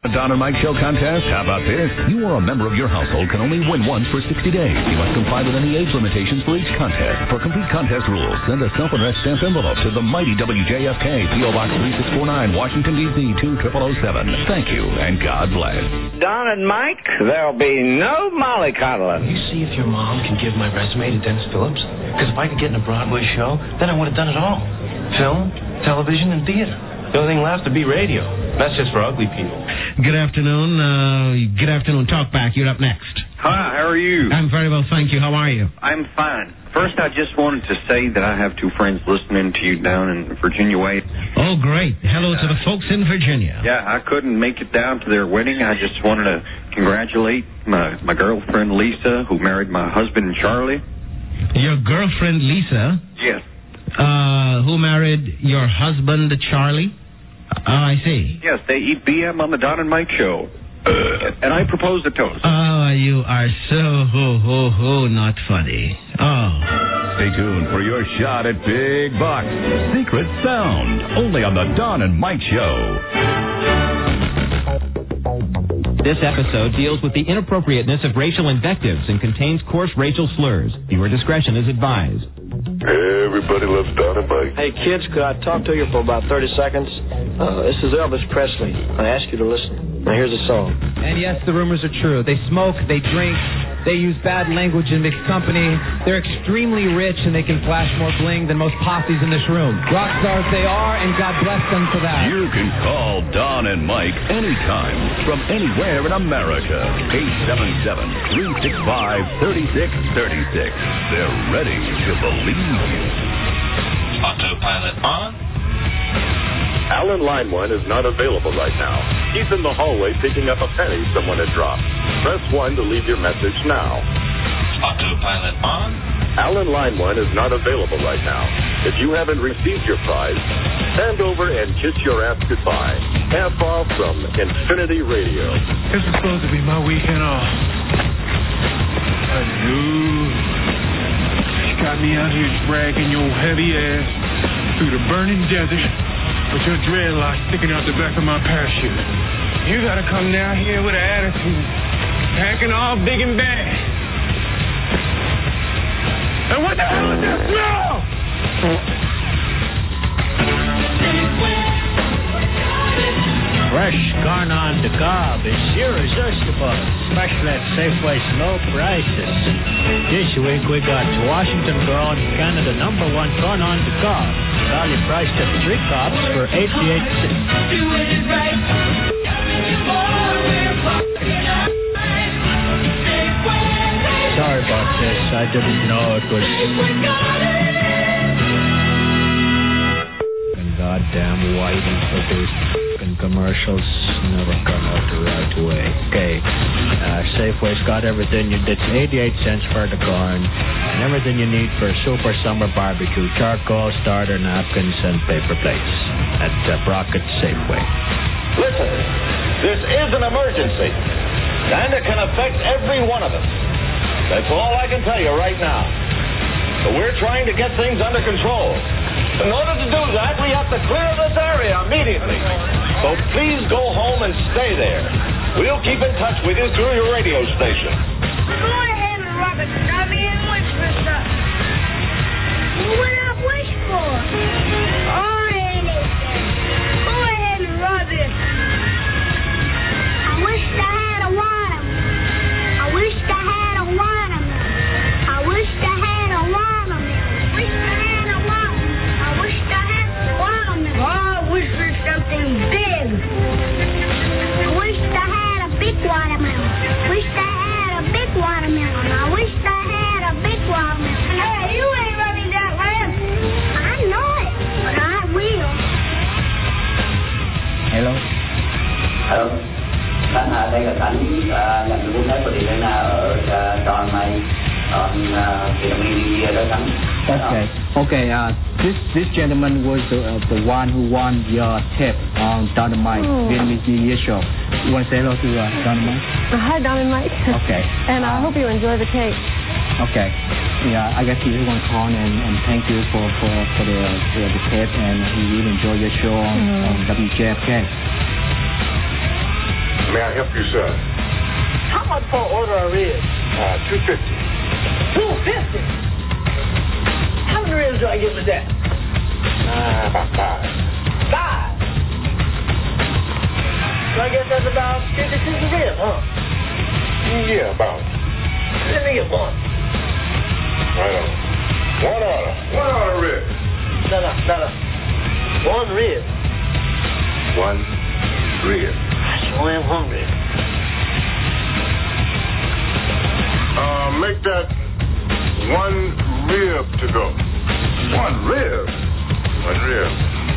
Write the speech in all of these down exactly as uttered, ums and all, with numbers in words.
The Don and Mike Show contest? How about this? You or a member of your household can only win once for sixty days. You must comply with any age limitations for each contest. For complete contest rules, send a self-addressed stamped envelope to the mighty W J F K, P O Box three six four nine, Washington, D C two zero zero zero seven. Thank you, and God bless. Don and Mike, there'll be no mollycoddling. You see if your mom can give my resume to Dennis Phillips? Because if I could get in a Broadway show, then I would have done it all. Film, television, and theater. The only thing left to be radio. That's just for ugly people. Good afternoon. Uh, good afternoon. Talkback. You're up next. Hi, how are you? I'm very well, thank you. How are you? I'm fine. First, I just wanted to say that I have two friends listening to you down in Virginia Way. Oh, great. Hello uh, to the folks in Virginia. Yeah, I couldn't make it down to their wedding. I just wanted to congratulate my, my girlfriend, Lisa, who married my husband, Charlie. Your girlfriend, Lisa? Yes. Uh, who married your husband, Charlie? Oh, I see. Yes, they eat B M on the Don and Mike Show. Uh, and I propose a toast. Oh, you are so ho, ho, ho, not funny. Oh. Stay tuned for your shot at Big Bucks. Secret Sound. Only on the Don and Mike Show. This episode deals with the inappropriateness of racial invectives and contains coarse racial slurs. Viewer discretion is advised. Everybody loves Don and Mike. Hey, kids, could I talk to you for about thirty seconds? Uh, this is Elvis Presley. I ask you to listen. Now, here's a song. And yes, the rumors are true. They smoke, they drink, they use bad language in mixed company. They're extremely rich, and they can flash more bling than most posses in this room. Rock stars they are, and God bless them for that. You can call Don and Mike anytime from anywhere in America. eight seven seven, three six five, three six three six. They're ready to believe you. Autopilot on. Alan Limewine is not available right now. He's in the hallway picking up a penny someone had dropped. Press one to leave your message now. Autopilot on. Alan Limewine is not available right now. If you haven't received your prize, stand over and kiss your ass goodbye. Half off from Infinity Radio. This is supposed to be my weekend off. I knew. You got me out here dragging your heavy ass through the burning desert with your dreadlocks sticking out the back of my parachute. You gotta come down here with an attitude, packing all big and bad. And what the hell is that smell? Fresh corn on the cob is irresistible, especially at Safeway's low prices. This week we got Washington grown Canada number one corn on the cob. Value priced at three cobs for eighty-eight cents. Sorry about this. I didn't know it was. And goddamn whiting for these fucking commercials never come out the right way. Okay, uh, Safeway's got everything. You It's eighty-eight cents for the corn and everything you need for a super summer barbecue: charcoal, starter, napkins, and paper plates at uh, Brockett Safeway. Listen, this is an emergency, and it can affect every one of us. That's all I can tell you right now. But we're trying to get things under control. In order to do that, we have to clear this area immediately. So please go home and stay there. We'll keep in touch with you through your radio station. Go ahead and rub it. Stop me and wish for stuff. What I wish for? Oh, anything. Go ahead and rub it. I wish I had a watermelon. I wish I had a watermelon. I wish I had a watermelon. I wish I had a watermelon. I wish I had a watermelon. Oh, I wish for something big. I wish I had a big watermelon. I wish I had a big watermelon. I wish I had a big watermelon. Hey, you ain't running that lamp. I know it, but I will. Hello. Hello. Khánh, à, đây là Khánh, à, nhận được cuốn sách của Điện Lena ở Don May on Vietnamese đó Khánh. Okay. Okay. Uh, this this gentleman was the, uh, the one who won your tip on Don and Mike Vietnamese New Year show. You want to say hello to uh, Don and Mike? Uh, hi, Don and Mike. Okay. And I uh, hope you enjoy the cake. Okay. Yeah, I guess he just want to call and, and thank you for for for the for the tip, and he really enjoyed your show on, mm-hmm. on W J F K. help you, sir? How much for an order of ribs? Uh, two fifty. Two fifty. How many ribs do I get with that? Uh, about five. Five. So I guess that's about fifty cents a rib, huh? Yeah, about. Let me get one. Right on. One order. One order rib. No, no, no, no. One rib. One rib. I sure am hungry. Uh, make that one rib to go. One rib? One rib.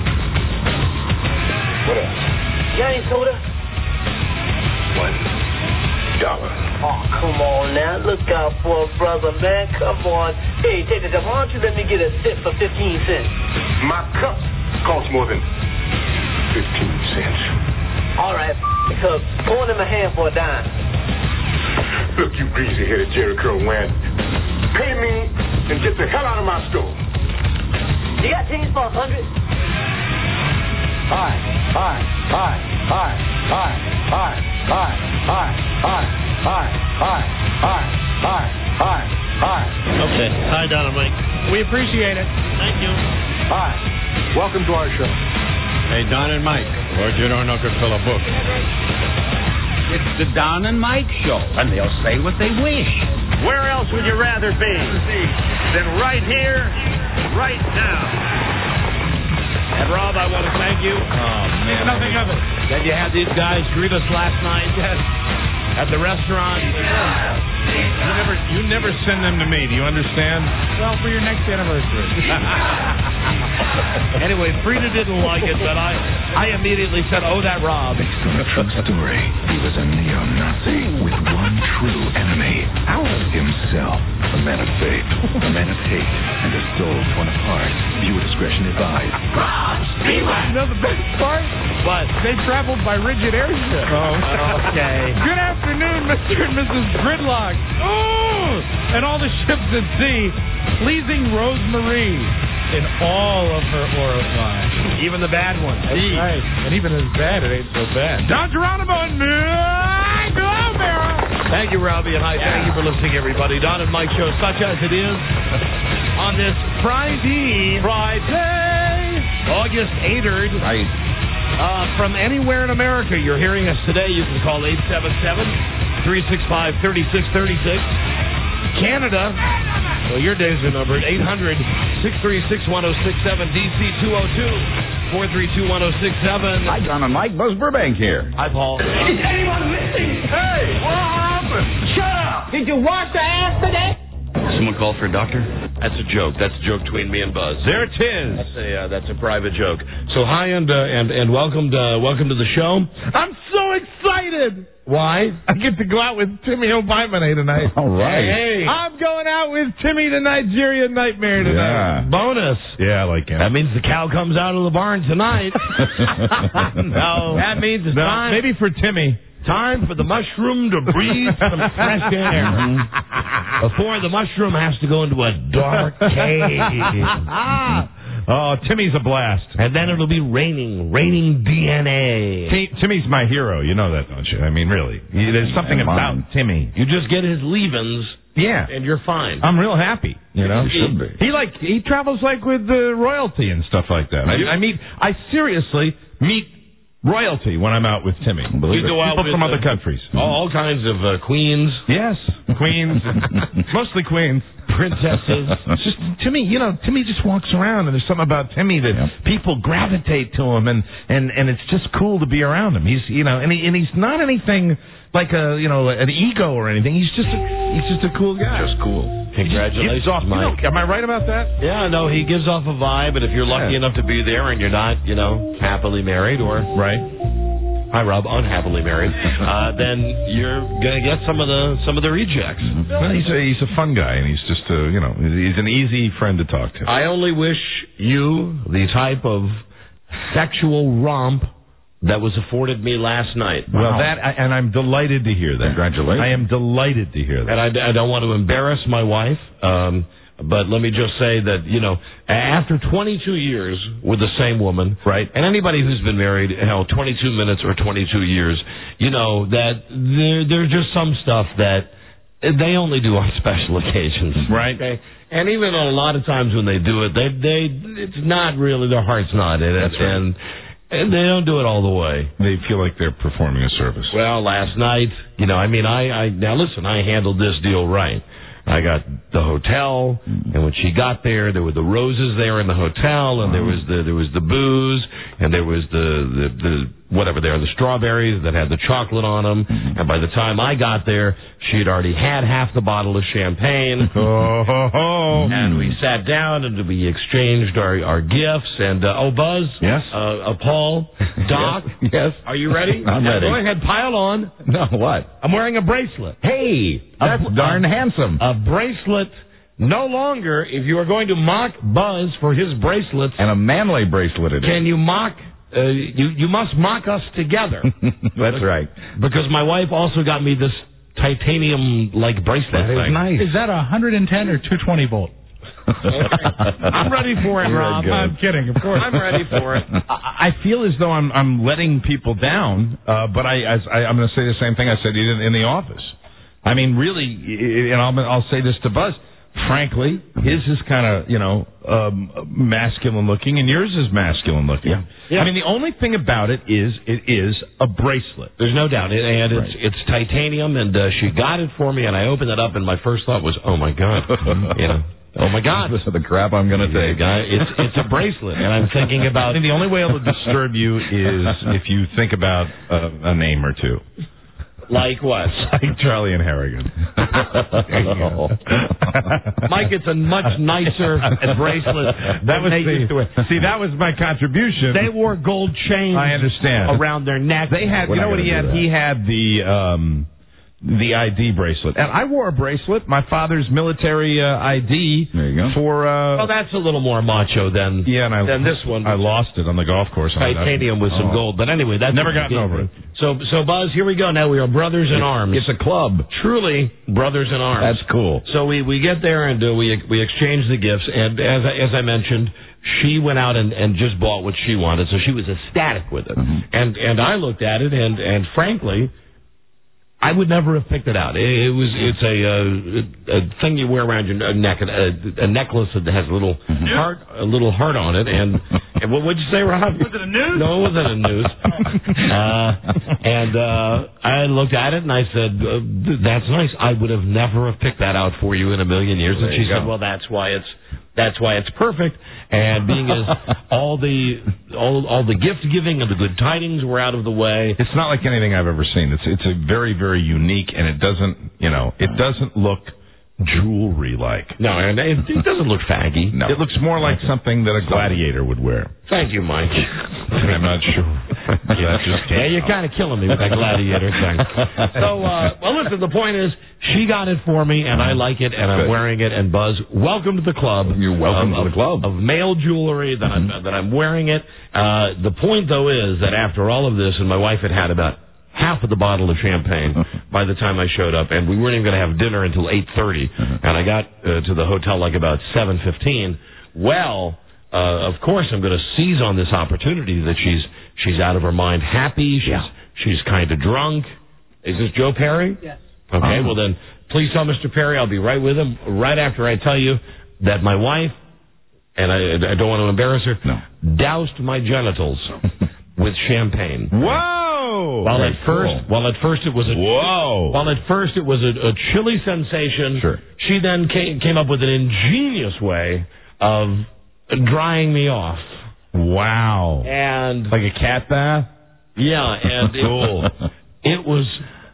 What else? You got any soda? One dollar. Oh, come on now. Look out for a brother, man. Come on. Hey, take the why don't you let me get a sip for fifteen cents? My cup costs more than fifteen cents. All right, so pour it in my hand for a dime. Look, you greasy-headed Jerry Curl Wand. Pay me and get the hell out of my store. You got change for a hundred? Hi, hi, hi, hi, hi, hi, hi, hi, hi, hi, hi, hi, hi, hi, hi. Okay. Hi, Dynamite. We appreciate it. Thank you. Hi. Welcome to our show. Hey, Don and Mike. Or you don't know could fill a book. It's the Don and Mike Show, and they'll say what they wish. Where else would you rather be than right here, right now? And Rob, I want to thank you. Oh, man. Nothing of it. That you had these guys greet us last night at the restaurant. You never, you never send them to me. Do you understand? Well, for your next anniversary. Anyway, Frida didn't like it, but I, I immediately said, "Oh, that Rob." Based on a true story, he was a neo-Nazi with one true enemy: himself. A man of faith, a man of hate, and a soul torn apart. Viewer discretion advised. Rob, beware. You know the best part? What? They traveled by rigid airship. Oh, okay. Good afternoon, Mister and Missus Gridlock. Oh, and all the ships at sea, pleasing Rosemarie in all of her orifice. Even the bad ones. That's right. And even as bad, it ain't so bad. Don Geronimo and Mike O'Mara. Thank you, Robbie, and hi. Yeah. Thank you for listening, everybody. Don and Mike Show, such as it is, on this Friday, Friday, August eighth. Right. Uh, from anywhere in America, you're hearing us today. You can call eight seven seven, three six five, three six three six. Canada, well, your days are numbered. eight hundred, six three six, one oh six seven. D C two oh two, four three two, one oh six seven. Hi, Don and Mike. Buzz Burbank here. Hi, Paul. Is anyone listening? Hey, what happened? Shut up! Did you wash the ass today? Someone call for a doctor? That's a joke. That's a joke between me and Buzz. There it is. That's a uh, that's a private joke. So hi and uh, and and welcome to welcome to the show. I'm so excited. Why? I get to go out with Timmy O'Bimane tonight. All right. Hey. I'm going out with Timmy the Nigerian Nightmare tonight. Yeah. Bonus. Yeah, I like him. That means the cow comes out of the barn tonight. No. That means it's No, time. maybe for Timmy. Time for the mushroom to breathe some fresh air before the mushroom has to go into a dark cave. Oh, Timmy's a blast. And then it'll be raining, raining D N A. T- Timmy's my hero. You know that, don't you? I mean, really. You- There's something And about mine. Timmy. You just get his leavings, Yeah. and you're fine. I'm real happy. You know, You should be. He like he travels like with the royalty and stuff like that. I, I meet. I seriously meet royalty when I'm out with Timmy. You go out People with, from uh, other countries. All, all kinds of uh, queens. Yes, queens, mostly queens, princesses. It's just Timmy, you know, Timmy just walks around, and there's something about Timmy that Yep. people gravitate to him, and, and, and it's just cool to be around him. He's, you know, and he, and he's not anything like a, you know, an ego or anything. He's just a, he's just a cool guy. Just cool. Congratulations, Gives off, you know, Mike. am I right about that? Yeah, no, he gives off a vibe, and if you're lucky Yeah. enough to be there and you're not, you know, happily married or Right. hi Rob, unhappily married, uh, then you're gonna get some of the some of the rejects. Well, he's a, he's a fun guy, and he's just a, you know, he's an easy friend to talk to. I only wish you the type of sexual romp that was afforded me last night. Well, that, and I'm delighted to hear that. Congratulations. I am delighted to hear that. And I, I don't want to embarrass my wife, um, But let me just say that, you know, after twenty-two years with the same woman, right? And anybody who's been married, hell, twenty-two minutes or twenty-two years, you know, that there, there's just some stuff that they only do on special occasions. Right. Okay? And even a lot of times when they do it, they, they, it's not really, their heart's not in it. That's right. And, and they don't do it all the way. They feel like they're performing a service. Well, last night, you know, I mean, I, I now listen, I handled this deal right. I got the hotel, and when she got there, there were the roses there in the hotel, and there was the there was the booze, and there was the the, the whatever there, the strawberries that had the chocolate on them. And by the time I got there, she had already had half the bottle of champagne. Oh, ho, ho. And we sat down and we exchanged our our gifts. And uh, oh, Buzz, yes, uh, uh, Paul, Doc, yes. yes, are you ready? I'm now, ready. Go ahead, pile on. No, what? I'm wearing a bracelet. Hey, that's a, darn a, handsome. A bracelet. No longer, if you are going to mock Buzz for his bracelets, and a manly bracelet it is. Can you mock? Uh, you you must mock us together. That's right. Because my wife also got me this titanium like bracelet. That is thing. nice. Is that a one hundred ten or two twenty volt? I'm ready for it, You're Rob. good. I'm kidding, of course. I'm ready for it. I feel as though I'm I'm letting people down, uh, but I, as I I'm going to say the same thing I said in, in the office. I mean, really, and I'll I'll say this to Buzz. Frankly, his is kind of, you know, um, masculine looking, and yours is masculine looking. Yeah. Yeah. I mean, the only thing about it is it is a bracelet. There's no doubt, and it's right. it's titanium, and uh, she got it for me, and I opened it up, and my first thought was, oh my god, you know. Oh my God! This is the crap I'm going to yeah, take. Guy, it's it's a bracelet, and I'm thinking about. I mean, the only way it'll disturb you is if you think about uh, a name or two. Like what? Like Charlie and Harrigan. Mike, it's a much nicer bracelet. That was they the, used to wear. See, that was my contribution. They wore gold chains. I understand. Around their neck. They had. We're you know what he had? That. He had the. Um, The I D bracelet. And I wore a bracelet, my father's military uh, I D. There you go. For, uh... Well, that's a little more macho than, yeah, and I, than this one. I lost it on the golf course. Titanium with some oh. gold. But anyway, that's... Never gotten over it. So, so Buzz, here we go now. We are brothers in it's, arms. It's a club. Truly brothers in arms. That's cool. So we, we get there and uh, we we exchange the gifts. And as I, as I mentioned, she went out and, and just bought what she wanted. So she was ecstatic with it. Mm-hmm. And, and I looked at it and, and frankly... I would never have picked it out. It was it's a, uh, a thing you wear around your neck, a, a necklace that has a little mm-hmm. heart, a little heart on it. And, and what would you say, Rob? Was it a noose? No, it wasn't a noose. uh, and uh, I looked at it and I said, uh, "That's nice. I would have never have picked that out for you in a million years." Well, and she said, "Well, that's why it's." That's why it's perfect. And being as all the all all the gift giving and the good tidings were out of the way, it's not like anything I've ever seen. It's it's a very very unique, and it doesn't you know it doesn't look jewelry like. No, and it, it doesn't look faggy. No, it looks more like something that a gladiator would wear. Thank you, Mike. I'm not sure. That just yeah, you're kind of killing me with that gladiator thing. So, uh, well, listen, the point is, she got it for me, and I like it, and I'm Good. wearing it. And Buzz, welcome to the club. You're welcome of, to the club of male jewelry that I'm that I'm wearing it. Uh, the point, though, is that after all of this, and my wife had had about half of the bottle of champagne by the time I showed up, and we weren't even going to have dinner until eight thirty, and I got uh, to the hotel like about seven fifteen. Well, uh, of course, I'm going to seize on this opportunity that she's she's out of her mind happy. She's, yeah. she's kind of drunk. Is this Joe Perry? Yes. Okay, Um, well then, please tell Mister Perry I'll be right with him right after I tell you that my wife, and I, I don't want to embarrass her, no. doused my genitals with champagne. Whoa! While Very at first, cool. while at first it was a whoa. While at first it was a, a chilly sensation. Sure. She then came, came up with an ingenious way of drying me off. Wow! And like a cat bath. Yeah, and cool. it, it was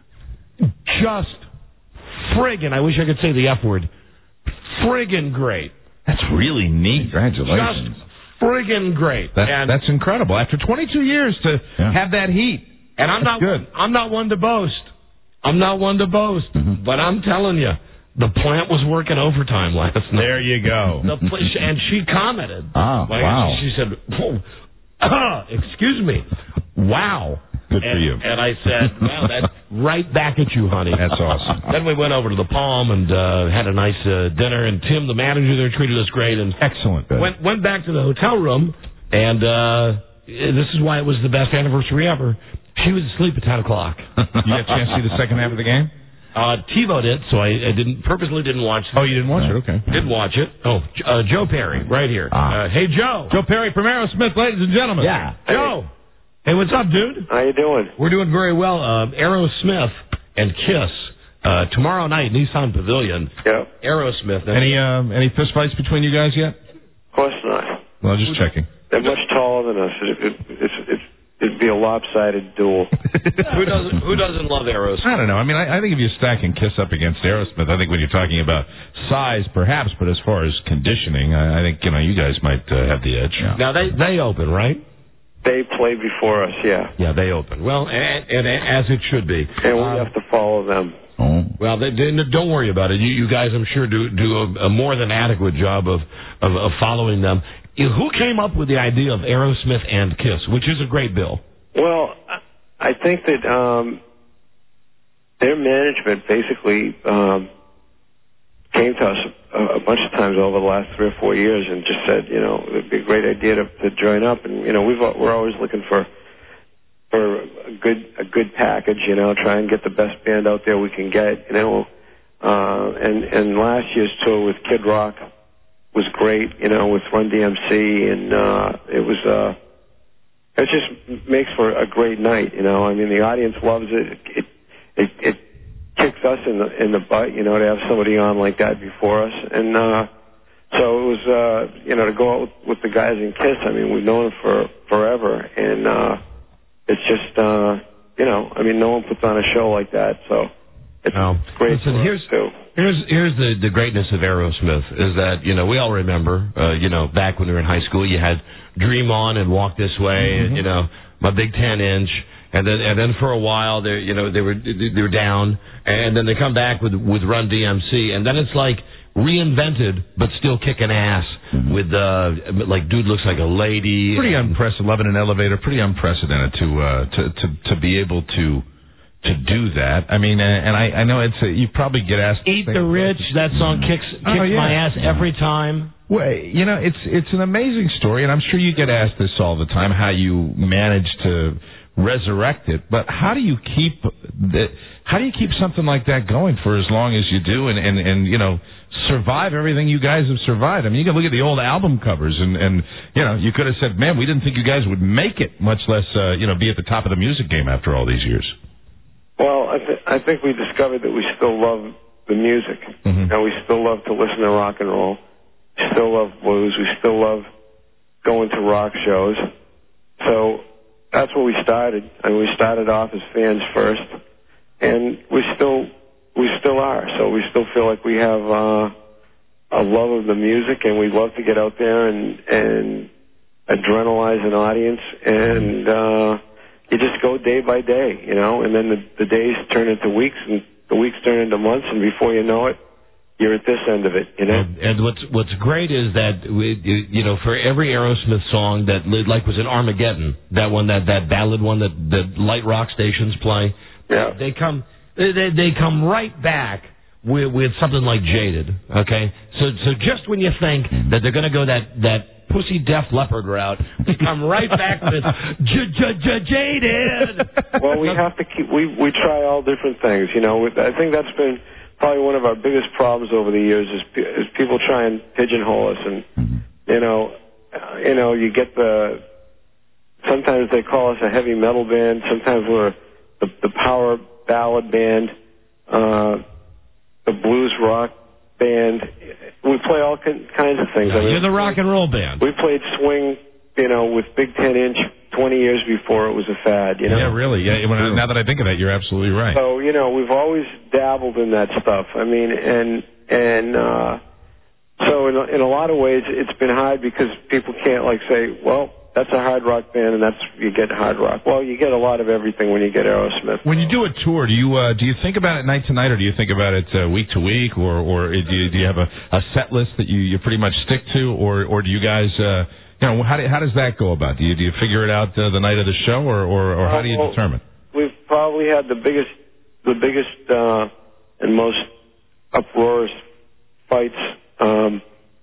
just friggin'. I wish I could say the F word. Friggin' great. That's really neat. Congratulations. Just friggin' great. That's, and, that's incredible. After twenty-two years to yeah. have that heat. And I'm that's not good. I'm not one to boast. I'm not one to boast. Mm-hmm. But I'm telling you, the plant was working overtime last night. There you go. The pl- and she commented. Oh, like, wow. She said, oh, excuse me. wow. Good and, for you. And I said, well, that's right back at you, honey. That's awesome. Then we went over to the Palm and uh, had a nice uh, dinner, and Tim, the manager there, treated us great. And Excellent. Ben. Went, went back to the hotel room, and uh, this is why it was the best anniversary ever. She was asleep at ten o'clock. You had a chance to see the second half of the game? Uh, TiVo did, so I, I didn't purposely didn't watch it. Oh, you didn't watch it? Okay. Didn't watch it. Oh, uh, Joe Perry, right here. Ah. Uh, hey, Joe. Joe Perry from Aerosmith, ladies and gentlemen. Yeah. Joe. Hey, what's up, dude? How you doing? We're doing very well. Uh, Aerosmith and Kiss uh, tomorrow night, Nissan Pavilion. Yeah. Aerosmith. Any um, any fist fights between you guys yet? Of course not. Well, just checking. They're much taller than us. It, it, it's, it's, it'd be a lopsided duel. who doesn't Who doesn't love Aerosmith? I don't know. I mean, I, I think if you're stacking Kiss up against Aerosmith, I think when you're talking about size, perhaps, but as far as conditioning, I, I think you know you guys might uh, have the edge. Yeah. Now they they open, right? They play before us, yeah. Yeah, they open. Well, and, and as it should be. And we uh, have to follow them. Oh. Well, they, they, don't worry about it. You, you guys, I'm sure, do do a, a more than adequate job of, of, of following them. Who came up with the idea of Aerosmith and Kiss, which is a great bill? Well, I think that um, their management basically um, came to us a, a bunch of times over the last three or four years and just said, you know, it'd be a great idea to, to join up. And, you know, we've, we're always looking for for a good a good package, you know, try and get the best band out there we can get, you know. Uh, and, and last year's tour with Kid Rock was great, you know, with Run D M C, and uh, it was... Uh, It just makes for a great night, you know. I mean, the audience loves it. It it, it kicks us in the in the butt, you know, to have somebody on like that before us. And uh, so it was, uh, you know, to go out with, with the guys in Kiss. I mean, we've known them for forever, and uh, it's just, uh, you know, I mean, no one puts on a show like that, so it's no. great. Listen, for here's us too. here's here's the the greatness of Aerosmith is that, you know, we all remember, uh, you know, back when we were in high school, you had Dream On and Walk This Way, Mm-hmm. and, you know, my big ten inch, and then and then for a while they you know they were they were down, and then they come back with with Run D M C, and then it's like reinvented but still kicking ass mm-hmm. with uh like Dude Looks Like a Lady. Pretty unprecedented. Love in an Elevator. Pretty unprecedented to uh to to to be able to. To do that, I mean, and I, I know it's a, you probably get asked. Eat the Rich. That song kicks kicks oh, yeah. my ass every time. Well, you know, it's it's an amazing story, and I'm sure you get asked this all the time, how you manage to resurrect it. But how do you keep the, how do you keep something like that going for as long as you do, and, and, and you know, survive everything you guys have survived? I mean, you can look at the old album covers, and, and you know, you could have said, man, we didn't think you guys would make it, much less, uh, you know, be at the top of the music game after all these years. Well, I, th- I think we discovered that we still love the music. Mm-hmm. And we still love to listen to rock and roll. We still love blues. We still love going to rock shows. So that's where we started. I mean, we started off as fans first, and we still we still are. So we still feel like we have uh, a love of the music, and we love to get out there and and adrenalize an audience and. Uh, You just go day by day, you know, and then the, the days turn into weeks, and the weeks turn into months, and before you know it, you're at this end of it, you know. And, and what's what's great is that we, you know, for every Aerosmith song that like was in Armageddon, that one, that that ballad one that the light rock stations play, yeah, they come they they come right back with with something like Jaded, okay. So so just when you think that they're going to go that that Pussy Def Leppard route, they come right back with Jaded. Well, we have to keep, we, we try all different things, you know. I think that's been probably one of our biggest problems over the years is, is people try and pigeonhole us. And, you know, uh, you know, you get the, sometimes they call us a heavy metal band, sometimes we're the, the power ballad band, uh, the blues rock band. We play all kinds of things. No, I mean, you're the rock and roll band. We played swing, you know, with Big Ten Inch twenty years before it was a fad, you know? Yeah, really. Yeah. When I, now that I think of that, you're absolutely right. So, you know, we've always dabbled in that stuff. I mean, and, and, uh, so in a, in a lot of ways, it's been hard because people can't, like, say, well, that's a hard rock band, and that's you get hard rock. Well, you get a lot of everything when you get Aerosmith. When you do a tour, do you uh, do you think about it night to night, or do you think about it uh, week to week, or or do you, do you have a, a set list that you, you pretty much stick to, or or do you guys uh, you know, how do, how does that go about? Do you do you figure it out uh, the night of the show, or or, or how do you Well, determine? We've probably had the biggest, the biggest uh, and most uproarious fights um,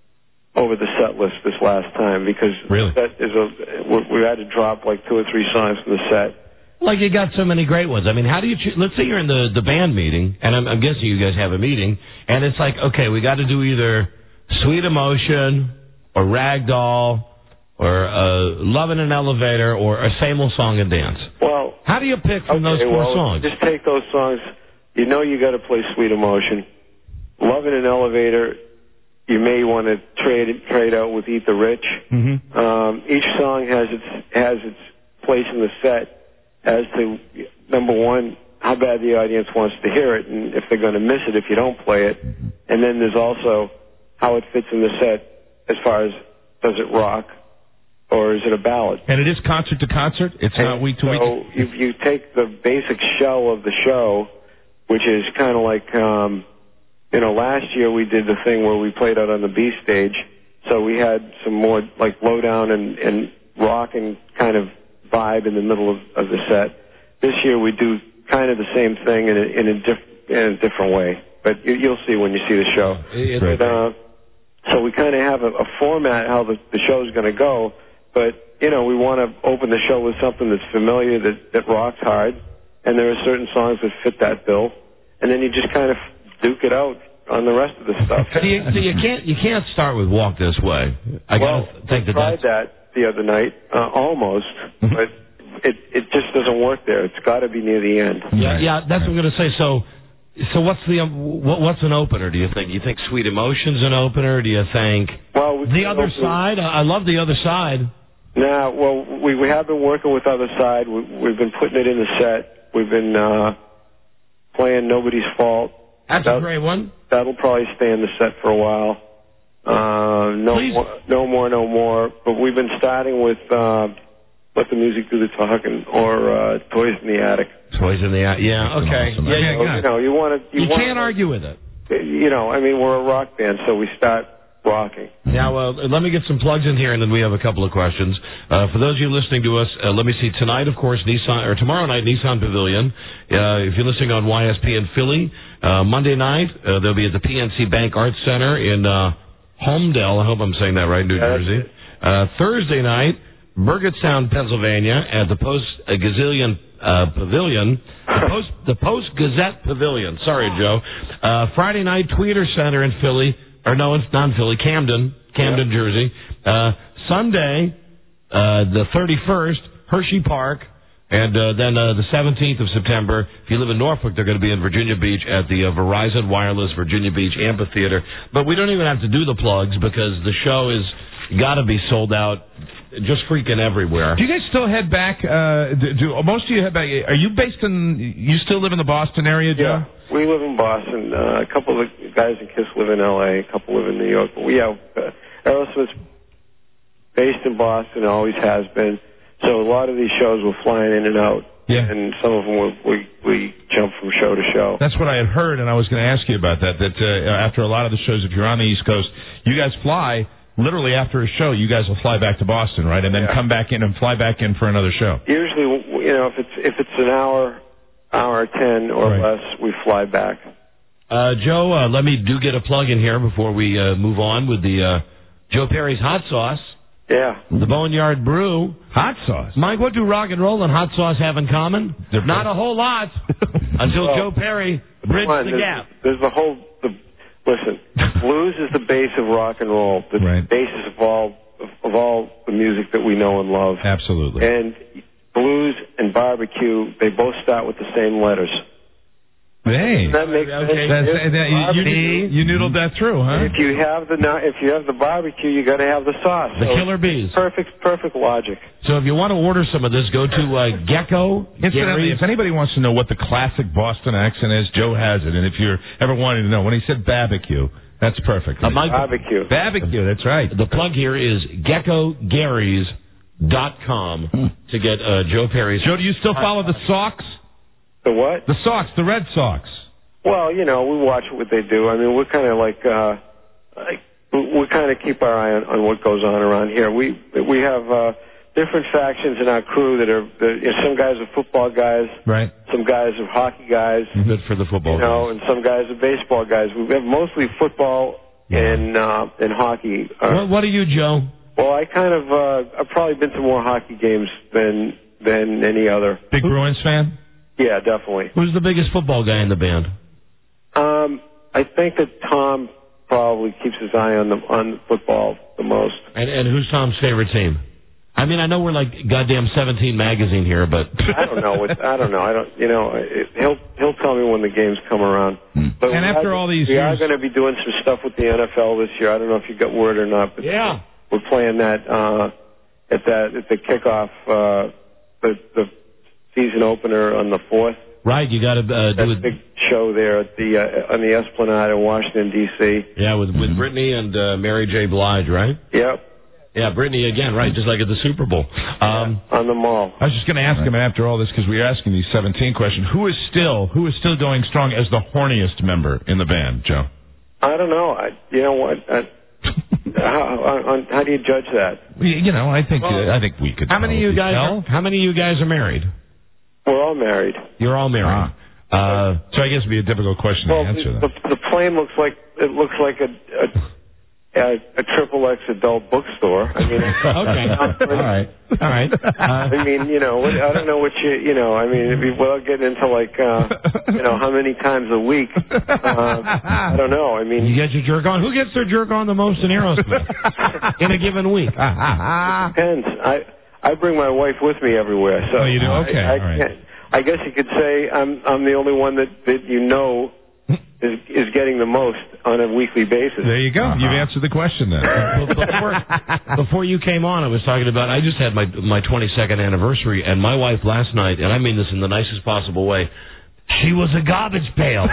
over the set list this last time because Really? that is a we, we had to drop like two or three songs from the set. Like you got so many great ones. I mean, how do you? Cho- let's say you're in the the band meeting, and I'm, I'm guessing you guys have a meeting, and it's like, okay, we got to do either Sweet Emotion or Ragdoll or uh, Love in an Elevator or a Same Old Song and Dance. Well, how do you pick from those okay, four well, songs? Just take those songs. You know you got to play Sweet Emotion. Love in an Elevator. You may want to trade it, trade out with Eat the Rich. Mm-hmm. Um, each song has its has its place in the set as to, number one, how bad the audience wants to hear it, and if they're going to miss it if you don't play it. And then there's also how it fits in the set as far as does it rock or is it a ballad? And it is concert to concert. It's and not week to so week. So if you take the basic shell of the show, which is kind of like, um, you know, last year we did the thing where we played out on the B stage, so we had some more like lowdown and, and rock and kind of vibe in the middle of, of the set. This year we do kind of the same thing in a, in a, diff, in a different way, but you, you'll see when you see the show. It's but, uh, so we kind of have a, a format how the, the show's going to go, but, you know, we want to open the show with something that's familiar, that, that rocks hard, and there are certain songs that fit that bill, and then you just kind of duke it out on the rest of the stuff. So you, so you can't you can't start with Walk This Way. I well, gotta think that we tried that's... that the other night, uh, almost, but it it just doesn't work there. It's got to be near the end. Yeah, yeah, that's what I'm going to say. So, so what's the um, what, what's an opener? Do you think? You think Sweet Emotion's an opener? Do you think well, we the other open- side? I I love the other side. Nah, well, we we have been working with Other Side. We, we've been putting it in the set. We've been uh, playing Nobody's Fault. That's that, a great one. That'll probably stay in the set for a while. Uh, no Please. more, no more, no more. But we've been starting with uh, Let the Music Do the Talking or uh, Toys in the Attic. Toys in the Attic. Yeah, okay. Awesome. Yeah, You know, yeah, you know, you want to. You, wanna, can't argue with it. You know, I mean, we're a rock band, so we start rocking. Now, uh, let me get some plugs in here, and then we have a couple of questions. Uh, for those of you listening to us, uh, let me see. Tonight, of course, Nissan, or tomorrow night, Nissan Pavilion. Uh, if you're listening on Y S P in Philly, uh, Monday night, uh, they'll be at the P N C Bank Arts Center in uh, Homedale. I hope I'm saying that right, New Yeah, Jersey. Uh, Thursday night, Burgettstown, Pennsylvania, at the Post uh, Gazillion uh, Pavilion, the Post, the Post Gazette Pavilion. Sorry, Joe. Uh, Friday night, Tweeter Center in Philly, or no, it's not Philly, Camden, Camden, yeah. Jersey. Uh, Sunday, uh, the thirty-first, Hershey Park. And uh, then uh, the seventeenth of September, if you live in Norfolk, they're going to be in Virginia Beach at the uh, Verizon Wireless Virginia Beach Amphitheater. But we don't even have to do the plugs because the show is got to be sold out, just freaking everywhere. Do you guys still head back? Uh, do, do most of you head back? Are you based in? You still live in the Boston area, Joe? Yeah, we live in Boston. Uh, a couple of the guys in Kiss live in L A. A couple live in New York. But we have uh, Aerosmith's based in Boston. Always has been. So a lot of these shows were flying in and out. Yeah. And some of them were, we we jump from show to show. That's what I had heard, and I was going to ask you about that. That uh, after a lot of the shows, if you're on the East Coast, you guys fly. Literally after a show, you guys will fly back to Boston, right? And then yeah. come back in and fly back in for another show. Usually, you know, if it's if it's an hour, hour ten or right. less, we fly back. Uh, Joe, uh, let me do get a plug in here before we uh, move on with the uh, Joe Perry's Hot Sauce. Yeah. The Boneyard Brew. Hot sauce. Mike, what do rock and roll and hot sauce have in common? They're Not a whole lot until well, Joe Perry bridged on, the there's, gap. There's the whole. The, listen, blues is the base of rock and roll. The right. basis of all of, of all the music that we know and love. Absolutely. And blues and barbecue, they both start with the same letters. Hey, that makes okay. sense. That's, that, you, you, you noodled that through, huh? If you have the if you have the barbecue, you got to have the sauce. The so Killer Bees. Perfect, perfect logic. So if you want to order some of this, go to uh, Gecko. Incidentally, Gary's. if anybody wants to know what the classic Boston accent is, Joe has it. And if you're ever wanting to know, when he said barbecue, that's perfect. Uh, Mike, barbecue. Barbecue, that's right. The plug here is gecko garys dot com to get uh, Joe Perry's. Joe, do you still follow the Sox? The what? The Sox, the Red Sox. Well, you know, we watch what they do. I mean, we're kind of like, uh, like we, we kind of keep our eye on, on what goes on around here. We we have uh, different factions in our crew that are that, you know, some guys are football guys, right? Some guys are hockey guys, good for the football, you know, guys. and some guys are baseball guys. We have mostly football and uh, and hockey. Uh, what, what are you, Joe? Well, I kind of uh, I've probably been to more hockey games than than any other. Big Bruins fan? Yeah, definitely. Who's the biggest football guy in the band? Um, I think that Tom probably keeps his eye on the on football the most. And and who's Tom's favorite team? I mean, I know we're like goddamn seventeen magazine here, but I don't know. What, I don't know. I don't. You know, it, he'll he'll tell me when the games come around. But And we after are, all these we years, are going to be doing some stuff with the N F L this year. I don't know if you got word or not, but yeah, we're playing that uh, at that at the kickoff, uh, the the season opener on the fourth. Right, you got to uh, do a big show there at the uh, on the Esplanade in Washington D C. Yeah, with with Brittany and uh, Mary J. Blige, right? Yep. Yeah, Brittany again, right? Just like at the Super Bowl. Um, on the mall. I was just going to ask him after all this because we were asking these seventeen questions. Who is still who is still going strong as the horniest member in the band, Joe? I don't know. I you know what? I, how, on, how do you judge that? We, you know, I think Well, uh, I think we could. How many of you guys? Are, how many of you guys are married? We're all married. You're all married. Ah. Uh, so I guess it'd be a difficult question well, to answer. The, Then. the plane looks like it looks like a a, a, a triple X adult bookstore. I mean, okay, all right, all right. Uh, I mean, you know, I don't know what you you know. I mean, without getting into like uh, you know how many times a week. Uh, I don't know. I mean, you get your jerk on. Who gets their jerk on the most in Aerosmith in a given week? Depends. I. I bring my wife with me everywhere, so oh, you do? Okay, I, I, all right. can't, I guess you could say I'm I'm the only one that, that you know is is getting the most on a weekly basis. There you go. Uh-huh. You've answered the question then. before, before you came on, I was talking about. I just had my my twenty-second anniversary, and my wife last night, and I mean this in the nicest possible way. She was a garbage pail.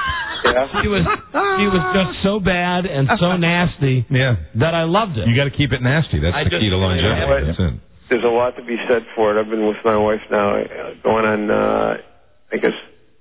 Yeah. She was she was just so bad and so nasty. Yeah. That I loved it. You got to keep it nasty. That's I the just, key to longevity. That's it. There's a lot to be said for it. I've been with my wife now uh, going on, uh, I guess,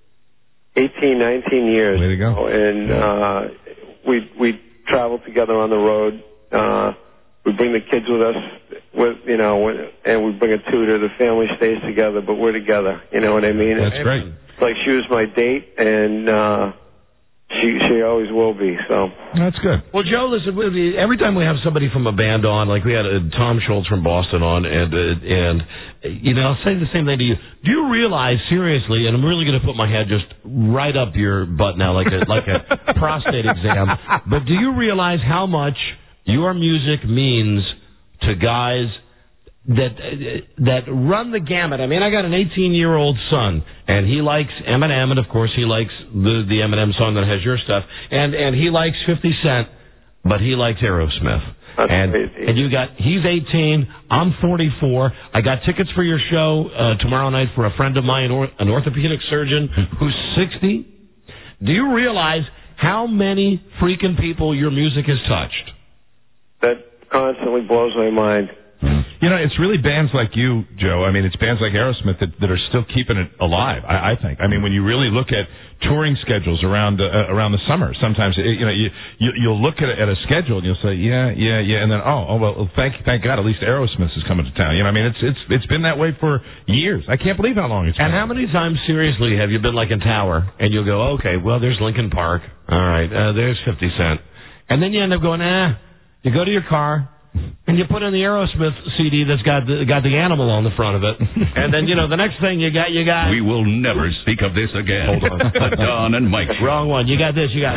eighteen, nineteen years. Way to go. And uh, we we travel together on the road. Uh, we bring the kids with us, with you know, and we bring a tutor. The family stays together, but we're together. You know what I mean? That's it's, great. It's like she was my date, and uh, she she always will be. So that's good. Well, Joe, listen. Every time we have somebody from a band on, like we had uh, Tom Schultz from Boston on, and uh, and you know, I'll say the same thing to you. Do you realize seriously? And I'm really going to put my head just right up your butt now, like a like a prostate exam. But do you realize how much your music means to guys that that run the gamut? I mean, I got an eighteen-year-old son, and he likes Eminem, and of course he likes the the Eminem song that has your stuff, and and he likes fifty Cent, but he likes Aerosmith. That's and crazy. and you got he's eighteen, I'm forty-four. I got tickets for your show uh, tomorrow night for a friend of mine, or, an orthopedic surgeon who's sixty. Do you realize how many freaking people your music has touched? That constantly blows my mind. You know, it's really bands like you, Joe. I mean, it's bands like Aerosmith that, that are still keeping it alive, I, I think. I mean, when you really look at touring schedules around uh, around the summer, sometimes, it, you know, you, you, you'll look at a, at a schedule and you'll say, yeah, yeah, yeah, and then, oh, oh well, thank thank God, at least Aerosmith is coming to town. You know, I mean, it's it's it's been that way for years. I can't believe how long it's been. And how many times, seriously, have you been like in Tower, and you'll go, okay, well, there's Linkin Park. All right, uh, there's fifty Cent. And then you end up going, ah, you go to your car, and you put in the Aerosmith C D that's got the, got the animal on the front of it. And then, you know, the next thing you got, you got... We will never speak of this again. Hold on. The Don and Mike Show. Wrong one. You got this, you got...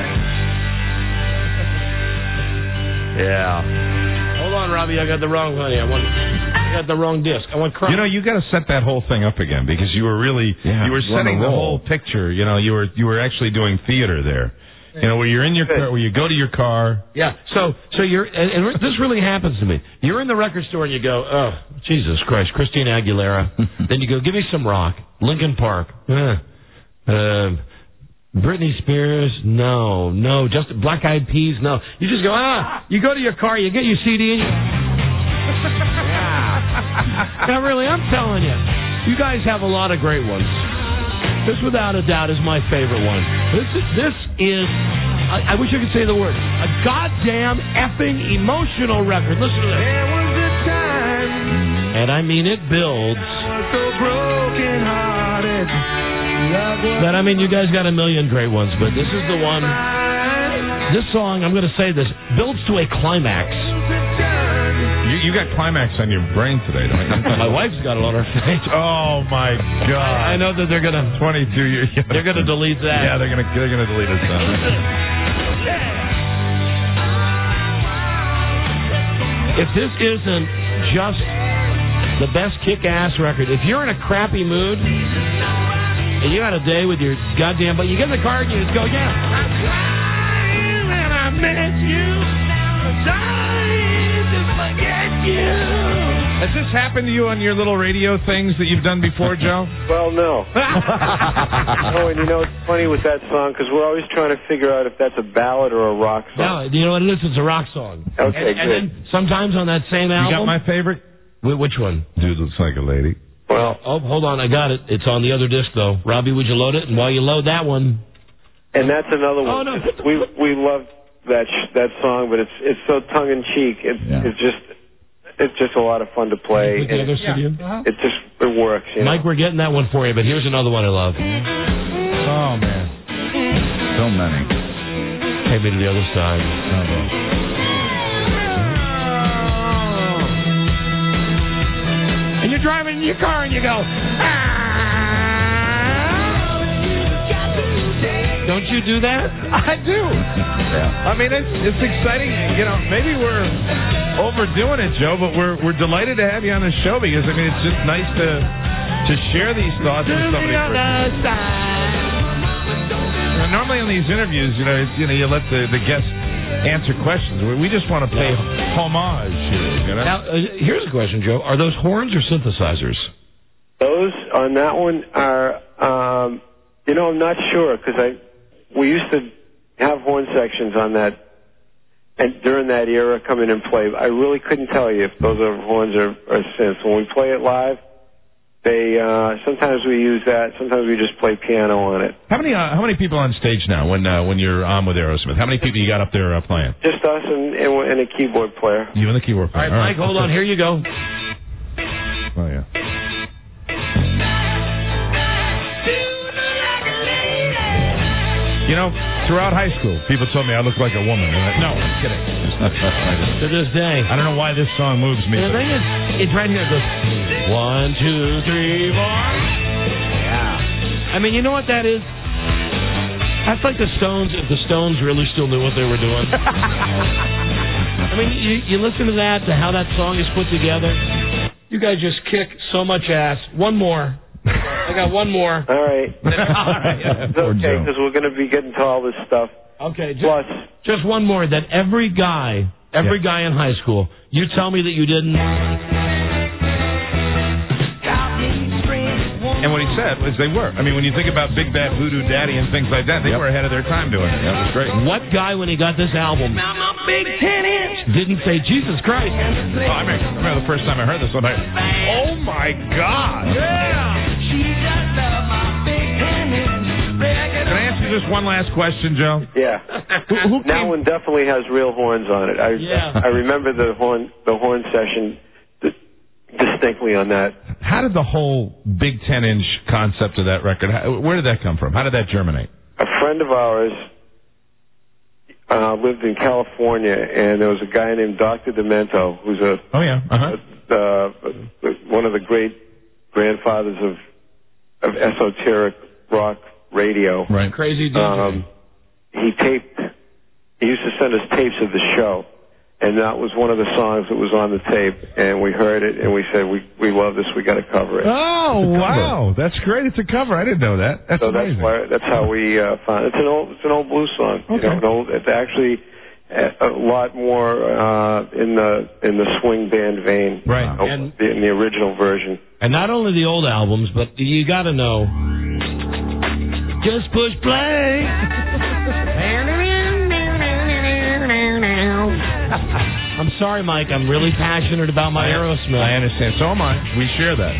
Yeah. Hold on, Robbie, I got the wrong one. I want... I got the wrong disc. I want crumb. You know, you got to set that whole thing up again because you were really... Yeah, you were you setting wanna the roll. whole picture. You know, you were you were actually doing theater there. You know, where you're in your car, where you go to your car. Yeah, so so you're, and, and this really happens to me. You're in the record store and you go, oh, Jesus Christ, Christina Aguilera. Then you go, give me some rock. Linkin Park. Uh, uh, Britney Spears. No, no. Just Black Eyed Peas. No. You just go, ah. You go to your car, you get your C D, and you... Yeah. Now, really, I'm telling you, you guys have a lot of great ones. This, without a doubt, is my favorite one. This is, this is I, I wish I could say the word. A goddamn effing emotional record. Listen to this. There was a time And I mean it builds. so broken hearted. That I mean you guys got a million great ones, but this is the one. This song, I'm going to say this, builds to a climax. You, you got climax on your brain today, don't you? My wife's got it on her face. Oh my God! I know that they're going to twenty-two years. Yeah. They're going to delete that. Yeah, they're going to they're going to delete it. So. If this isn't just the best kick-ass record, if you're in a crappy mood and you had a day with your goddamn, but you get in the car and you just go, yeah, I'm crying and I miss you, I'm dying to forget you. Has this happened to you on your little radio things that you've done before, Joe? Well, no. Oh, and you know, it's funny with that song because we're always trying to figure out if that's a ballad or a rock song. No, you know what it is? It's a rock song. Okay, and, good. And then sometimes on that same album. You got my favorite? Wh- Which one? Dude looks like a lady. Well, oh, hold on, I got it. It's on the other disc, though. Robbie, would you load it? And while you load that one, and that's another one. Oh, no. We we love that sh- that song, but it's it's so tongue in cheek. It, Yeah. It's just it's just a lot of fun to play. With the and other it, studio? it just it works. You Mike, know? we're getting that one for you, but here's another one I love. Oh man, so many. Take me to the other side. And you're driving in your car and you go, ah. Don't you do that? I do. Yeah. I mean, it's it's exciting. You know, maybe we're overdoing it, Joe, but we're we're delighted to have you on the show because I mean, it's just nice to to share these thoughts with somebody. Now, normally in these interviews, you know, you know, you let the the guests answer questions. We, we just want to pay homage here. You know? Now, uh, here's a question, Joe. Are those horns or synthesizers? Those on that one are, um, you know, I'm not sure because I we used to have horn sections on that, and during that era, come in and play. I really couldn't tell you if those are horns or, or synths. When we play it live, they uh, sometimes we use that. Sometimes we just play piano on it. How many uh, how many people on stage now when uh, when you're on with Aerosmith? How many people you got up there uh, playing? Just us and, and and a keyboard player. You and the keyboard player. All right, Mike, hold on. Here you go. Oh yeah. You know, throughout high school, people told me I look like a woman. And I, no, I'm kidding. To this day. I don't know why this song moves me. The but- thing is, it's right here. It goes, one, two, three, four. Yeah. I mean, you know what that is? That's like the Stones, if the Stones really still knew what they were doing. I mean, you, you listen to that, to how that song is put together. You guys just kick so much ass. One more. I got one more. All right. All right. It's okay, because we're going to be getting to all this stuff. Okay, just, Plus, just one more. That every guy, every Yeah. guy in high school, you tell me that you didn't. And what he said was they were. I mean, when you think about Big Bad Voodoo Daddy and things like that, they Yep. were ahead of their time doing it. That was great. What guy, when he got this album, Big ten inch. didn't say, Jesus Christ? Oh, I remember, I remember the first time I heard this one. I, oh my God! She just love my big ten inch. Can I ask you just one last question, Joe? yeah. Who, who That came- one definitely has real horns on it. I Yeah. I remember the horn the horn session di- distinctly on that. How did the whole Big Ten inch concept of that record? How, where did that come from? How did that germinate? A friend of ours uh, lived in California, and there was a guy named Doctor Demento, who's a Oh yeah. Uh-huh. uh, one of the great grandfathers of of esoteric rock radio. Right. Crazy dude. Um, he taped. He used to send us tapes of the show, and that was one of the songs that was on the tape. And we heard it, and we said, "We we love this. We got to cover it." Oh wow, that's great! It's a cover. I didn't know that. That's so amazing. that's why that's how we uh, found it's an old it's an old blues song. Okay. You know, an old, it's actually a, a lot more uh, in the in the swing band vein, Right. uh, And- in the original version. And not only the old albums, but you got to know. Just push play. I'm sorry, Mike. I'm really passionate about my Aerosmith. I understand. So am I. We share that.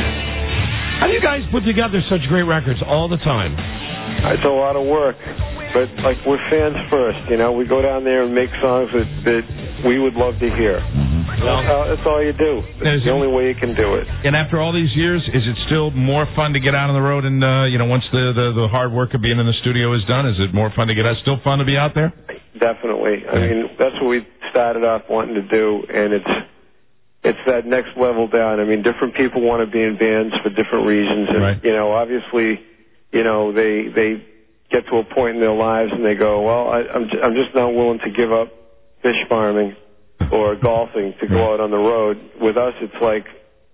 How do you guys put together such great records all the time? It's a lot of work. but like we're fans first. You know, we go down there and make songs that that we would love to hear. Mm-hmm. That's, how, that's all you do. It's the only way you can do it. And after all these years, is it still more fun to get out on the road? And uh, you know, once the, the the hard work of being in the studio is done, is it more fun to get out? Still fun to be out there? Definitely. I mean, that's what we started off wanting to do, and it's it's that next level down. I mean, different people want to be in bands for different reasons, and right. you know, obviously, you know, they they get to a point in their lives and they go, well, I, I'm j- I'm just not willing to give up fish farming or golfing to go out on the road. With us, it's like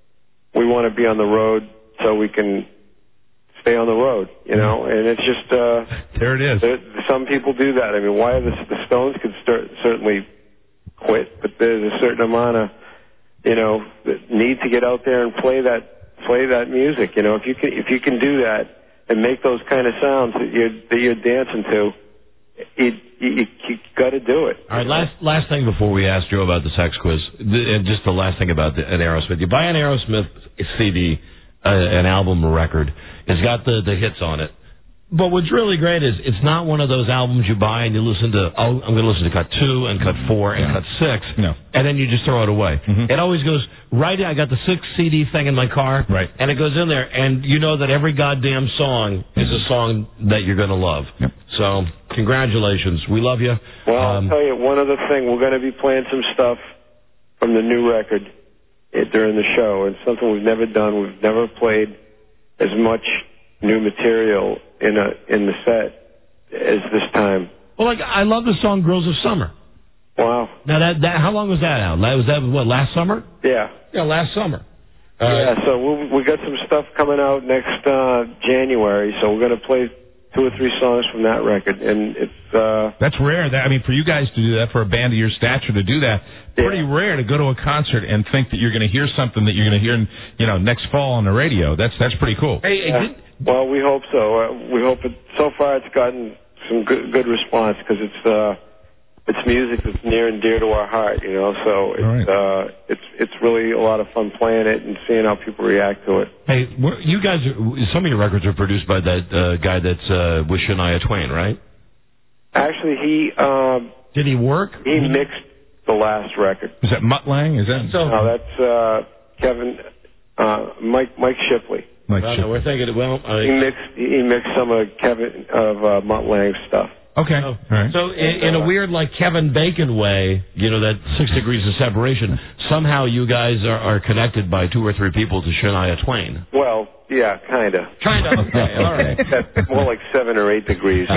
we want to be on the road so we can stay on the road, you know, and it's just uh, there it is. There, some people do that. I mean, why the, the Stones could start, certainly quit, but there's a certain amount of, you know, need to get out there and play that play that music. You know, if you can if you can do that and make those kind of sounds that you're that you're dancing to, you you, you got to do it. All right, last last thing before we ask Joe about the sex quiz, and just the last thing about the, an Aerosmith. You buy an Aerosmith C D, uh, an album or record. It's got the the hits on it. But what's really great is it's not one of those albums you buy and you listen to, oh, I'm going to listen to cut two and cut four and cut six, no. and then you just throw it away. Mm-hmm. It always goes right in. I got the six C D thing in my car, right. and it goes in there, and you know that every goddamn song is a song that you're going to love. Yep. So, congratulations. We love you. Well, Um, I'll tell you one other thing. We're going to be playing some stuff from the new record eh, during the show. It's something we've never done. We've never played as much new material in a in the set as this time. well, like I love the song "Girls of Summer." Wow. Now that that how long was that out? Was that what last summer? Yeah. Yeah, last summer. yeah. So we we got some stuff coming out next uh, January. So we're going to play two or three songs from that record, and it's uh, that's rare. That I mean, for you guys to do that, for a band of your stature to do that, pretty yeah. rare to go to a concert and think that you're going to hear something that you're going to hear, in, you know, next fall on the radio. That's that's pretty cool. Hey, yeah. did, well, we hope so. Uh, we hope it. So far, it's gotten some good good response because it's uh, it's music that's near and dear to our heart, you know. So it's right. uh, it's it's really a lot of fun playing it and seeing how people react to it. Hey, you guys, are, some of your records are produced by that uh, guy that's uh, with Shania Twain, right? Actually, he um, did he work? He mixed the last record. Is that Mutt Lang? Is that so? No, that's uh, Kevin uh, Mike Mike Shipley. Mike well, Shipley. No, we're thinking. Well, uh, he mixed he mixed some of Kevin of uh, Mutt Lang's stuff. Okay. Oh. All right. So in, in a weird, like Kevin Bacon way, you know, that six degrees of separation, somehow you guys are, are connected by two or three people to Shania Twain. Well, yeah, kind of. Kind of. Okay. All right. That's more like seven or eight degrees.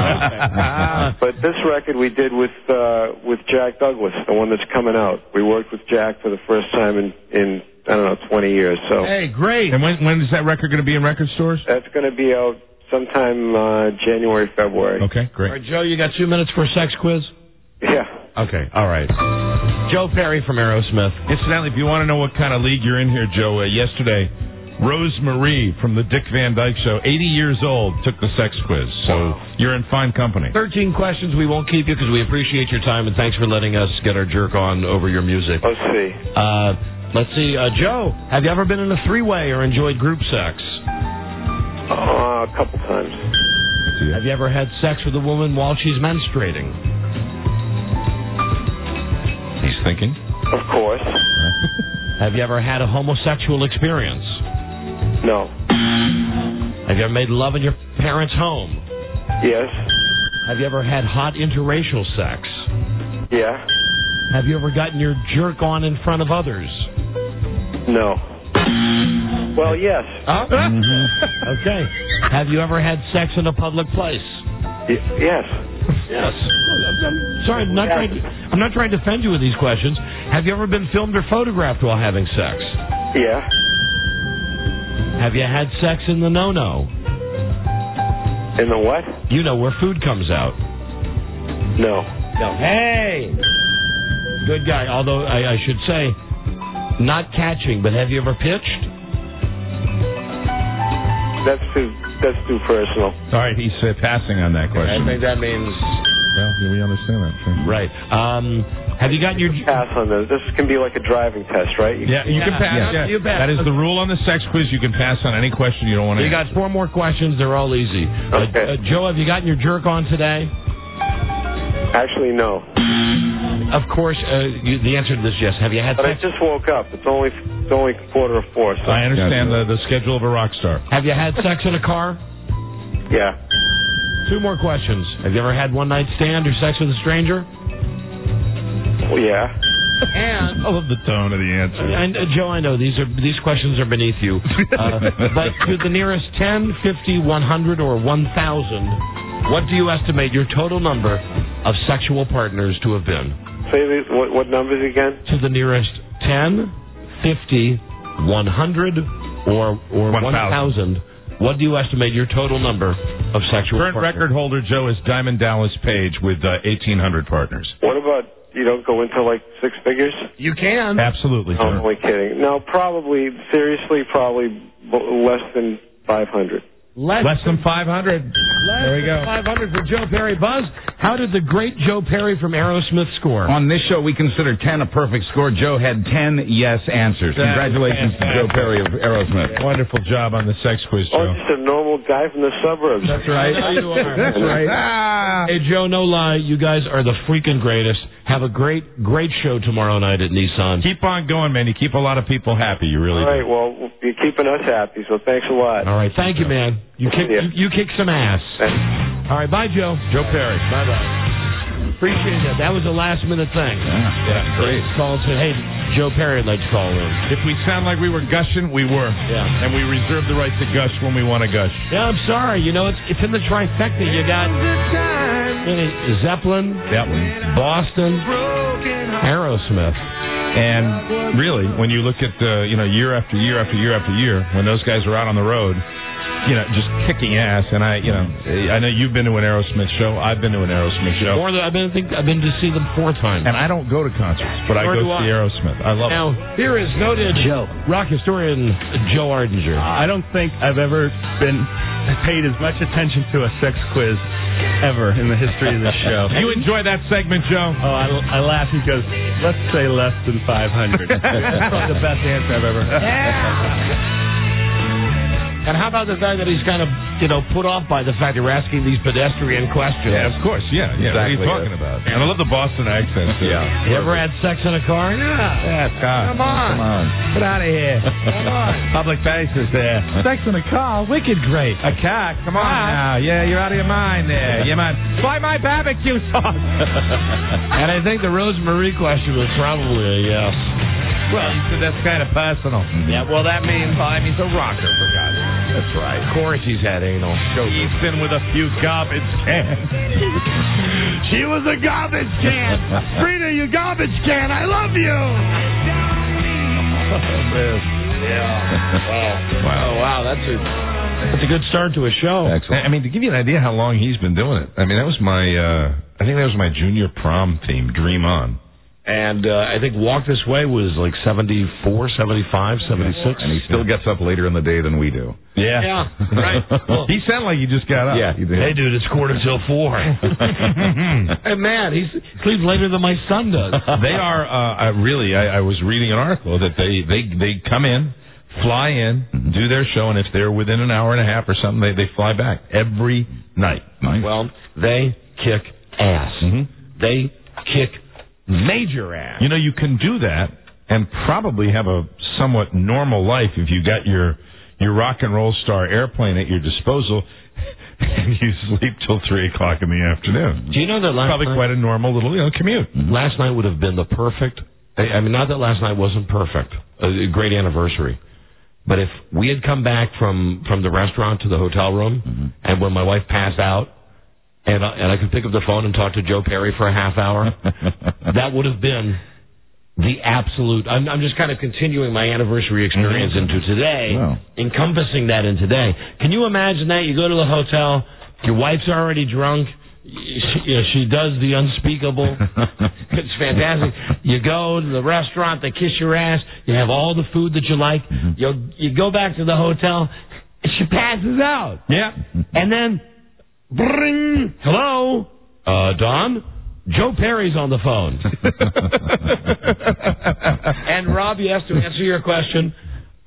But this record we did with uh, with Jack Douglas, the one that's coming out. We worked with Jack for the first time in, in I don't know, twenty years. So. Hey, great. And when when is that record going to be in record stores? That's going to be out sometime uh, January, February. Okay, great. All right, Joe, you got two minutes for a sex quiz? Yeah. Okay, all right. Joe Perry from Aerosmith. Incidentally, if you want to know what kind of league you're in here, Joe, uh, yesterday, Rose Marie from the Dick Van Dyke Show, eighty years old, took the sex quiz. So wow. You're in fine company. thirteen questions. We won't keep you because we appreciate your time, and thanks for letting us get our jerk on over your music. Let's see. Uh, let's see. Uh, Joe, have you ever been in a three-way or enjoyed group sex? Uh, a couple times. Have you ever had sex with a woman while she's menstruating? He's thinking. Of course. Have you ever had a homosexual experience? No. Have you ever made love in your parents' home? Yes. Have you ever had hot interracial sex? Yeah. Have you ever gotten your jerk on in front of others? No. Well, yes. Uh, mm-hmm. Okay. Have you ever had sex in a public place? Y- yes. Yes. I'm sorry, I'm not, yes. trying to, I'm not trying to offend you with these questions. Have you ever been filmed or photographed while having sex? Yeah. Have you had sex in the no-no? In the what? You know, where food comes out. No. No. Hey! Good guy, although I, I should say, not catching, but have you ever pitched? That's too that's too personal. All right, he's uh, passing on that question. I think that means... Well, we understand that. Sure. Right. Um, have you gotten your... Pass on this. This can be like a driving test, right? You yeah, you yeah, can pass. Yeah. Yeah. You pass. That is the rule on the sex quiz. You can pass on any question you don't want to You got four more questions. They're all easy. Okay. Uh, uh, Joe, have you gotten your jerk on today? Actually, no. Of course, uh, you, the answer to this is yes. Have you had But I sex? just woke up. It's only it's only quarter of four. So I understand the, the schedule of a rock star. Have you had sex in a car? Yeah. Two more questions. Have you ever had one night stand or sex with a stranger? Well, yeah. And I love the tone of the answer. And uh, Joe, I know these are these questions are beneath you, uh, but to the nearest ten, fifty, one hundred, or one thousand, what do you estimate your total number of sexual partners to have been? Say these, what, what numbers again? To the nearest ten, fifty, one hundred, or or one thousand. What do you estimate your total number of sexual Current partners? record holder, Joe, is Diamond Dallas Page with uh, eighteen hundred partners. What about you don't go into like six figures? You can. Absolutely. No, I'm only kidding. No, probably, seriously, probably b- less than five hundred. Less, Less than five hundred. There we go. five hundred for Joe Perry. Buzz, how did the great Joe Perry from Aerosmith score? On this show, we consider ten a perfect score. Joe had ten yes answers. That's Congratulations to Joe Perry of Aerosmith. Wonderful job on the sex quiz, Oh, Joe. just a normal guy from the suburbs. That's right. I know you are. That's right. Ah. Hey, Joe, no lie. You guys are the freaking greatest. Have a great, great show tomorrow night at Nissan. Keep on going, man. You keep a lot of people happy. You really All right, well, you're keeping us happy, so thanks a lot. All right. Thank you, man. You kick, Yeah. you, you kick some ass. All right. Bye, Joe. Joe Perry. Bye-bye. Appreciate that. That was a last-minute thing. Yeah, yeah, great. Called and said, hey, Joe Perry would like to call in. If we sound like we were gushing, we were. Yeah. And we reserve the right to gush when we want to gush. Yeah, I'm sorry. You know, it's it's in the trifecta. You got Zeppelin, Yep. Boston, Aerosmith. And really, when you look at, uh, you know, year after year after year after year, when those guys are out on the road, you know, just kicking ass. And I, you know, I know you've been to an Aerosmith show. I've been to an Aerosmith show. More than, I've been, I think I've been to see them four times. And I don't go to concerts, but I Nor go do see I. Aerosmith. I love Now, it. here is noted Joe. rock historian Joe Ardinger. I don't think I've ever been paid as much attention to a sex quiz ever in the history of this show. You enjoy that segment, Joe? Oh, I, I laugh because let's say less than five hundred. That's probably the best answer I've ever heard. And how about the fact that he's kind of, you know, put off by the fact that we're asking these pedestrian questions? Yeah, of course. Yeah, yeah. Exactly, what are you talking yeah. about? And I love the Boston accent, too. Yeah. You ever had sex in a car? Yeah. Yeah, God. Come on. Come on. Get out of here. Come on. Public faces there. Sex in a car, wicked great. A car? Come on now. Yeah, you're out of your mind there. You mind? Fly my barbecue sauce. And I think the Rosemary question was probably a yes. Well, you said that's kind of personal. Yeah, well, that means, well, that means a rocker, for God's sake. That's right. Of course he's had anal. He's been with a few garbage cans. She was a garbage can. Frida, you garbage can. I love you. Yeah. Wow. Wow, wow. That's a that's a good start to a show. Excellent. I mean, to give you an idea how long he's been doing it. I mean, that was my, uh, I think that was my junior prom theme, Dream On. And uh, I think Walk This Way was like seventy-four, seventy-five, seventy-six. And he still gets up later in the day than we do. Yeah. Yeah, right. Well, He sounded like he just got up. Yeah, he did. hey, dude, it's quarter till four. Hey, man, he sleeps later than my son does. They are, uh, I really, I, I was reading an article that they, they, they come in, fly in, do their show, and if they're within an hour and a half or something, they, they fly back every night. Nice. Well, they kick ass. Mhm. They kick major ass. You know, you can do that and probably have a somewhat normal life if you got your your rock and roll star airplane at your disposal and you sleep till three o'clock in the afternoon. Do you know that last Probably night, quite a normal little, you know, commute. last night would have been the perfect, I I mean, not that last night wasn't perfect, a great anniversary, but if we had come back from, from the restaurant to the hotel room, Mm-hmm. and when my wife passed out, and I, and I could pick up the phone and talk to Joe Perry for a half hour, that would have been the absolute. I'm, I'm just kind of continuing my anniversary experience Mm-hmm. into today, Wow. encompassing that in today. Can you imagine that? You go to the hotel, your wife's already drunk. She, you know, she does the unspeakable. It's fantastic. You go to the restaurant, they kiss your ass. You have all the food that you like. Mm-hmm. You you go back to the hotel, and she passes out. Yeah. And then, bring, hello, uh, Don, Joe Perry's on the phone. And Rob, yes, to answer your question,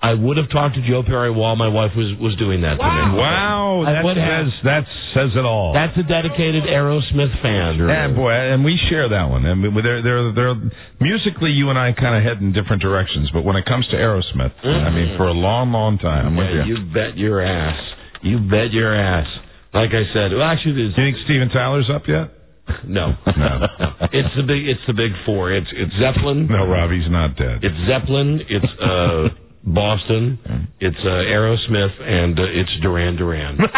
I would have talked to Joe Perry while my wife was, was doing that wow. to me. Wow, I that would says, have. that says it all. That's a dedicated Aerosmith fan. Yeah, boy, and we share that one. And they're, they're, they're, musically, you and I kind of head in different directions, but when it comes to Aerosmith, mm-hmm. I mean, for a long, long time, I'm yeah, with you. You bet your ass. You bet your ass. Like I said, well, actually, there's... Do you think Steven Tyler's up yet? No, no. It's the big. It's the big four. It's it's Zeppelin. No, Rob, he's not dead. It's Zeppelin. It's uh, Boston. It's uh, Aerosmith, and uh, it's Duran Duran. that,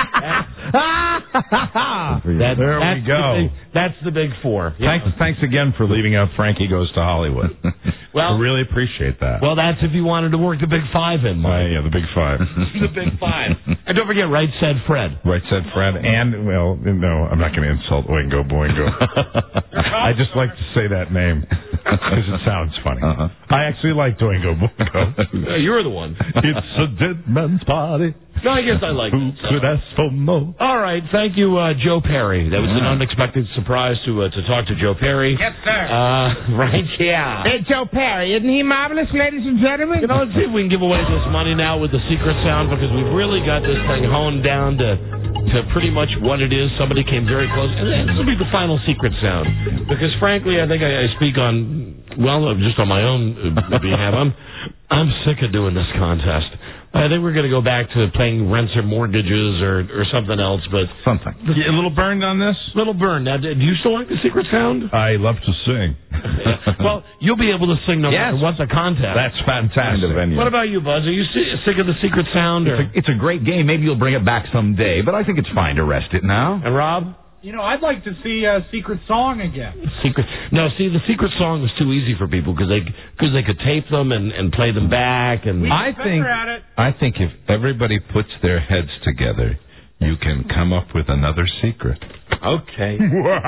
there that's we go. The big, that's the big four. Thanks, know? thanks again for leaving out Frankie Goes to Hollywood. Well, I really appreciate that. Well, that's if you wanted to work the big five in, Mike. Uh, yeah, the big five. The big five. And don't forget, Right Said Fred. Right Said Fred, and well, no, I'm not going to insult Oingo Boingo. I just like to say that name because it sounds funny. Uh-huh. I actually like Oingo Boingo. Uh, you're the one. It's a dead man's body. No, I guess I like Who it. could ask for more? All right, thank you, uh, Joe Perry. That was an unexpected surprise to uh, to talk to Joe Perry. Yes, sir. Uh, right, yeah. Hey, Joe Perry, isn't he marvelous, ladies and gentlemen? You know, let's see if we can give away this money now with the secret sound, because we've really got this thing honed down to to pretty much what it is. Somebody came very close, and this will be the final secret sound. Because frankly, I think I, I speak on well, just on my own behalf. I'm I'm sick of doing this contest. I think we're going to go back to playing rents or mortgages or, or something else, but... Something. Yeah, a little burned on this? Little burned. Now, do you still like the secret sound? I love to sing. Well, you'll be able to sing no yes. matter what the contest. That's fantastic. What about you, Buzz? Are you sick of the secret sound? Or? It's, a, it's a great game. Maybe you'll bring it back someday, but I think it's fine to rest it now. And Rob? You know, I'd like to see a secret song again. Secret? No, see, the secret song was too easy for people because they because they could tape them and, and play them back. And we I think at it. I think if everybody puts their heads together, you can come up with another secret. Okay.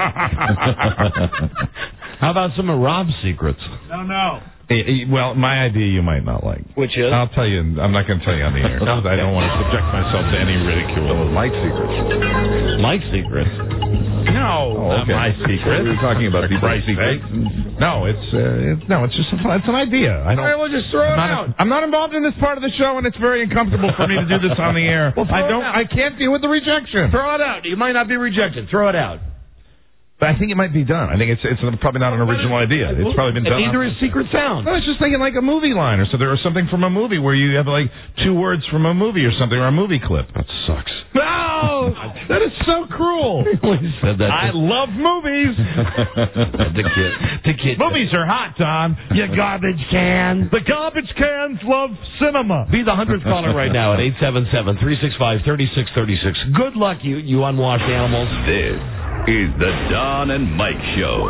How about some of Rob's secrets? No, no. Well, my idea you might not like. Which is? I'll tell you. I'm not going to tell you on the air because I don't want to subject myself to any ridicule. So Mike's secrets. Mike's secrets? No, oh, okay. not my secret. We were talking about people's secrets. No, it's uh, it's no, it's just a, it's an idea. I don't. All right, well, just throw it I'm not, out. I'm not involved in this part of the show, and it's very uncomfortable for me to do this on the air. Well, I don't. I can't deal with the rejection. Throw it out. You might not be rejected. Throw it out. But I think it might be done. I think it's it's probably not an original idea. It's probably been done. Neither is secret sound. I was just thinking like a movie line or something, or something from a movie where you have like two words from a movie or something, or a movie clip. That sucks. No, that is so cruel. Said that I love movies. the kid, the kid. Movies are hot, Don. You garbage can. The garbage cans love cinema. Be the hundredth caller right now at eight seven seven, three six five, three six three six. Good luck, you you unwashed animals. This is the Don and Mike Show.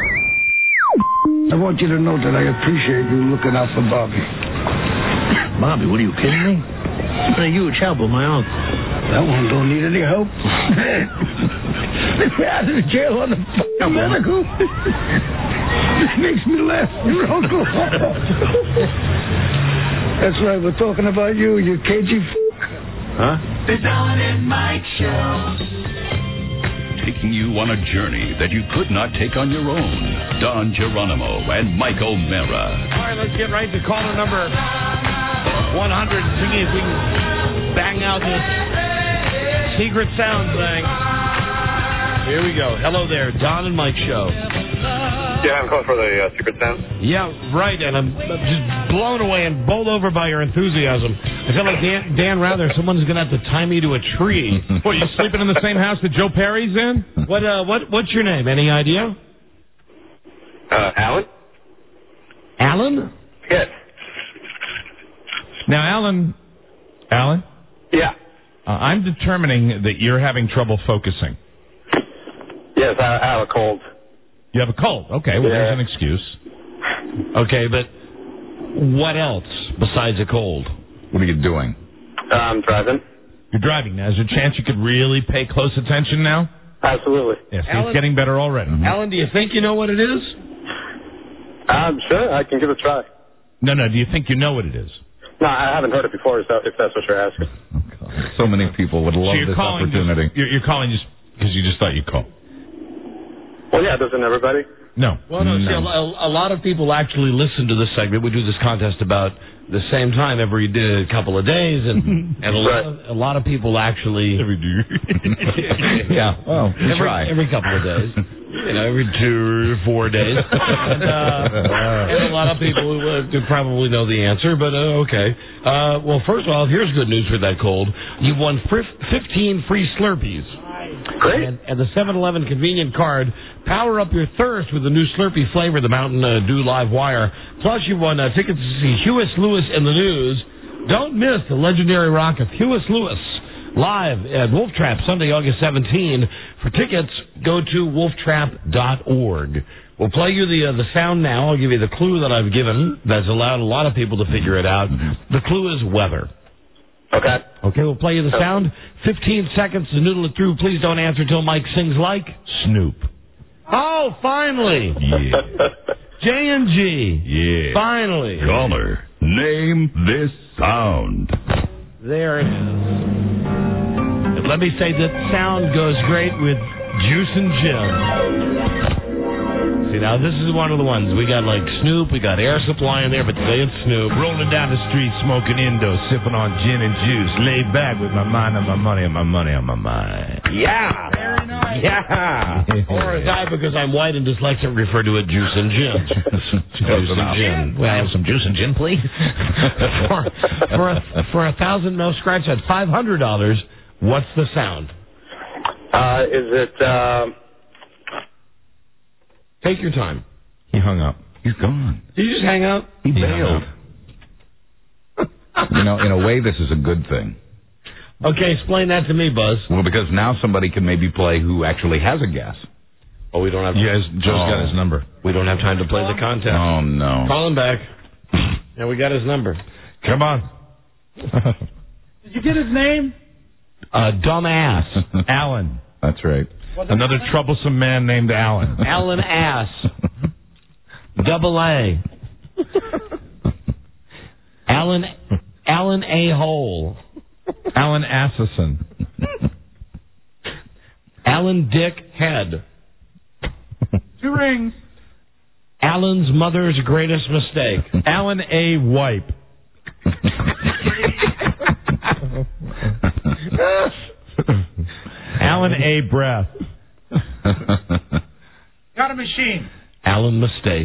I want you to know that I appreciate you looking out for Bobby. Bobby, what are you kidding me? He's been a huge help with my uncle. That one don't need any help. Let me out of the jail on the f***ing medical. This makes me laugh, your uncle. That's right, we're talking about you, you cagey f***. Huh? The Don and Mike Show. Taking you on a journey that you could not take on your own. Don Geronimo and Mike O'Mara. All right, let's get right to caller number one hundred and see if we can bang out this secret sound thing. Here we go. Hello there, Don and Mike Show. Yeah, I'm calling for the uh, secret sound. Yeah, right, and I'm just blown away and bowled over by your enthusiasm. I feel like Dan, Dan Rather, someone's going to have to tie me to a tree. What, you sleeping in the same house that Joe Perry's in? What? Uh, what? What's your name? Any idea? Uh, Alan? Alan? Yes. Now, Alan, Alan? Yeah. Uh, I'm determining that you're having trouble focusing. Yes, I, I have a cold. You have a cold. Okay, well, Yeah. there's an excuse. Okay, but what else besides a cold? What are you doing? Uh, I'm driving. You're driving now. Is there a chance you could really pay close attention now? Absolutely. Yes, Alan- it's getting better already. Alan, do you think you know what it is? Um, sure, I can give it a try. No, no, do you think you know what it is? No, I haven't heard it before, so if that's what you're asking. So many people would love so you're this calling opportunity. Just, you're, you're calling just because you just thought you'd call. Well, yeah, doesn't everybody? No. Well, no, no. see, a, lo- a lot of people actually listen to this segment. We do this contest about the same time every day, couple of days, and, and a, lot of, a lot of people actually... Every day. yeah. Well, we every, try. every couple of days. You know, every two or four days. and, uh, and a lot of people uh, do probably know the answer, but uh, okay. Uh, well, first of all, here's good news for that cold. You've won fifteen free Slurpees. Great. And, and the seven eleven convenient card. Power up your thirst with the new Slurpee flavor, the Mountain uh, Dew Live Wire. Plus, you won uh, tickets to see Huey Lewis in the News. Don't miss the legendary rock of Huey Lewis live at Wolf Trap Sunday, August seventeenth. For tickets, go to wolf trap dot org. We'll play you the uh, the sound now. I'll give you the clue that I've given that's allowed a lot of people to figure it out. The clue is weather. Okay. Okay, we'll play you the sound. fifteen seconds to noodle it through. Please don't answer till Mike sings like Snoop. Oh, finally. Yeah. J and G. Yeah. Finally. Caller, name this sound. There it is. And let me say that sound goes great with Juice and Jim. See, now this is one of the ones. We got like Snoop, we got Air Supply in there, but today it's Snoop. Rolling down the street, smoking Indo, sipping on gin and juice, laid back with my mind on my money and my money on my mind. Yeah. Very nice. Yeah. Or as I, because I'm white and dyslexic, refer to it Juice and Gin. Juice and Gin. Well, have some juice and gin, please. for, for, a, for a thousand no scratch at five hundred dollars, what's the sound? Uh, is it, um... Take your time. He hung up. He's gone. Did you just hang up? He bailed. You know, in a way, this is a good thing. Okay, explain that to me, Buzz. Well, because now somebody can maybe play who actually has a guess. Oh, we don't have. Yes, Joe's Oh. got his number. We don't have time to play the contest. Oh, no. Call him back. Yeah, we got his number. Come on. Did you get his name? Uh, dumbass. Alan. That's right. Another troublesome man named Alan. Alan Ass. Double A. Alan Alan A Hole. Alan Assison. Alan Dick Head. Two rings. Alan's mother's greatest mistake. Alan A Wipe. Alan A Breath. Got a machine. Alan Mistake.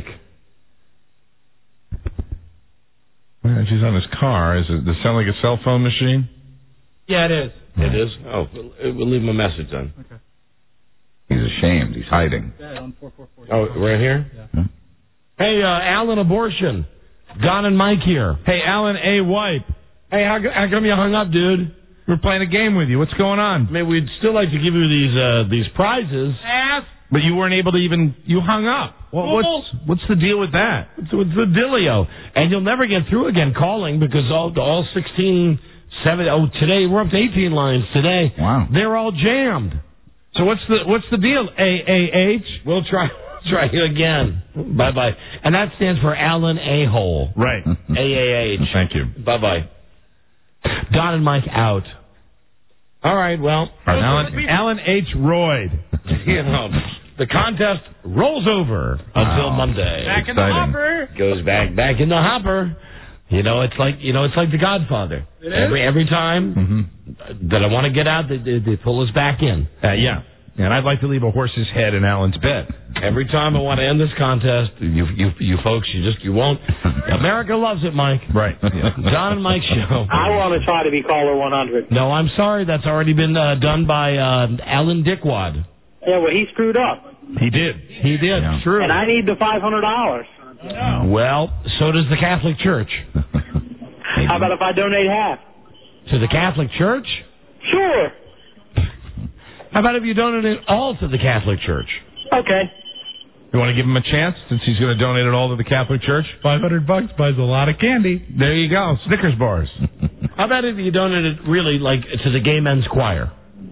Well, she's on his car. Is it? Does it sound like a cell phone machine? Yeah, it is. It is? Oh, we'll leave him a message then. Okay. He's ashamed. He's hiding. Yeah, on four four four. Oh, right here? Yeah. Hey, uh, Alan Abortion. Don and Mike here. Hey, Alan A Wipe. Hey, how, how come you hung up, dude? We're playing a game with you. What's going on? I mean, we'd still like to give you these uh, these prizes. Ass. But you weren't able to even. You hung up. Well, what's what's the deal with that? It's, it's the dealio. And you'll never get through again calling because all all sixteen, seven, oh, today, we're up to eighteen lines today. Wow. They're all jammed. So what's the what's the deal? A A H. We'll try try you again. Bye bye. And that stands for Alan A Hole. Right. A A H. Thank you. Bye bye. Don and Mike out. All right. Well, Alan Alan H Royd. you know, the contest rolls over until Wow. Monday. Back in the Exciting. hopper. Goes back back in the hopper. You know, it's like you know, it's like The Godfather. It is? Every every time Mm-hmm. that I want to get out, they, they, they pull us back in. Uh, yeah. And I'd like to leave a horse's head in Alan's bed. Every time I want to end this contest, you you you folks, you just you won't. America loves it, Mike. Right. Yeah. Don and Mike show. I want to try to be caller one hundred. No, I'm sorry, that's already been uh, done by uh, Alan Dickwad. Yeah, well, he screwed up. He did. He did. Yeah. True. And I need the five hundred dollars. Well, so does the Catholic Church. How about if I donate half? To the Catholic Church? Sure. How about if you donate it all to the Catholic Church? Okay. You want to give him a chance since he's going to donate it all to the Catholic Church? Five hundred bucks buys a lot of candy. There you go. Snickers bars. How about if you donate it really like to the Gay Men's Choir?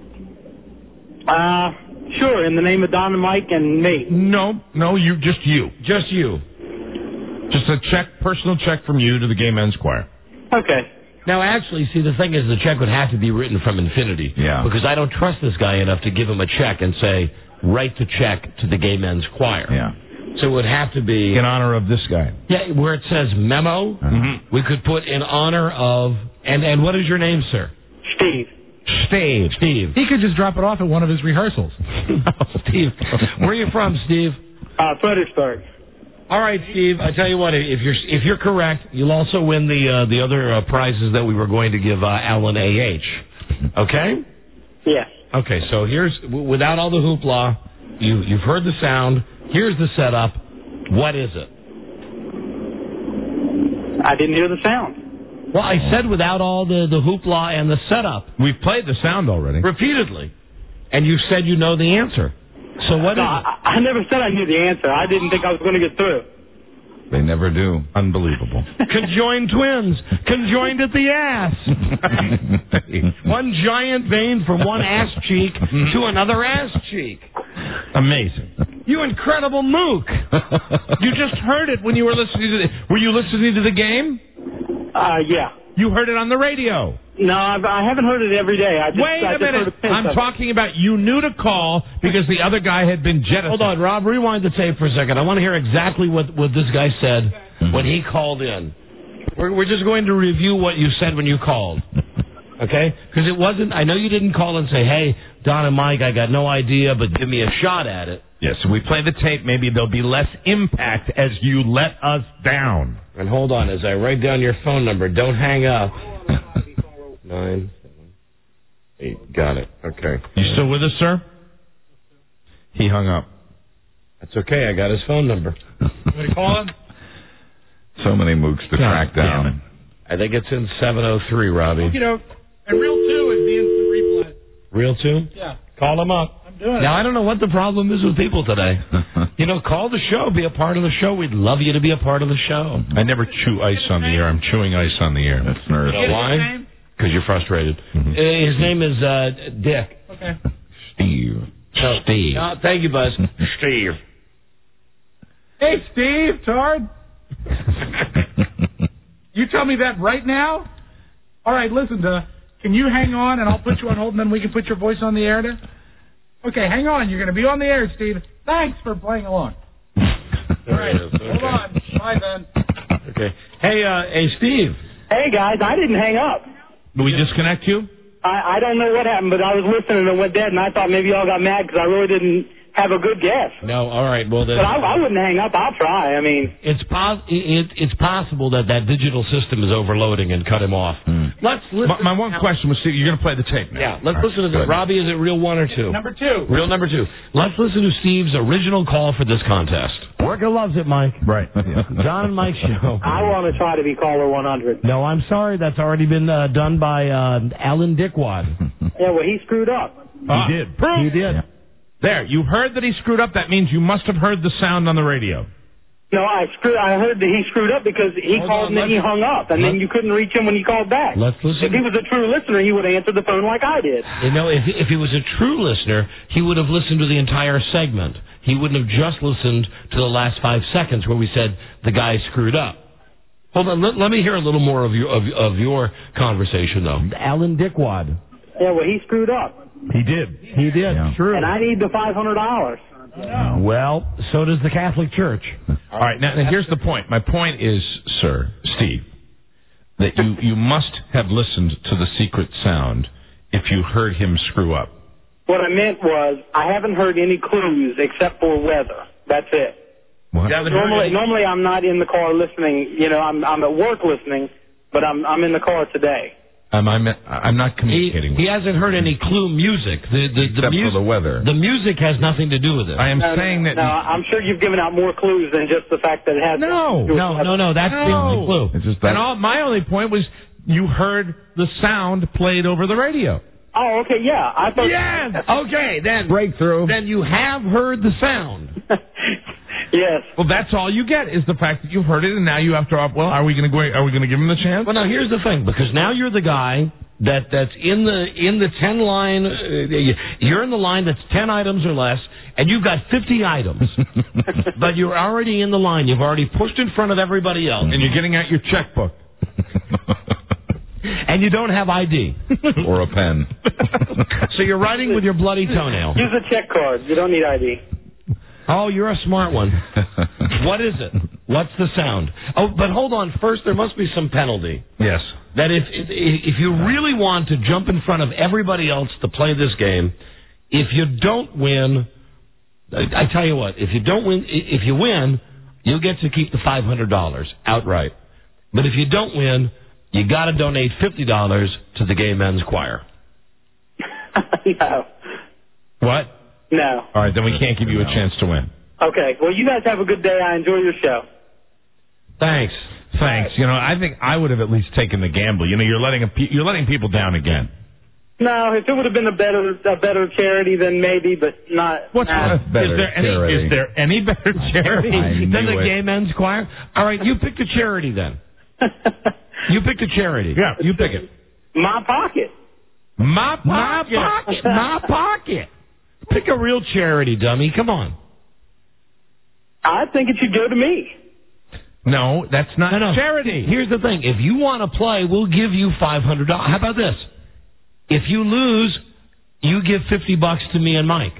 Uh, sure, in the name of Don and Mike and me. No, no, you just you. Just you. Just a check, personal check from you to the Gay Men's Choir. Okay. Now, actually, see, the thing is, the check would have to be written from Infinity. Yeah. Because I don't trust this guy enough to give him a check and say, write the check to the Gay Men's Choir. Yeah. So it would have to be in honor of this guy. Yeah, where it says memo, Mm-hmm. we could put in honor of. And and what is your name, sir? Steve. Steve. Steve. He could just drop it off at one of his rehearsals. Steve. Where are you from, Steve? Uh, Fredericksburg. All right, Steve. I tell you what. If you're if you're correct, you'll also win the uh, the other uh, prizes that we were going to give uh, Alan A H. Okay. Yes. Okay. So here's w- without all the hoopla, you you've heard the sound. Here's the setup. What is it? I didn't hear the sound. Well, I said without all the, the hoopla and the setup. We've played the sound already. Repeatedly. And you said you know the answer. So what no, is it? I, I never said I knew the answer. I didn't think I was going to get through. They never do. Unbelievable. Conjoined twins. Conjoined at the ass. One giant vein from one ass cheek to another ass cheek. Amazing. You incredible mook. You just heard it when you were listening to the... Were you listening to the game? Uh, yeah. You heard it on the radio. No, I've, I haven't heard it every day. I just, Wait I a just heard minute. a pinch I'm of it. talking about you knew to call because the other guy had been jettisoned. Hold on, Rob. Rewind the tape for a second. I want to hear exactly what, what this guy said when he called in. We're, we're just going to review what you said when you called. Okay? Because it wasn't... I know you didn't call and say, hey, Don and Mike, I got no idea, but give me a shot at it. Yes, we play the tape. Maybe there'll be less impact as you let us down. And hold on, as I write down your phone number, don't hang up. Nine, seven, eight. Got it. Okay. You still with us, sir? He hung up. That's okay. I got his phone number. What you call him? So many mooks to track down. I think it's in seven oh three, Robbie. You know, and Real two is the instant replay. Real two? Yeah. Call him up. I'm doing it. Now, I don't know what the problem is with people today. You know, call the show. Be a part of the show. We'd love you to be a part of the show. I never chew ice on the air. I'm chewing ice on the air. That's nervous. You know why? Because you're frustrated. Mm-hmm. Uh, his name is uh, Dick. Okay. Steve. So, Steve. Uh, thank you, Buzz. Steve. Hey, Steve, Tard. You tell me that right now? All right, listen, to, can you hang on and I'll put you on hold and then we can put your voice on the air to? Okay, hang on. You're going to be on the air, Steve. Thanks for playing along. All right, okay. Hold on. Bye, then. Okay. Hey, uh, hey, Steve. Hey, guys, I didn't hang up. Did we disconnect you? I, I don't know what happened, but I was listening and it went dead, and I thought maybe y'all got mad because I really didn't have a good guess. No, all right. Well, then. But I, I wouldn't hang up. I'll try. I mean, It's pos- it, it's possible that that digital system is overloading and cut him off. Mm. Let's listen. My, my one question was, Steve, you're going to play the tape now. Yeah, let's All listen to right, this. good. Robbie, is it real one or two? Number two. Real number two. Let's listen to Steve's original call for this contest. Worker loves it, Mike. Right. John and Mike show. I want to try to be caller one hundred. No, I'm sorry. That's already been uh, done by uh, Alan Dickwad. Yeah, well, he screwed up. Ah, he did. Proof. He did. Yeah. There, you heard that he screwed up. That means you must have heard the sound on the radio. No, I screwed. I heard that he screwed up because he Hold called on, and then he let's- hung up, and then you couldn't reach him when he called back. Let's listen. If he was a true listener, he would have answered the phone like I did. You know, if if he was a true listener, he would have listened to the entire segment. He wouldn't have just listened to the last five seconds where we said the guy screwed up. Hold on, let, let me hear a little more of your of, of your conversation though. Alan Dickwad. Yeah, well, he screwed up, He did. He did. True. and I need the five hundred dollars. Well, so does the Catholic Church. All right, now, now here's the point. My point is, sir, Steve, that you, you must have listened to the secret sound if you heard him screw up. What I meant was I haven't heard any clues except for weather. That's it. What? Normally, normally I'm not in the car listening. You know, I'm I'm at work listening, but I'm I'm in the car today. Um, I'm, I'm not He, communicating he with hasn't heard any clue music. The the, the, except mus- for the weather. the music has nothing to do with it. I am No, saying no, that... no, I'm sure you've given out more clues than just the fact that it has. No, No, no, no. That's the only No. clue. It's just that. And all, my only point was you heard the sound played over the radio. Oh, okay, yeah. I thought. Yes. Okay, then Breakthrough. then you have heard the sound. Yes. Well, that's all you get is the fact that you've heard it, and now you have to. Well, are we going to go? Are we going to give him the chance? Well, now here's the thing, because now you're the guy that that's in the in the ten line. Uh, you're in the line that's ten items or less, and you've got fifty items, but you're already in the line. You've already pushed in front of everybody else, And you're getting out your checkbook and you don't have I D. or a pen. So you're writing with your bloody toenail. Use a check card. You don't need I D. Oh, you're a smart one. What is it? What's the sound? Oh, but hold on. First, there must be some penalty. Yes. That if if you really want to jump in front of everybody else to play this game, if you don't win, I tell you what, if you don't win, if you win, you get to keep the five hundred dollars outright. But if you don't win, you got to donate fifty dollars to the Gay Men's Choir. No. What? No. All right, then we can't give you a chance to win. Okay. Well, you guys have a good day. I enjoy your show. Thanks. Thanks. You know, I think I would have at least taken the gamble. You know, you're letting a pe- you're letting people down again. No, if it would have been a better a better charity, then maybe, but not. What's nah. better is there any charity. Is there any better charity than the it. Gay Men's Choir? All right, you pick a charity then. You pick a charity. Yeah, you pick it. My pocket. My pocket. My pocket. My pocket. Pick a real charity, dummy. Come on. I think it should go to me. No, that's not no, no. charity. Here's the thing. If you want to play, we'll give you five hundred dollars. How about this? If you lose, you give fifty bucks to me and Mike.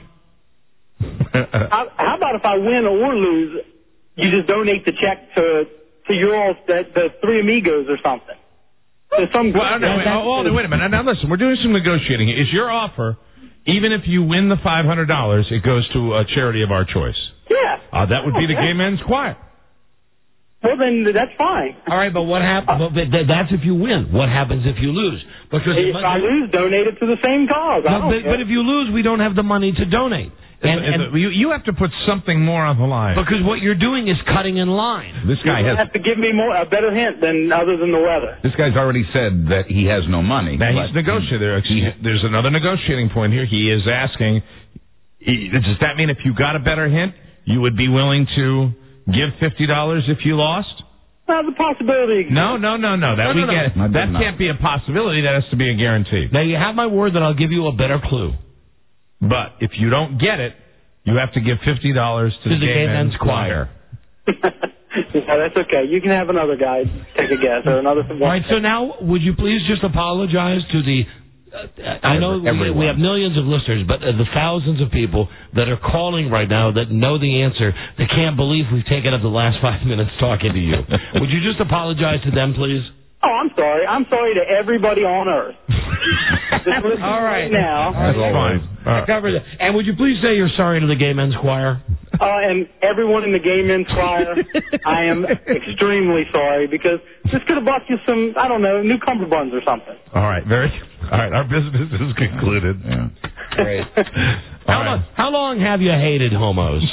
how, how about if I win or lose, you just donate the check to to your all the, the Three Amigos or something? To some well, no, wait, oh, wait a minute. Now, listen, we're doing some negotiating. Is your offer, even if you win the five hundred dollars, it goes to a charity of our choice? Yeah. Uh, that would be the Okay. Gay Men's Choir. Well, then that's fine. All right, but what happens? Uh, but that's if you win. What happens if you lose? Because if I lose, donate it to the same cause. I No, don't but, care. but if you lose, we don't have the money to donate. And, And, and you, you have to put something more on the line. because what you're doing is cutting in line. This guy you has. have to give me more a better hint than other than the weather. This guy's already said that he has no money. Now but he's negotiating. There- There's another negotiating point here. He is asking, he- does that mean if you got a better hint, you would be willing to give fifty dollars if you lost? Well, the possibility exists. No, no, no, no. That No, we no, no. get. Not good That enough. can't be a possibility. That has to be a guarantee. Now you have my word that I'll give you a better clue. But if you don't get it, you have to give fifty dollars to, To the Gay Men's Choir. Yeah, that's okay. You can have another guy take a guess or another. All right. So now, would you please just apologize to the? Uh, I know we, Everyone. we have millions of listeners, but uh, the thousands of people that are calling right now that know the answer, they can't believe we've taken up the last five minutes talking to you. Would you just apologize to them, please? Oh, I'm sorry. I'm sorry to everybody on Earth. Just listen All right. now. That's fine. All right. Cover that. And would you please say you're sorry to the Gay Men's Choir? Uh, and everyone in the Gay Men's Choir, I am extremely sorry because this could have bought you some, I don't know, new cummerbunds or something. All right. Very. All right. Our business is concluded. Yeah. Great. How, All right. long, how long have you hated homos?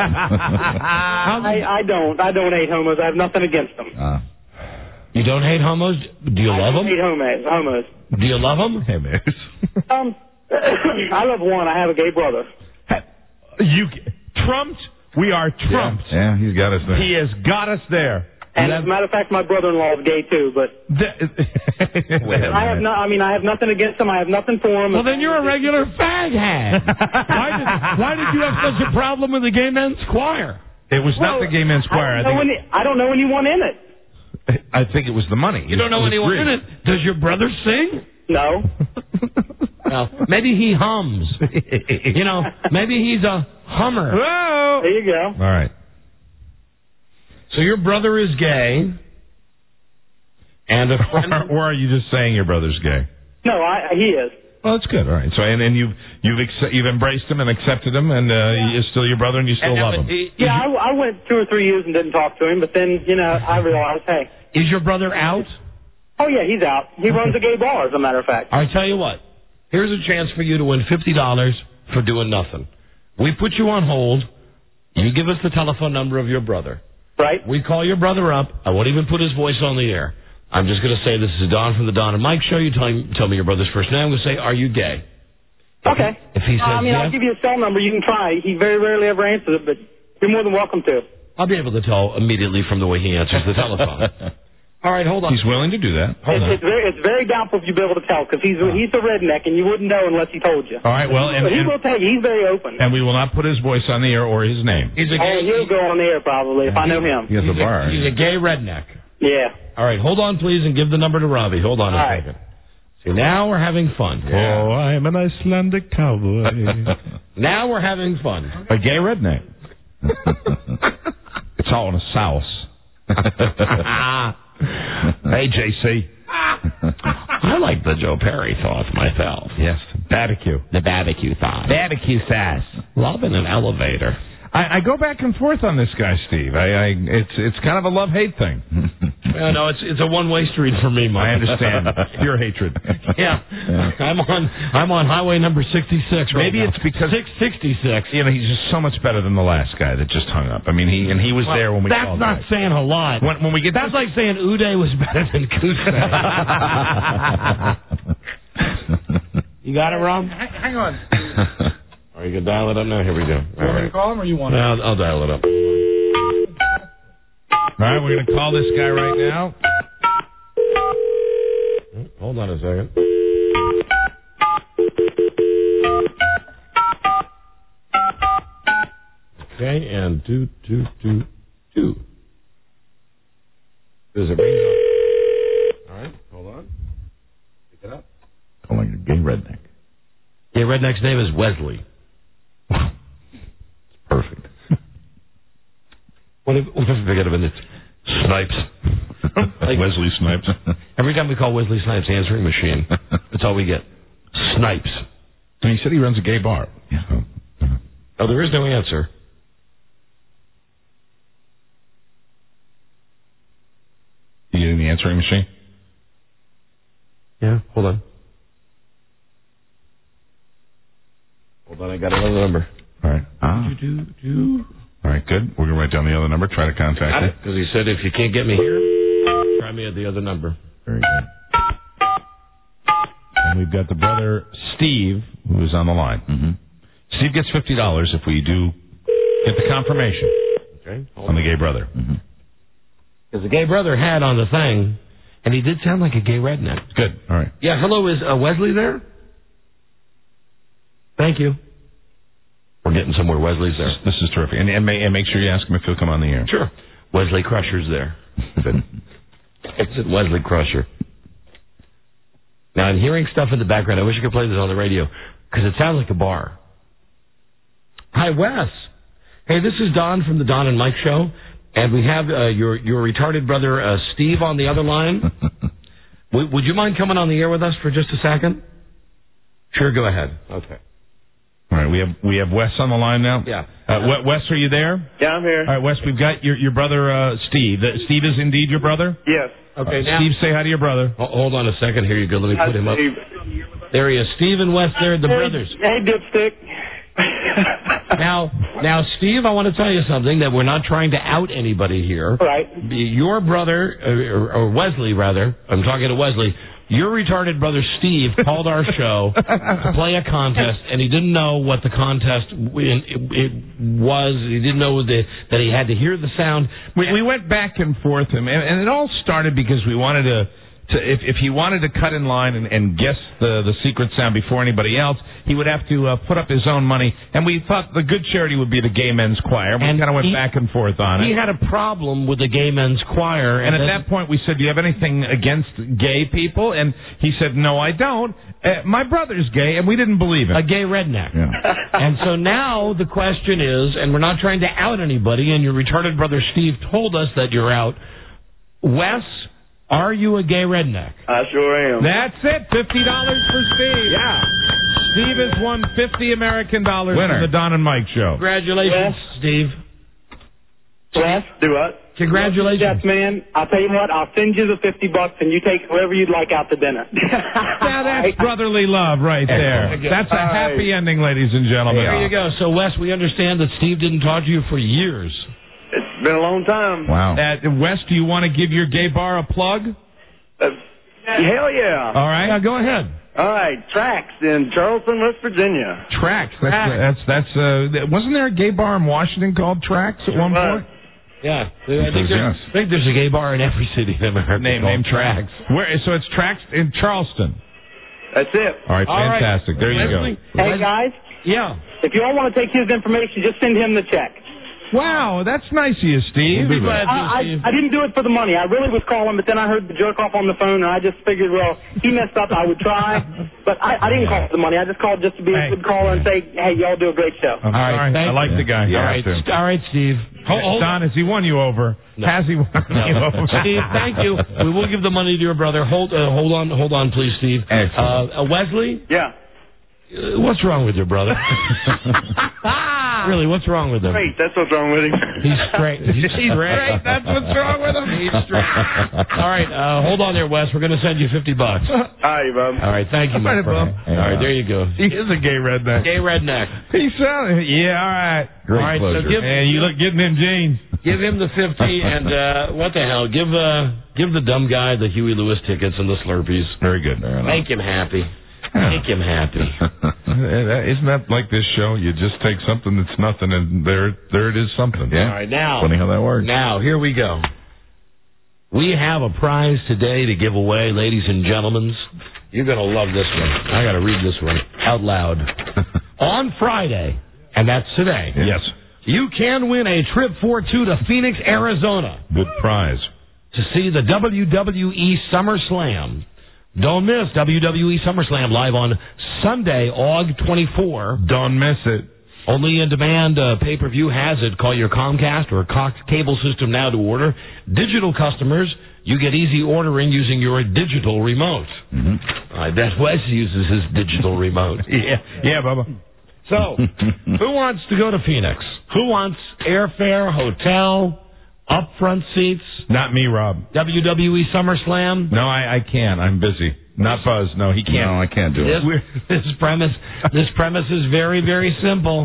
I, I don't. I don't hate homos. I have nothing against them. Uh, You don't hate homos? Do you I love don't them? hate homos. homos. Do you love them? Hey, man. Um, I love one. I have a gay brother. You trumped. We are trumped. yeah, he's got us there. He has got us there. And as a matter of fact, my brother-in-law is gay too. But I have no. I mean, I have nothing against him. I have nothing for him. Well, then you're a regular fag hag. why, did, why did you have such a problem with the Gay Men's Choir? It was Well, not the Gay Men's Choir. I don't, know I, any, I don't know anyone in it. think, I think it was the money. You don't know It was anyone free. in it. Does your brother sing? No. Well, maybe he hums. You know, maybe he's a hummer. Whoa. There you go. All right. So your brother is gay, and a friend. Or are you just saying your brother's gay? No, I, he is. Well, that's good. All right. So, and, and you've you've acce- you've embraced him and accepted him, and uh, he is still your brother, and you still And, love uh, him. i- Yeah, I, I went two or three years and didn't talk to him, but then, you know, I realized, hey, Is your brother out? oh yeah, he's out. He runs a gay bar, as a matter of fact. I tell you what. Here's a chance for you to win fifty dollars for doing nothing. We put you on hold. You give us the telephone number of your brother. Right. We call your brother up. I won't even put his voice on the air. I'm just going to say this is Don from the Don and Mike show. You tell me, tell me your brother's first name. I'm going to say, are you gay? Okay. If he says uh, I mean, yes, I'll give you a cell number. You can try. He very rarely ever answers it, but you're more than welcome to. I'll be able to tell immediately from the way he answers the telephone. All right, hold on. He's willing to do that. Hold It's, on. it's very, it's very doubtful if you'll be able to tell because he's he's a redneck and you wouldn't know unless he told you. All right. Well, and, But he and, will tell you. He's very open. and we will not put his voice on the air or his name. He's a Oh, gay. he'll go on the air probably if I know him. He has he's, a bar. a, he's a gay redneck. Yeah. All right, hold on, please, and give the number to Robbie. Hold on a All right. second. See, now we're having fun. Oh, I'm an Icelandic cowboy. Now we're having fun. A gay redneck. It's all in a sauce. Hey, J C. I like the Joe Perry sauce myself. Yes, barbecue. The barbecue sauce. Barbecue sauce. Love in an elevator. I, I go back and forth on this guy, Steve. I, I it's it's kind of a love-hate thing. Well, no, it's it's a one-way street for me, Mike. I understand. Pure hatred. Yeah. yeah. I'm on I'm on highway number sixty-six right Maybe now. it's because six sixty-six. You know, he's just so much better than the last guy that just hung up. I mean, he and he was well, there when we That's called not back. saying a lot. When, when we get That's like saying Uday was better than Kusay. You got it, Rob? Hang, hang on. Or you can dial it up now. Here we go. You want me to call him or you want I'll, I'll dial it up. All right, we're going to call this guy right now. Hold on a second. Okay, and two, two, two, two. Does it ring? All right, hold on. Pick it up. Calling a gay redneck. Yeah, redneck's name is Wesley. It's perfect. What if, what if we get him in it? Snipes. Like Wesley Snipes. Every time we call Wesley Snipes answering machine, that's all we get. Snipes. And he said he runs a gay bar. Yeah. Oh, there is no answer. You get in the answering machine? Yeah, hold on. Hold on, I got another number. All right. Ah. Do, do, do. All right, good. We're going to write down the other number, try to contact you. Because he said if you can't get me here, try me at the other number. Very good. And we've got the brother Steve, who is on the line. Mm-hmm. Steve gets fifty dollars if we do get the confirmation Okay. on the gay brother. Because mm-hmm. the gay brother had on the thing, and he did sound like a gay redneck. Good. All right. Yeah, hello, is uh, Wesley there? Thank you. We're getting somewhere. Wesley's there. This is terrific. And, and, may, and make sure you ask him if he'll come on the air. Sure. Wesley Crusher's there. It's at Wesley Crusher. Now, I'm hearing stuff in the background. I wish I could play this on the radio, because it sounds like a bar. Hi, Wes. Hey, this is Don from the Don and Mike Show, and we have uh, your your retarded brother uh, Steve on the other line. w- would you mind coming on the air with us for just a second? Sure, go ahead. Okay. All right, we have we have Wes on the line now. Yeah. Uh, Wes, are you there? Yeah, I'm here. All right, Wes, we've got your your brother uh, Steve. Uh, Steve is indeed your brother. Yes. Okay. Uh, Now, Steve, say hi to your brother. ho- hold on a second. Here you go. Let me put him up. Steve. There he is. Steve and Wes. They're the Hey, brothers. Hey, dipstick. Now, now, Steve, I want to tell you something that we're not trying to out anybody here. Right. Your brother, or, or Wesley, rather, I'm talking to Wesley, your retarded brother Steve called our show to play a contest, and he didn't know what the contest it, it was. He didn't know the, that he had to hear the sound. We, we went back and forth, and, and it all started because we wanted to, to if, if he wanted to cut in line and, and guess the, the secret sound before anybody else, he would have to uh, put up his own money. And we thought the good charity would be the Gay Men's Choir. We And kind of went he- back and forth on He it. had a problem with the gay men's choir. And at then- that point, we said, do you have anything against gay people? And he said, no, I don't. Uh, my brother's gay, and we didn't believe him. a gay redneck. Yeah. And so now the question is, and we're not trying to out anybody, and your retarded brother Steve told us that you're out. Wes, are you a gay redneck? I sure am. That's it. fifty dollars for Steve. Yeah. Steve has won fifty American dollars Winner. from the Don and Mike Show. Congratulations, Wes? Steve. Wes, do what? Congratulations. Yes, man. I'll tell you what. I'll send you the fifty bucks, and you take whoever you'd like out to dinner. Now that's brotherly love right there. That's a happy ending, ladies and gentlemen. There you go. So, Wes, we understand that Steve didn't talk to you for years. It's been a long time. Wow. Uh, Wes, do you want to give your gay bar a plug? Uh, hell yeah. All right. Yeah, go ahead. All right, Tracks in Charleston, West Virginia. Tracks. That's that's that's. Uh, wasn't there a gay bar in Washington called Tracks at one point? Yeah. I think, there's, I think there's a gay bar in every city in America. Name called name Tracks. Where? So it's Tracks in Charleston. That's it. All right, All right. fantastic. There you Wesley? go. Hey, guys, Yeah. if you all want to take his information, just send him the check. Wow, that's nice of you, Steve. We'll be glad to, I, Steve. I, I didn't do it for the money. I really was calling, but then I heard the jerk off on the phone, and I just figured, well, he messed up. I would try, but I, I didn't call for the money. I just called just to be a good caller and say, hey, y'all do a great show. I'm sorry. I like the guy. All right, Yeah, all right, Steve. Hold, hold Don, has he won you over? No. Has he won No. you over? Steve, thank you. We will give the money to your brother. Hold, uh, hold on, hold on, please, Steve. Uh, uh, Wesley. Yeah. Uh, what's wrong with your brother? Really, what's wrong with him? Great, that's what's wrong with him. He's straight. He's straight. That's what's wrong with him. He's straight. All right, uh, hold on there, Wes. We're going to send you fifty bucks. All right, Bob. All right, thank you, my All right, friend. Bob. All right, there you go. He is a gay redneck. Gay redneck. He sounded. Yeah, all right. All right, so give, And you look getting them jeans. give him the fifty, and uh, what the hell? Give uh, give the dumb guy the Huey Lewis tickets and the Slurpees. Very good. Make him happy. Make him happy. Isn't that like this show? You just take something that's nothing, and there, there it is, something. All right, now. Funny how that works. Now, here we go. We have a prize today to give away, ladies and gentlemen. You're going to love this one. I got to read this one out loud. On Friday, and that's today. Yes. You can win a trip for two to Phoenix, Arizona. Good prize. To see the W W E SummerSlam. Don't miss W W E SummerSlam live on Sunday, August twenty-fourth. Don't miss it. Only in demand uh, pay-per-view has it. Call your Comcast or Cox cable system now to order. Digital customers, you get easy ordering using your digital remote. Mm-hmm. I bet Wes uses his digital remote. Yeah, yeah, Bubba. So, who wants to go to Phoenix? Who wants airfare, hotel, upfront seats? Not me, Rob. W W E SummerSlam? No, I, I can't. I'm busy. Not Buzz. No, he can't. No, I can't do This, it. this premise, this premise is very, very simple.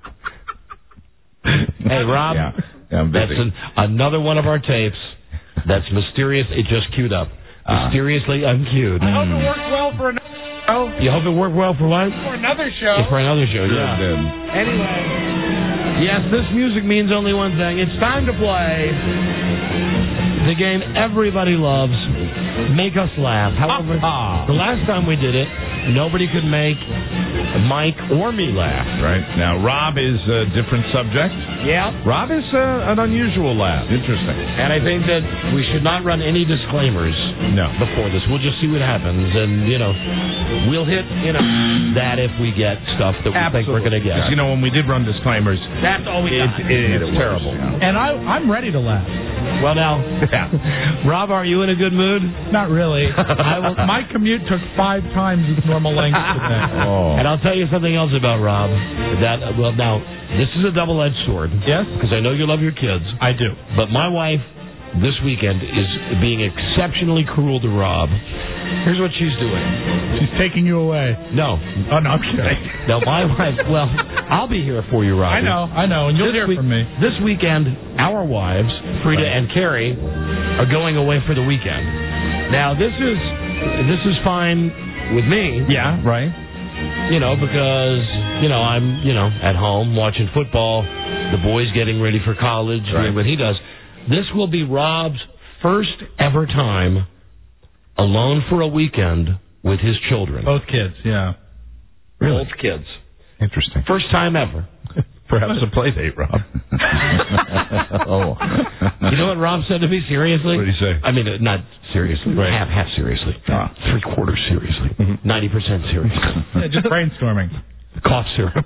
Hey, Rob, Yeah, yeah, I'm busy. that's an, another one of our tapes that's mysterious. It just queued up. Mysteriously unqueued. I hope it worked well for another show. You hope it worked well for what? For another show. For another show, yeah. It did. Anyway, yes, this music means only one thing. It's time to play the game everybody loves, Make Us Laugh. However, the last time we did it, nobody could make Mike or me laugh. Right. Now, Rob is a different subject. Yeah. Rob is uh, an unusual laugh. Interesting. And I think that we should not run any disclaimers No. before this. We'll just see what happens. And, you know, we'll hit, you know, that if we get stuff that we think we're going to get. 'Cause, you know, when we did run disclaimers, That's all we it, got. it, it's was, terrible. yeah. And I, I'm ready to laugh. Well, now, Yeah. Rob, are you in a good mood? Not really. I will, my commute took five times its normal length today. Oh. And I'll tell you something else about Rob. That well, now this is a double-edged sword. Yes? Because I know you love your kids. I do. But my wife this weekend is being exceptionally cruel to Rob. Here's what she's doing. She's taking you away. No. Oh, no, I'm kidding. No, my wife. Well, I'll be here for you, Rob. I know, I know, and you'll This hear week- from me. This weekend, our wives, Frida and Carrie, are going away for the weekend. Now, this is this is fine with me. Yeah, right. You know, because, you know, I'm, you know, at home watching football, the boys getting ready for college, doing what he does. This will be Rob's first ever time alone for a weekend with his children. Both kids, yeah. Really? Both kids. Interesting. First time ever. Perhaps a play date, Rob. Oh. You know what Rob said to me, seriously? What did he say? I mean, uh, not seriously, Right. half half seriously. Ah. Three quarters seriously. ninety percent seriously. Yeah, just brainstorming. Cough syrup.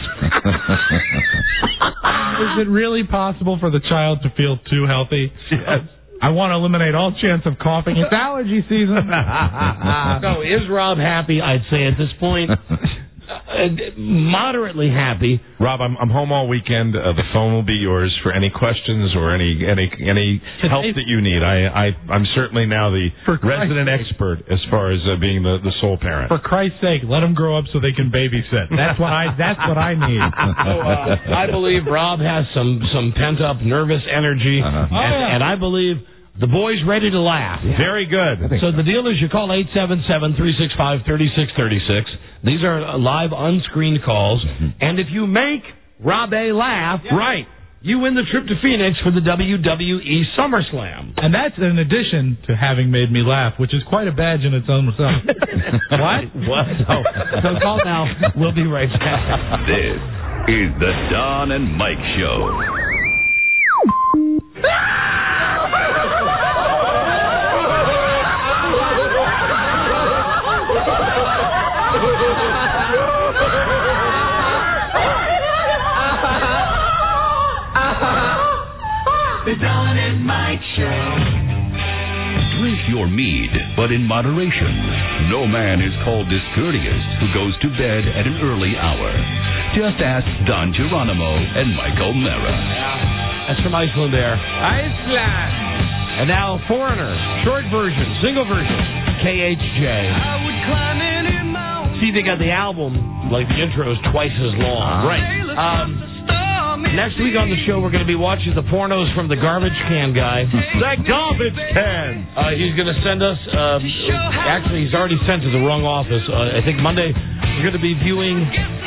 Is it really possible for the child to feel too healthy? Yes. I want to eliminate all chance of coughing. It's allergy season. So is Rob happy? I'd say at this point, uh, moderately happy. Rob, I'm I'm home all weekend. Uh, the phone will be yours for any questions or any any any help that you need. I I I'm certainly now the For Christ's resident sake. expert as far as uh, being the, the sole parent. For Christ's sake, let them grow up so they can babysit. That's what I. That's what I need. So, uh, I believe Rob has some, some pent up nervous energy, Uh-huh. and, Oh, yeah. and I believe the boy's ready to laugh. Very good. So the deal is you call eight seven seven, three six five, three six three six. These are live unscreened calls. And if you make Rob A laugh, right, you win the trip to Phoenix for the W W E SummerSlam. And that's in addition to having made me laugh, which is quite a badge in its own self. What? What? So, so call now. We'll be right back. This is the Don and Mike Show. The Don and Mike Show. Drink your mead, but in moderation. No man is called discourteous who goes to bed at an early hour. Just ask Don Geronimo and Mike O'Mara. That's from Iceland there. Iceland. And now Foreigner, short version, single version, K H J. I would climb any mountain. See, they got the album, like the intro is twice as long. Uh, right. Um, next week on the show, we're going to be watching the pornos from the garbage can guy. The garbage can. Uh, he's going to send us, uh, actually, he's already sent to the wrong office. Uh, I think Monday, we're going to be viewing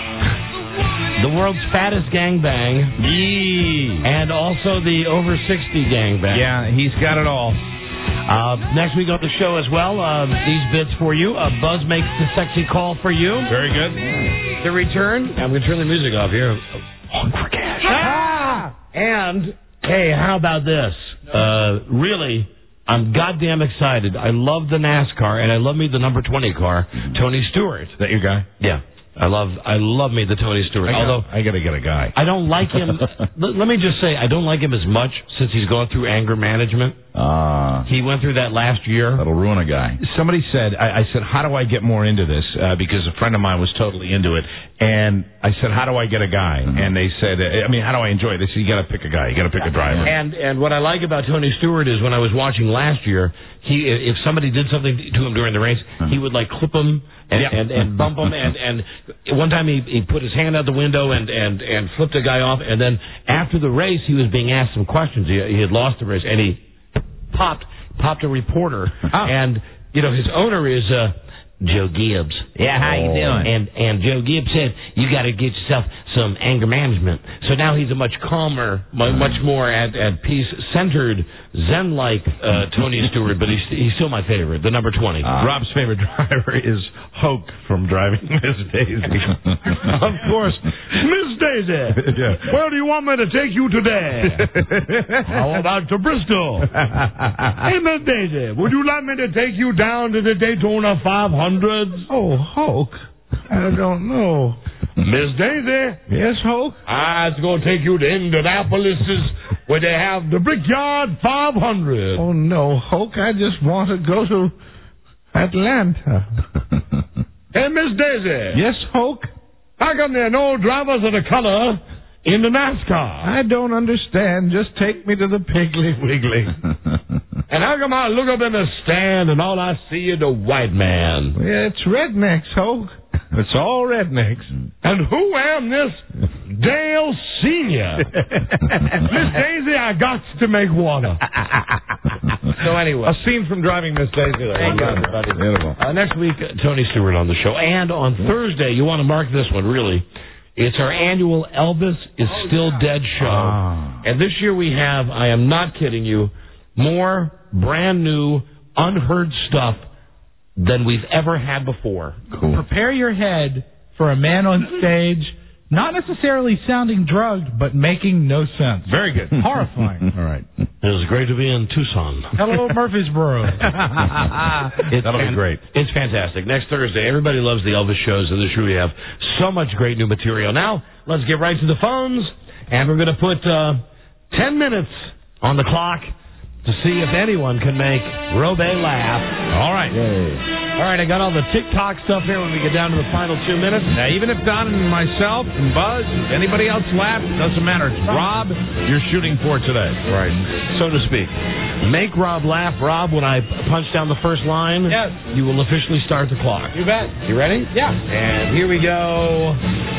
the world's fattest gangbang. Yee. And also the over sixty gangbang. Yeah, he's got it all. Uh, next week on the show as well, uh, these bits for you. Uh, Buzz makes the sexy call for you. Very good. The return. I'm going to turn the music off here. Honk for cash. Ah! And, hey, how about this? Uh, really, I'm goddamn excited. I love the NASCAR, and I love me the number twenty car, Tony Stewart. Is that your guy? Yeah. I love I love me the Tony Stewart. I Although I got to get a guy. I don't like him. l- let me just say, I don't like him as much since he's gone through anger management. Ah. He went through that last year. That'll ruin a guy. Somebody said, I, I said, how do I get more into this? Uh, because a friend of mine was totally into it. And I said, how do I get a guy? Mm-hmm. And they said, uh, I mean, how do I enjoy it? They said, you got to pick a guy. You got to pick a driver. And and what I like about Tony Stewart is when I was watching last year, he if somebody did something to him during the race, uh-huh. he would like clip him and yep. and, and bump him. And, and one time he, he put his hand out the window and, and, and flipped a guy off. And then after the race, he was being asked some questions. He, he had lost the race, and he popped popped a reporter. Oh. And, you know, his owner is uh, Joe Gibbs. Yeah, how you doing? And and Joe Gibbs said, you got to get yourself some anger management. So now he's a much calmer, much more at, at peace, centered, zen-like uh, Tony Stewart, but he's he's still my favorite, the number twenty. Uh, Rob's favorite driver is Hoke from Driving Miss Daisy. Of course. Miss Daisy, yeah. where do you want me to take you today? How about to Bristol? Hey, Miss Daisy, would you like me to take you down to the Daytona five hundred? Oh, Hoke, I don't know. Miss Daisy. Yes, Hoke? I was going to take you to Indianapolis where they have the Brickyard five hundred. Oh, no, Hoke, I just want to go to Atlanta. Hey, Miss Daisy. Yes, Hoke? How come there are no drivers of the color in the NASCAR? I don't understand. Just take me to the Piggly Wiggly. And how come I look up in the stand and all I see is a white man? Yeah, it's rednecks, Hoke. It's all rednecks. And who am this Dale Senior? Miss Daisy, I got to make water. So anyway. A scene from Driving Miss Daisy. Thank you, everybody. Beautiful. Uh, next week, uh, Tony Stewart on the show. And on Thursday, you want to mark this one, really. It's our annual Elvis is oh, Still yeah. Dead show. Ah. And this year we have, I am not kidding you, more brand new, unheard stuff than we've ever had before. Cool. Prepare your head for a man on stage, not necessarily sounding drugged, but making no sense. Very good. Horrifying. All right. It was great to be in Tucson. Hello, Murfreesboro. It's That'll fan- be great. It's fantastic. Next Thursday, everybody loves the Elvis shows, and this year we have so much great new material. Now, let's get right to the phones, and we're going to put uh, ten minutes on the clock to see if anyone can make Robe laugh. All right. Yay. All right, I got all the TikTok stuff here when we get down to the final two minutes. Now, even if Don and myself and Buzz, anybody else laugh, doesn't matter. It's Rob you're shooting for today. Right. So to speak. Make Rob laugh. Rob, when I punch down the first line, yes, you will officially start the clock. You bet. You ready? Yeah. And here we go.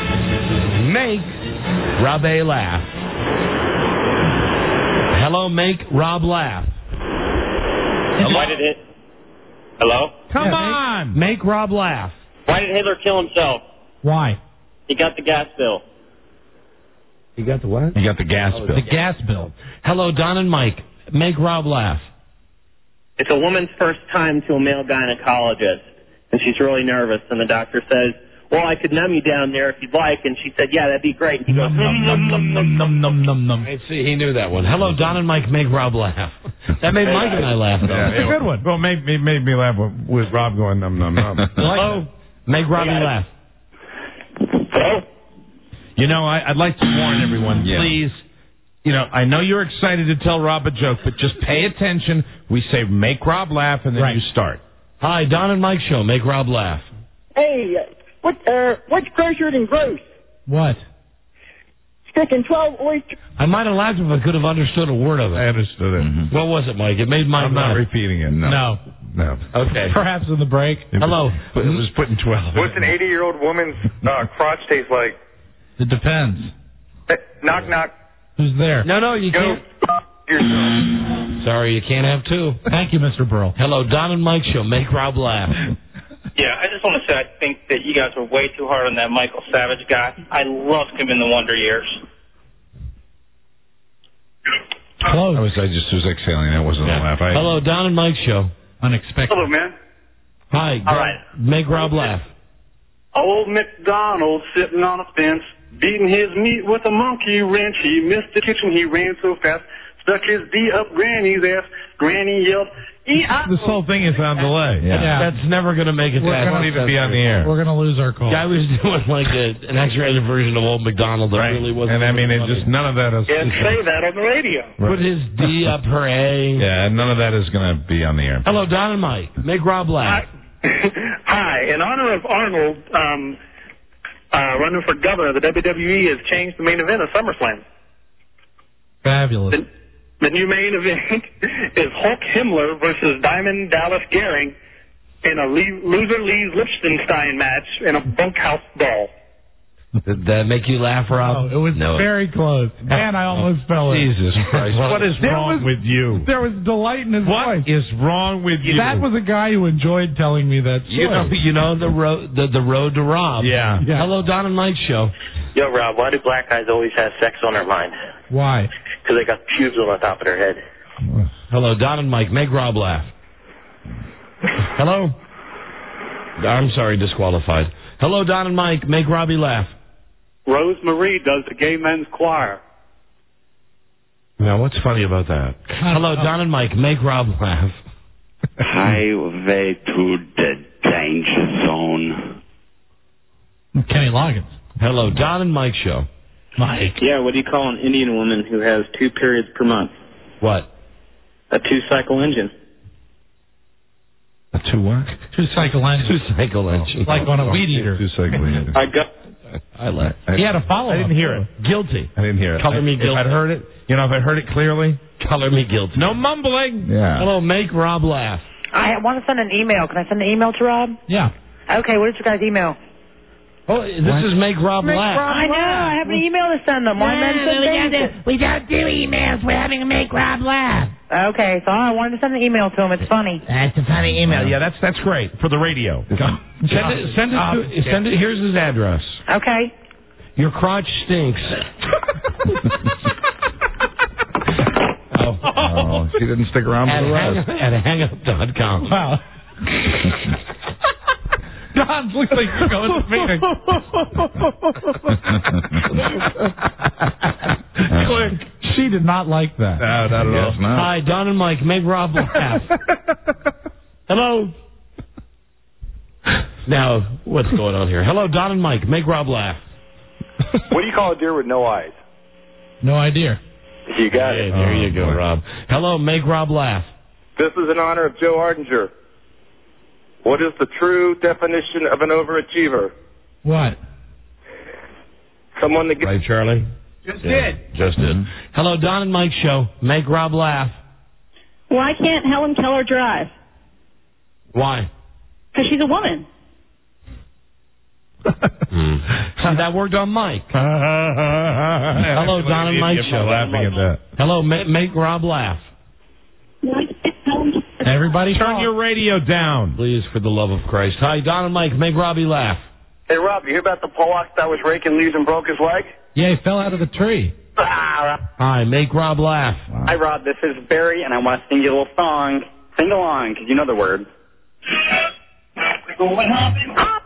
Make Rob A laugh. Hello, make Rob laugh. Hello? Why did it? Hello? Come yeah, on! Make, make Rob laugh. Why did Hitler kill himself? Why? He got the gas bill. He got the what? He got the gas oh, bill. The gas bill. Hello, Don and Mike. Make Rob laugh. It's a woman's first time to a male gynecologist, and she's really nervous, and the doctor says, well, I could numb you down there if you'd like, and she said, yeah, that'd be great. And he goes, num, num, num, num, num, num, num, num. I see, he knew that one. Hello, Don and Mike, make Rob laugh. That made Mike and I laugh, though. Yeah, That's a good one. Well, it made, it made me laugh with Rob going num, num, num. Hello, make Robbie laugh. Hello? You know, I, I'd like to warn everyone, yeah. please You know, I know you're excited to tell Rob a joke, but just pay attention. We say make Rob laugh, and then Right. you start. Hi, Don and Mike Show. Make Rob laugh. Hey, what, uh, what's grosser than gross? What? Sticking twelve oysters. I might have laughed if I could have understood a word of it. I understood it. Mm-hmm. What was it, Mike? It made my I'm not laugh. repeating it. No. No. No. Okay. Perhaps in the break. Hello. But it was putting twelve. What's an eighty-year-old woman's uh, crotch taste like? It depends. Hey, knock, knock. Who's there? No, no, you Go can't. yourself. Sorry, you can't have two. Thank you, Mister Burl. Hello, Don and Mike Show. Make Rob laugh. Yeah, I just want to say I think that you guys were way too hard on that Michael Savage guy. I loved him in the Wonder Years. Close. I was, I just was exhaling. That wasn't Yeah. a laugh. I, Hello, Don and Mike Show. Unexpected. Hello, man. Hi. All right. Make Rob laugh. Old MacDonald sitting on a fence, beating his meat with a monkey wrench. He missed the kitchen, he ran so fast, stuck his D up Granny's ass. Granny yelled, E-I. this whole thing is on delay. Yeah. That's never going to make it We're that. It won't even be on the air. We're going to lose our call. Guy was doing like a, an X-rated version of Old MacDonald that Right. really wasn't. And I mean, it funny. just none of that is. Can't say that on the radio. Put his D up her A. Yeah, none of that is going to be on the air. Hello, Don and Mike. Make Rob laugh. Hi. In honor of Arnold um, uh, running for governor, the W W E has changed the main event of SummerSlam. Fabulous. The, the new main event is Hulk Himmler versus Diamond Dallas Goering in a le- loser leaves Liechtenstein match in a bunkhouse brawl. Did that make you laugh, Rob? No, it was No. very close. Man, I almost fell in. Jesus Christ! What is There wrong was- with you? There was delight in his What voice. is wrong with you? That was a guy who enjoyed telling me that story. You know, you know the road, the, the road to Rob. Yeah. Yeah. Hello, Don and Mike Show. Yo, Rob, why do black guys always have sex on their mind? Why? Because they got pubes on the top of their head. Hello, Don and Mike. Make Rob laugh. Hello. I'm sorry, disqualified. Hello, Don and Mike. Make Robbie laugh. Rose Marie does the gay men's choir. Now, what's funny about that? Hello, Don and Mike. Make Rob laugh. Highway to the danger zone. Kenny Loggins. Hello, Don and Mike Show. Mike. Yeah, what do you call an Indian woman who has two periods per month? What? A two-cycle engine. A two what? Two cycle engine. Two cycle engine. Like on a weed eater. Two cycle engine. I got. I laugh. He had a follow-up. I didn't hear it. Guilty. I didn't hear it. Color me I, guilty. If I'd heard it, you know, if I heard it clearly, Color me guilty. no mumbling. Yeah. Hello, make Rob laugh. I want to send an email. Can I send an email to Rob? Yeah. Okay, what is your guys' email? Oh, this What? is make Rob Make laugh. Rob I know. I have an email to send them. Why men send things? We don't do emails. We're having to make Rob laugh. Okay, so I wanted to send an email to him. It's funny. That's a funny email. Yeah, that's that's great for the radio. Send it. Send it. To, send it. Here's his address. Okay. Your crotch stinks. oh. Oh, she didn't stick around At, for the hang, rest. at hang up dot com. Wow. Don, looks like you're going to meeting. Click. She did not like that. No, not at all. No. Hi, Don and Mike. Make Rob laugh. Hello. Now, what's going on here? Hello, Don and Mike. Make Rob laugh. What do you call a deer with no eyes? No idea. You got Hey, it. there you go, Rob. Hello, make Rob laugh. This is in honor of Joe Ardinger. What is the true definition of an overachiever? What? Someone that gets... Right, Charlie? Just Yeah, Just did. Hello, Don and Mike Show. Make Rob laugh. Why can't Helen Keller drive? Why? Because she's a woman. Hmm. See, that worked on Mike. Hello, Don and Mike Show. Laughing at that. Hello, ma- make Rob laugh. Everybody Turn talk. your radio down. Please, for the love of Christ. Hi, Don and Mike. Make Robbie laugh. Hey, Rob, you hear about the Pollock that was raking leaves and broke his leg? Yeah, he fell out of the tree. Hi, make Rob laugh. Hi, Rob. This is Barry, and I want to sing you a little song. Sing along, because you know the word. Going hopping up.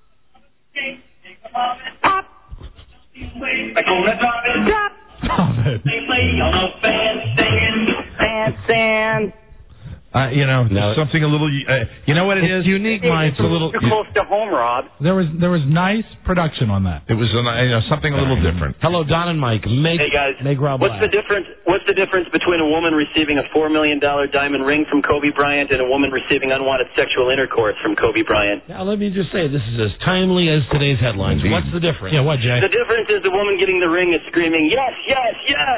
Up. Like on a driving drop. Stop it. They lay on a fan singing. And sand. Uh, you know, No. something a little. Uh, you know what it is? It's unique, Mike. It's a little. Too close to home, Rob. There was there was nice production on that. It was a, you know, something a little different. Hello, Don and Mike. Make, Hey guys, make Rob what's laugh. the difference? What's the difference between a woman receiving a four million dollar diamond ring from Kobe Bryant and a woman receiving unwanted sexual intercourse from Kobe Bryant? Now, let me just say, this is as timely as today's headlines. Indeed. What's the difference? Yeah, what, Jay? The difference is the woman getting the ring is screaming, "Yes, yes, yes!"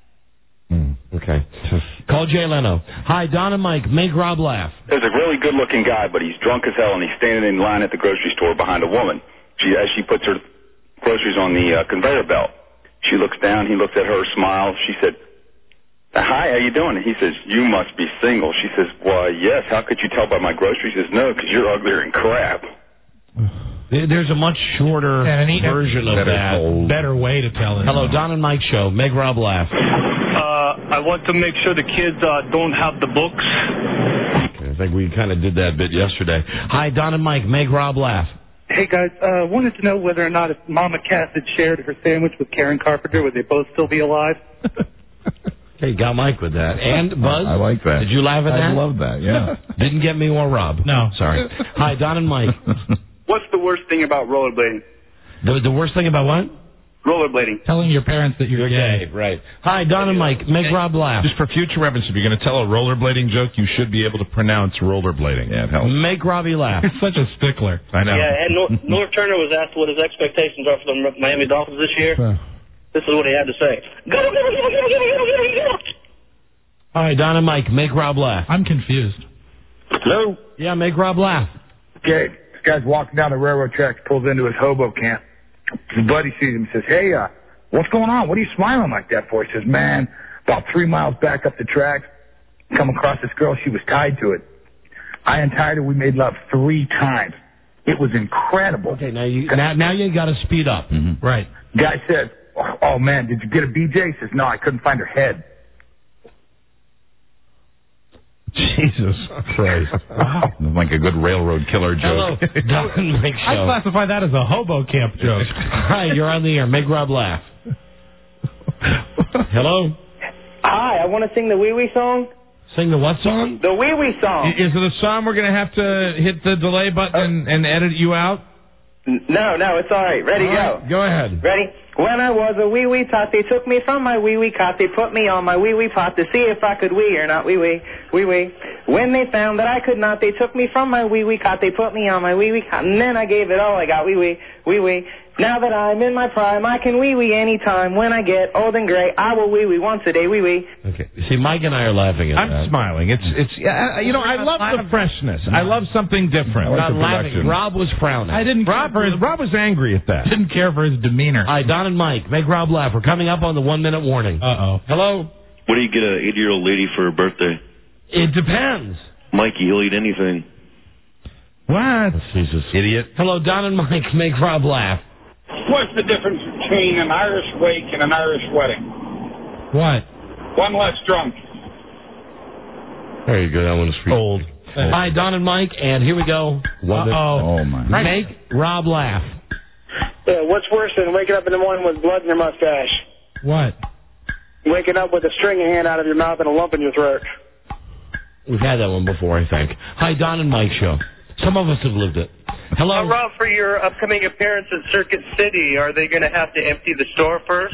Okay. Call Jay Leno. Hi, Don and Mike. Make Rob laugh. There's a really good-looking guy, but he's drunk as hell, and he's standing in line at the grocery store behind a woman. She, as she puts her groceries on the uh, conveyor belt, she looks down. He looks at her, smiles. She said, "Hi, how you doing?" And he says, "You must be single." She says, "Why, yes. How could you tell by my groceries?" He says, "No, because you're uglier than crap." There's a much shorter Yeah, and he- version of better, that. Better way to tell it. Hello, Don and Mike show. Make Rob laugh. Uh, I want to make sure the kids uh, don't have the books. Okay, I think we kind of did that bit yesterday. Hi, Don and Mike. Make Rob laugh. Hey guys, uh, wanted to know whether or not if Mama Cass had shared her sandwich with Karen Carpenter, would they both still be alive? Hey, got Mike with that. And Buzz? I like that. Did you laugh at I that? love that, yeah. Didn't get me or Rob. No. Sorry. Hi, Don and Mike. What's the worst thing about rollerblading? The, the worst thing about what? Rollerblading. Telling your parents that you're, You're gay. Right. Hi, Don and Mike. Make Rob laugh. Just for future reference, if you're going to tell a rollerblading joke, you should be able to pronounce rollerblading. Yeah, it helps. Make Robbie laugh. He's such a stickler. I know. Yeah, and Nor- North Turner was asked what his expectations are for the Miami Dolphins this year. This is what he had to say. Go, go, go, go, go, go, go, go, go. All right, Don and Mike. Make Rob laugh. I'm confused. Hello? Yeah, make Rob laugh. Okay, this guy's walking down the railroad tracks, pulls into his hobo camp. His buddy sees him and says, "Hey, uh, what's going on? What are you smiling like that for?" He says, "Man, about three miles back up the tracks, come across this girl. She was tied to it. I untied her. We made love three times. It was incredible." Okay, now you now, now you got to speed up. Mm-hmm. Right. Guy says, "Oh, man, did you get a B J?" He says, "No, I couldn't find her head." Jesus Christ. Wow. Like a good railroad killer Hello, joke. Don and Mike I show. classify that as a hobo camp joke. Hi, you're on the air. Make Rob laugh. Hello? Hi, I want to sing the Wee Wee song. Sing the what song? The Wee Wee song. Is it a song we're going to have to hit the delay button and, and edit you out? No, no, it's all right. Ready, All right, go. Go ahead. Ready? When I was a wee wee tot, they took me from my wee wee cot. They put me on my wee wee pot to see if I could wee or not wee wee, wee wee. When they found that I could not, they took me from my wee wee cot. They put me on my wee wee cot, and then I gave it all I got wee wee, wee wee. Now that I'm in my prime, I can wee wee anytime. When I get old and gray, I will wee wee once a day wee wee. Okay. See, Mike and I are laughing at I'm that. smiling. It's it's yeah, you know, I love the freshness. I love something different. Not laughing. Rob was frowning. I didn't. Rob, Rob was angry at that. Didn't care for his demeanor. Hi, Don and Mike. Make Rob laugh. We're coming up on the one minute warning. Uh oh. Hello? What do you get an eighty-year-old lady for her birthday? It depends. Mikey, he'll eat anything. What? Jesus. Idiot. Hello, Don and Mike. Make Rob laugh. What's the difference between an Irish wake and an Irish wedding? What? One less drunk. There you go. That one is for you. Old. Hi, Don and Mike, and here we go. One Uh-oh. Oh, my. Make Rob laugh. Yeah, what's worse than waking up in the morning with blood in your mustache? What? Waking up with a string hand out of your mouth and a lump in your throat. We've had that one before, I think. Hi, Don and Mike show. Some of us have lived it. Hello? Uh, Rob, for your upcoming appearance at Circuit City, are they going to have to empty the store first?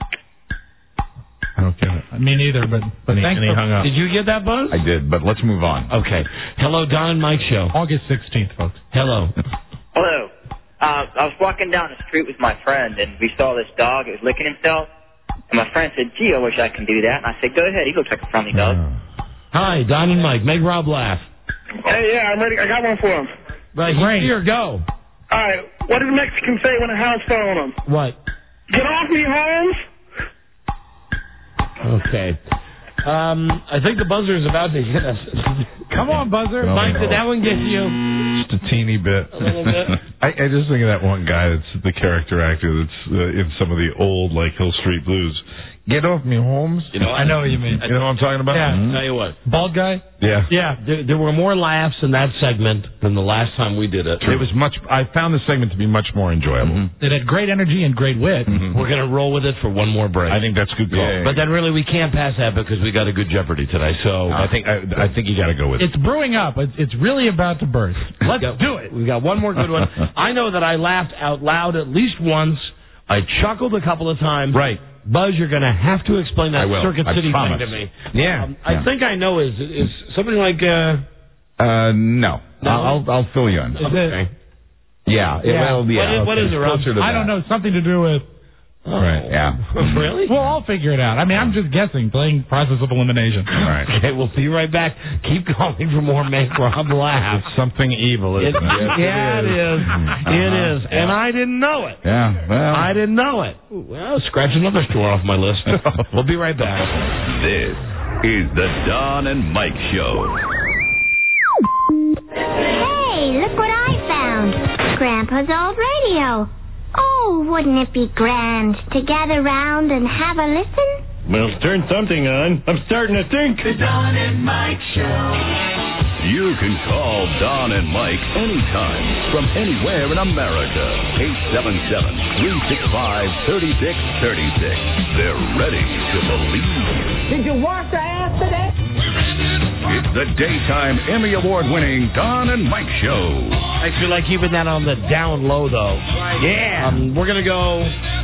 Okay. Me neither, but, but And he, thanks and he for hung up. Did you get that, Buzz? I did, but let's move on. Okay. Hello, Don and Mike show. August sixteenth, folks. Hello. Hello. Uh, I was walking down the street with my friend, and we saw this dog. It was licking himself. And my friend said, "Gee, I wish I can do that." And I said, "Go ahead. He looks like a friendly dog." Hi, Don and Mike. Make Rob laugh. Hey, yeah, I'm ready. I got one for him. Right, Great. here, go. All right, what did the Mexican say when a house fell on him? What? Get off me, Holmes! Okay. Um, I think the buzzer is about to hit us. Come on, buzzer. Oh, Mike, no. did that one get you? Just a teeny bit. A little bit? I, I just think of that one guy that's the character actor that's uh, in some of the old, like, Hill Street Blues. Get off me, Holmes. You know, I know what you mean. You know what I'm talking about? Yeah. I'll tell you what. Bald guy? Yeah. Yeah, there, there were more laughs in that segment than the last time we did it. It was much. I found the segment to be much more enjoyable. Mm-hmm. It had great energy and great wit. Mm-hmm. We're going to roll with it for one more break. I think that's good call. Yeah. But then really we can't pass that because we got a good Jeopardy today. So I think I, I think you got to go with It's it. brewing up. It's, it's really about to burst. Let's got, do it. We got one more good one. I know that I laughed out loud at least once. I chuckled a couple of times. Right. Buzz, you're going to have to explain that I will. Circuit I City promise. thing to me. Yeah. Um, I yeah. think I know. Is is something like? Uh, Uh, no. No? I'll I'll fill you in. Is it- okay. Yeah. it- Yeah. Well, yeah. What is- what okay. is it, Rob? Closer to I that. don't know. Something to do with... Oh. Right. Yeah. Really? We'll all figure it out. I mean, I'm just guessing, playing process of elimination. All right. Okay, we'll be right back. Keep calling for more Make Rob laugh. It's something evil, isn't It, it? yeah, it is. It is. And I didn't know it. Yeah. Well. I didn't know it. Ooh, well, scratch another store off my list. We'll be right back. This is the Don and Mike Show. Hey, look what I found. Grandpa's old radio. Oh, wouldn't it be grand to gather round and have a listen? Well, turn something on. I'm starting to think. The Don and Mike Show. You can call Don and Mike anytime from anywhere in America. eight seven seven, three six five, three six three six. They're ready to believe you. Did you wash your ass today? It's the daytime Emmy Award-winning Don and Mike Show. I feel like keeping that on the down low, though. Yeah. Um, we're going to go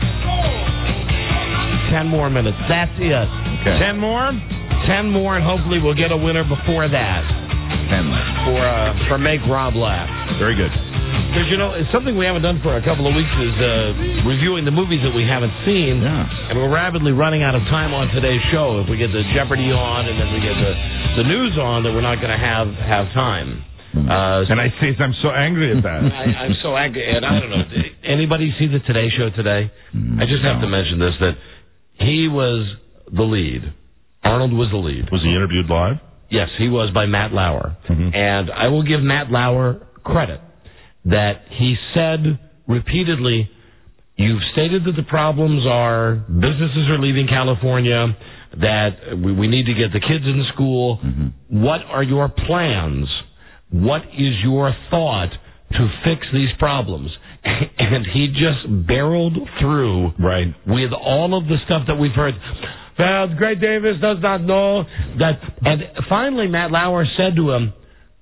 ten more minutes. That's it. Okay. Ten more? Ten more, and hopefully we'll get a winner before that. Ten. For, uh, for Make Rob Laugh. Very good. Because, you know, it's something we haven't done for a couple of weeks is uh, reviewing the movies that we haven't seen. Yeah. And we're rapidly running out of time on today's show. If we get the Jeopardy on and then we get the, the news on, that we're not going to have, have time. Uh, And I see I'm so angry at that. I, I'm so angry. And I don't know. Did anybody see the Today Show today? I just have to mention this, that he was the lead. Arnold was the lead. Was he interviewed live? Yes, he was by Matt Lauer. Mm-hmm. And I will give Matt Lauer credit that he said repeatedly, you've stated that the problems are businesses are leaving California, that we, we need to get the kids in school. Mm-hmm. What are your plans? What is your thought to fix these problems? And he just barreled through right. with all of the stuff that we've heard. Well, Greg Davis does not know that. And finally, Matt Lauer said to him,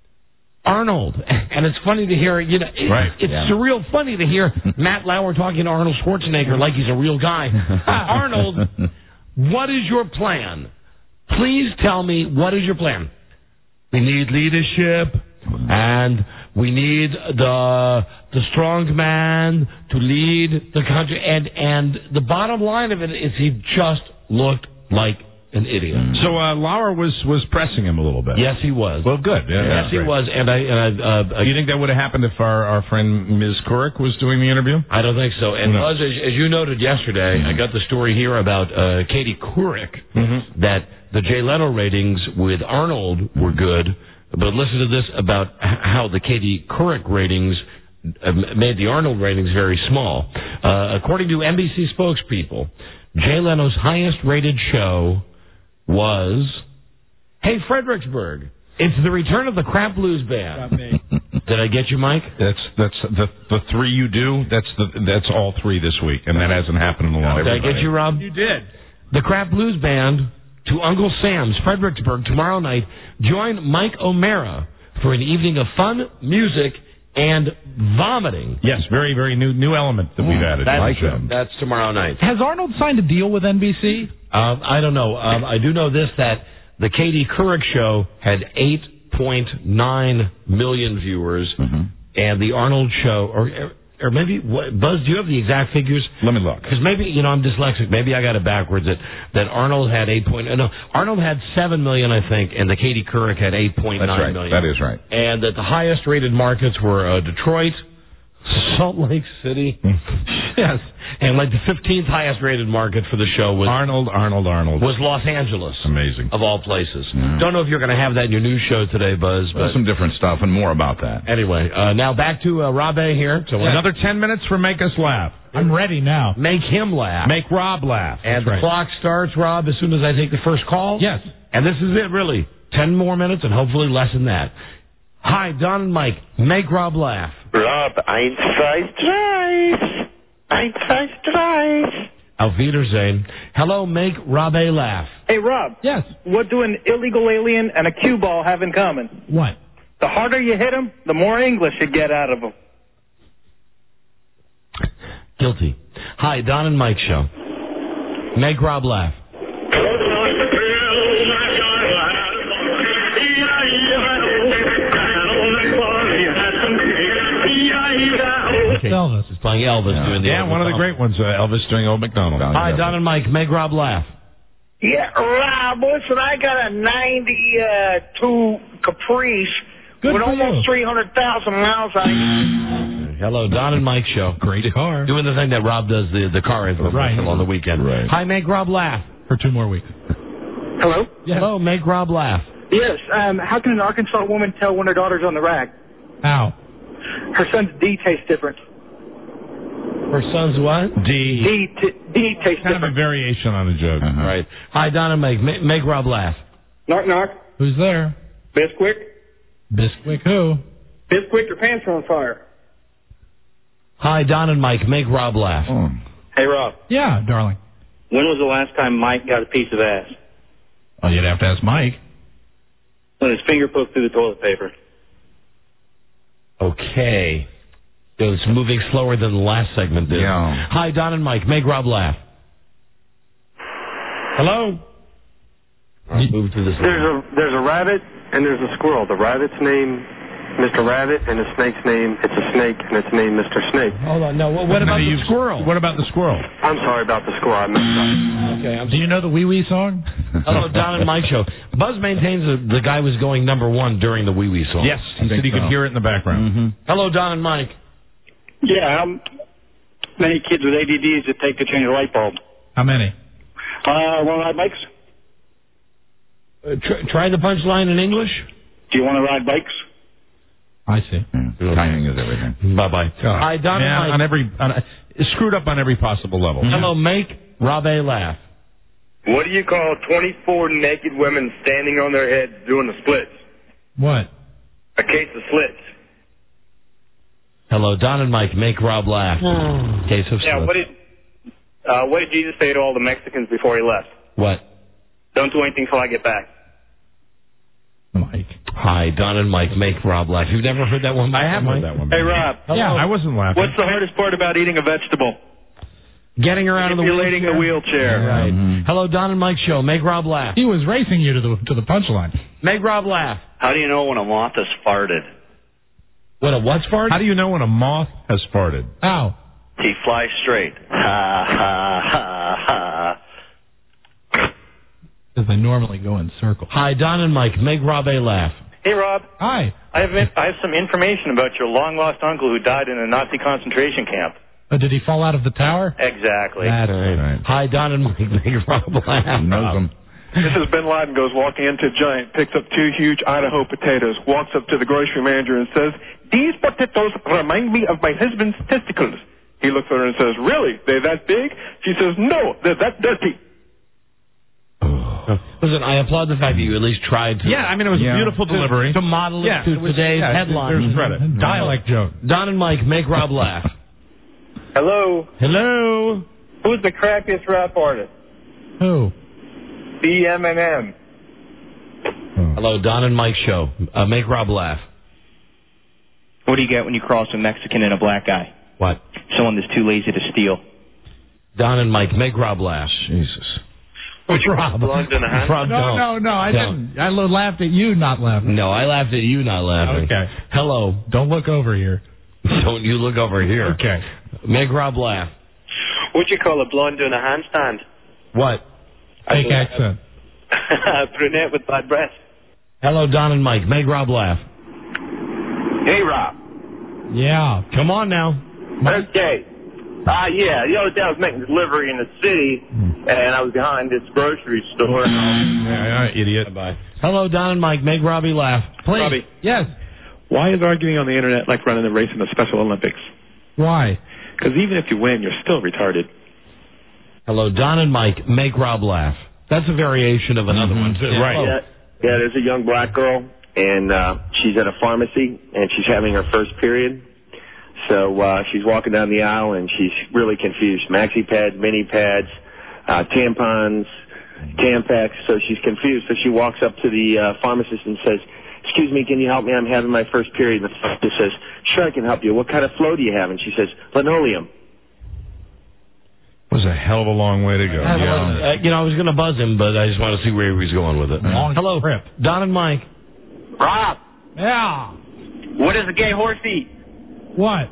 Arnold, and it's funny to hear, you know, it, right. it's yeah. surreal funny to hear Matt Lauer talking to Arnold Schwarzenegger like he's a real guy. Arnold, what is your plan? Please tell me, what is your plan? We need leadership, and we need the the strong man to lead the country. And, and the bottom line of it is he just looked like an idiot. So uh, Lauer was, was pressing him a little bit. Yes, he was. Well, good. Yeah, yes, he was. And I, and I uh, you think that would have happened if our, our friend Miz Couric was doing the interview? I don't think so. And No. Buzz, as, as you noted yesterday, mm-hmm. I got the story here about uh, Katie Couric, mm-hmm. that the Jay Leno ratings with Arnold were good, but listen to this about how the Katie Couric ratings made the Arnold ratings very small. Uh, according to N B C spokespeople, Jay Leno's highest-rated show was, hey, Fredericksburg, it's the return of the Crap Blues Band. Did I get you, Mike? That's that's the the three you do. That's the that's all three this week, and that hasn't happened in a long time. Did I get you, Rob? You did. The Crap Blues Band to Uncle Sam's, Fredericksburg, tomorrow night. Join Mike O'Mara for an evening of fun, music, and vomiting. Yes, very, very new new element that we've added. That's, like that. that's tomorrow night. Has Arnold signed a deal with N B C? Um, I don't know. Um, I do know this, that the Katie Couric show had eight point nine million viewers, mm-hmm. and the Arnold show, or or maybe, what, Buzz, do you have the exact figures? Let me look. Because maybe, you know, I'm dyslexic. Maybe I got it backwards, that, that Arnold had eight point, no, Arnold had seven million, I think, and the Katie Couric had eight point nine right. million. That is right. And that the highest rated markets were uh, Detroit, Salt Lake City, Yes. And like the fifteenth highest rated market for the show was Arnold, Arnold, Arnold. was Los Angeles. Amazing. Of all places. Yeah. Don't know if you're going to have that in your news show today, Buzz. But Well, some different stuff and more about that. anyway, uh, now back to uh, Rob A. here. So another ten minutes for Make Us Laugh. I'm ready now. Make him laugh. Make Rob laugh. and That's the right. clock starts, Rob, as soon as I take the first call. Yes. And this is it, really. Ten more minutes and hopefully less than that. Hi, Don and Mike. Make Rob laugh. Rob, eins, zwei, drei. Eins, zwei, drei. Auf Wiedersehen. Hello, make Rob A. laugh. Hey, Rob. Yes. What do an illegal alien and a cue ball have in common? What? The harder you hit them, the more English you get out of them. Guilty. Hi, Don and Mike show. Make Rob laugh. Okay. Elvis. He's playing Elvis Yeah, doing the yeah Elvis one of the song. great ones, uh, Elvis doing Old McDonald. Hi, Don and Mike. Make Rob laugh. Yeah, Rob, listen, I got a ninety-two Caprice Good with for almost you. three hundred thousand miles on it. Hello, Don and Mike show. Great car. Doing the thing that Rob does, the, the car infomercial Right. on the weekend. Right. Hi, make Rob laugh. For two more weeks. Hello? Yes. Hello, make Rob laugh. Yes. Um, how can an Arkansas woman tell when her daughter's on the rag? How? Her son's D tastes different. Her son's what? D. D, t- D tastes Kind of a different. variation on a joke. Uh-huh. Right. Hi, Don and Mike. Make, make Rob laugh. Knock, knock. Who's there? Bisquick. Bisquick who? Bisquick, your pants are on fire. Hi, Don and Mike. Make Rob laugh. Oh. Hey, Rob, Yeah, darling. when was the last time Mike got a piece of ass? Oh, you'd have to ask Mike. When his finger poked through the toilet paper. Okay. So it's moving slower than the last segment did. Yeah. Hi, Don and Mike. Make Rob laugh. Hello? All right, move through this. There's a there's a rabbit and there's a squirrel. The rabbit's name Mister Rabbit, and the snake's name it's a snake, and it's named Mister Snake. Hold on. No, what, what about the you- squirrel? What about the squirrel? I'm sorry about the squirrel. I messed up. Okay, I'm Do you know the Wee Wee song? Hello, Don and Mike show. Buzz maintains that the guy was going number one during the Wee Wee song. Yes, he said you could hear it in the background. Mm-hmm. Hello, Don and Mike. Yeah, how many kids with A D D does it take to change a light bulb? How many? Uh, want to ride bikes? Uh, tr- try the punchline in English. Do you want to ride bikes? I see. Yeah. Timing is everything. Bye bye. Hi, Don Yeah, and on Mike. every on a, it's screwed up on every possible level. Hello, make Rob A laugh. What do you call twenty-four naked women standing on their heads doing the splits? What? A case of slits. Hello, Don and Mike. Make Rob laugh. Case of Yeah, slip. what did uh, what did Jesus say to all the Mexicans before he left? What? Don't do anything till I get back. Mike. Hi, Don and Mike. Make Rob laugh. You've never heard that one? I have Mike? heard that one. Hey, Rob. Yeah, I wasn't laughing. What's the hardest part about eating a vegetable? Getting her out of the Manipulating wheelchair. the wheelchair. Right. Mhm. Hello, Don and Mike show. Make Rob laugh. He was racing you to the to the punchline. Make Rob laugh. How do you know when a moth has farted? What a what's fart? How do you know when a moth has farted? How? He flies straight. Ha, ha, ha, ha. Because they normally go in circles. Hi, Don and Mike. Make Rob A laugh. Hey, Rob, Hi. I have I have some information about your long lost uncle who died in a Nazi concentration camp. Oh, did he fall out of the tower? Exactly. That's Right. Hi, Don and Mike. Make Rob laugh. Knows them. This is Bin Laden goes walking into a giant, picks up two huge Idaho potatoes, walks up to the grocery manager and says, "These potatoes remind me of my husband's testicles." He looks at her and says, "Really? They're that big?" She says, "No, they're that dirty." Listen, I applaud the fact that you at least tried to. Yeah, I mean, it was Yeah. a beautiful to, delivery. to model it Yeah, to it was- today's yeah, headline. there's credit. Dialect joke. Don and Mike. Make Rob laugh. Hello, Hello. who's the crappiest rap artist? Who? B M and M. Hello, Don and Mike show. Uh, make Rob laugh. What do you get when you cross a Mexican and a black guy? What? Someone that's too lazy to steal. Don and Mike. Make Rob laugh. Jesus. What's Rob? Belongs in a hand? Rob, No, don't. no, no. I Don't. didn't. I lo- laughed at you not laughing. No, I laughed at you not laughing. Okay. Hello. Don't look over here. Don't you look over here. Okay. Make Rob laugh. What'd you call a blonde doing a handstand? What? Fake accent. A brunette with bad breath. Hello, Don and Mike. Make Rob laugh. Hey, Rob. Yeah. Come on now. Okay. Uh, yeah, the other day I was making delivery in the city, and I was behind this grocery store. Yeah, idiot. Bye. Hello, Don and Mike. Make Robbie laugh. Please. Robbie. Yes. Why is arguing on the internet like running a race in the Special Olympics? Why? Because even if you win, you're still retarded. Hello, Don and Mike. Make Rob laugh. That's a variation of another one, too. Right. Yeah, yeah, there's a young black girl, and uh, she's at a pharmacy, and she's having her first period. So uh, she's walking down the aisle, and she's really confused. Maxi pads, mini pads, uh, tampons, Tampax. So she's confused. So she walks up to the uh, pharmacist and says, "Excuse me, can you help me? I'm having my first period." And the pharmacist says, "Sure, I can help you. What kind of flow do you have?" And she says, "Linoleum." Was a hell of a long way to go. Uh, Yeah. uh, you know, I was going to buzz him, but I just want to see where he was going with it. Long Hello, trip. Don and Mike. Rob, Yeah. what does a gay horse eat? What?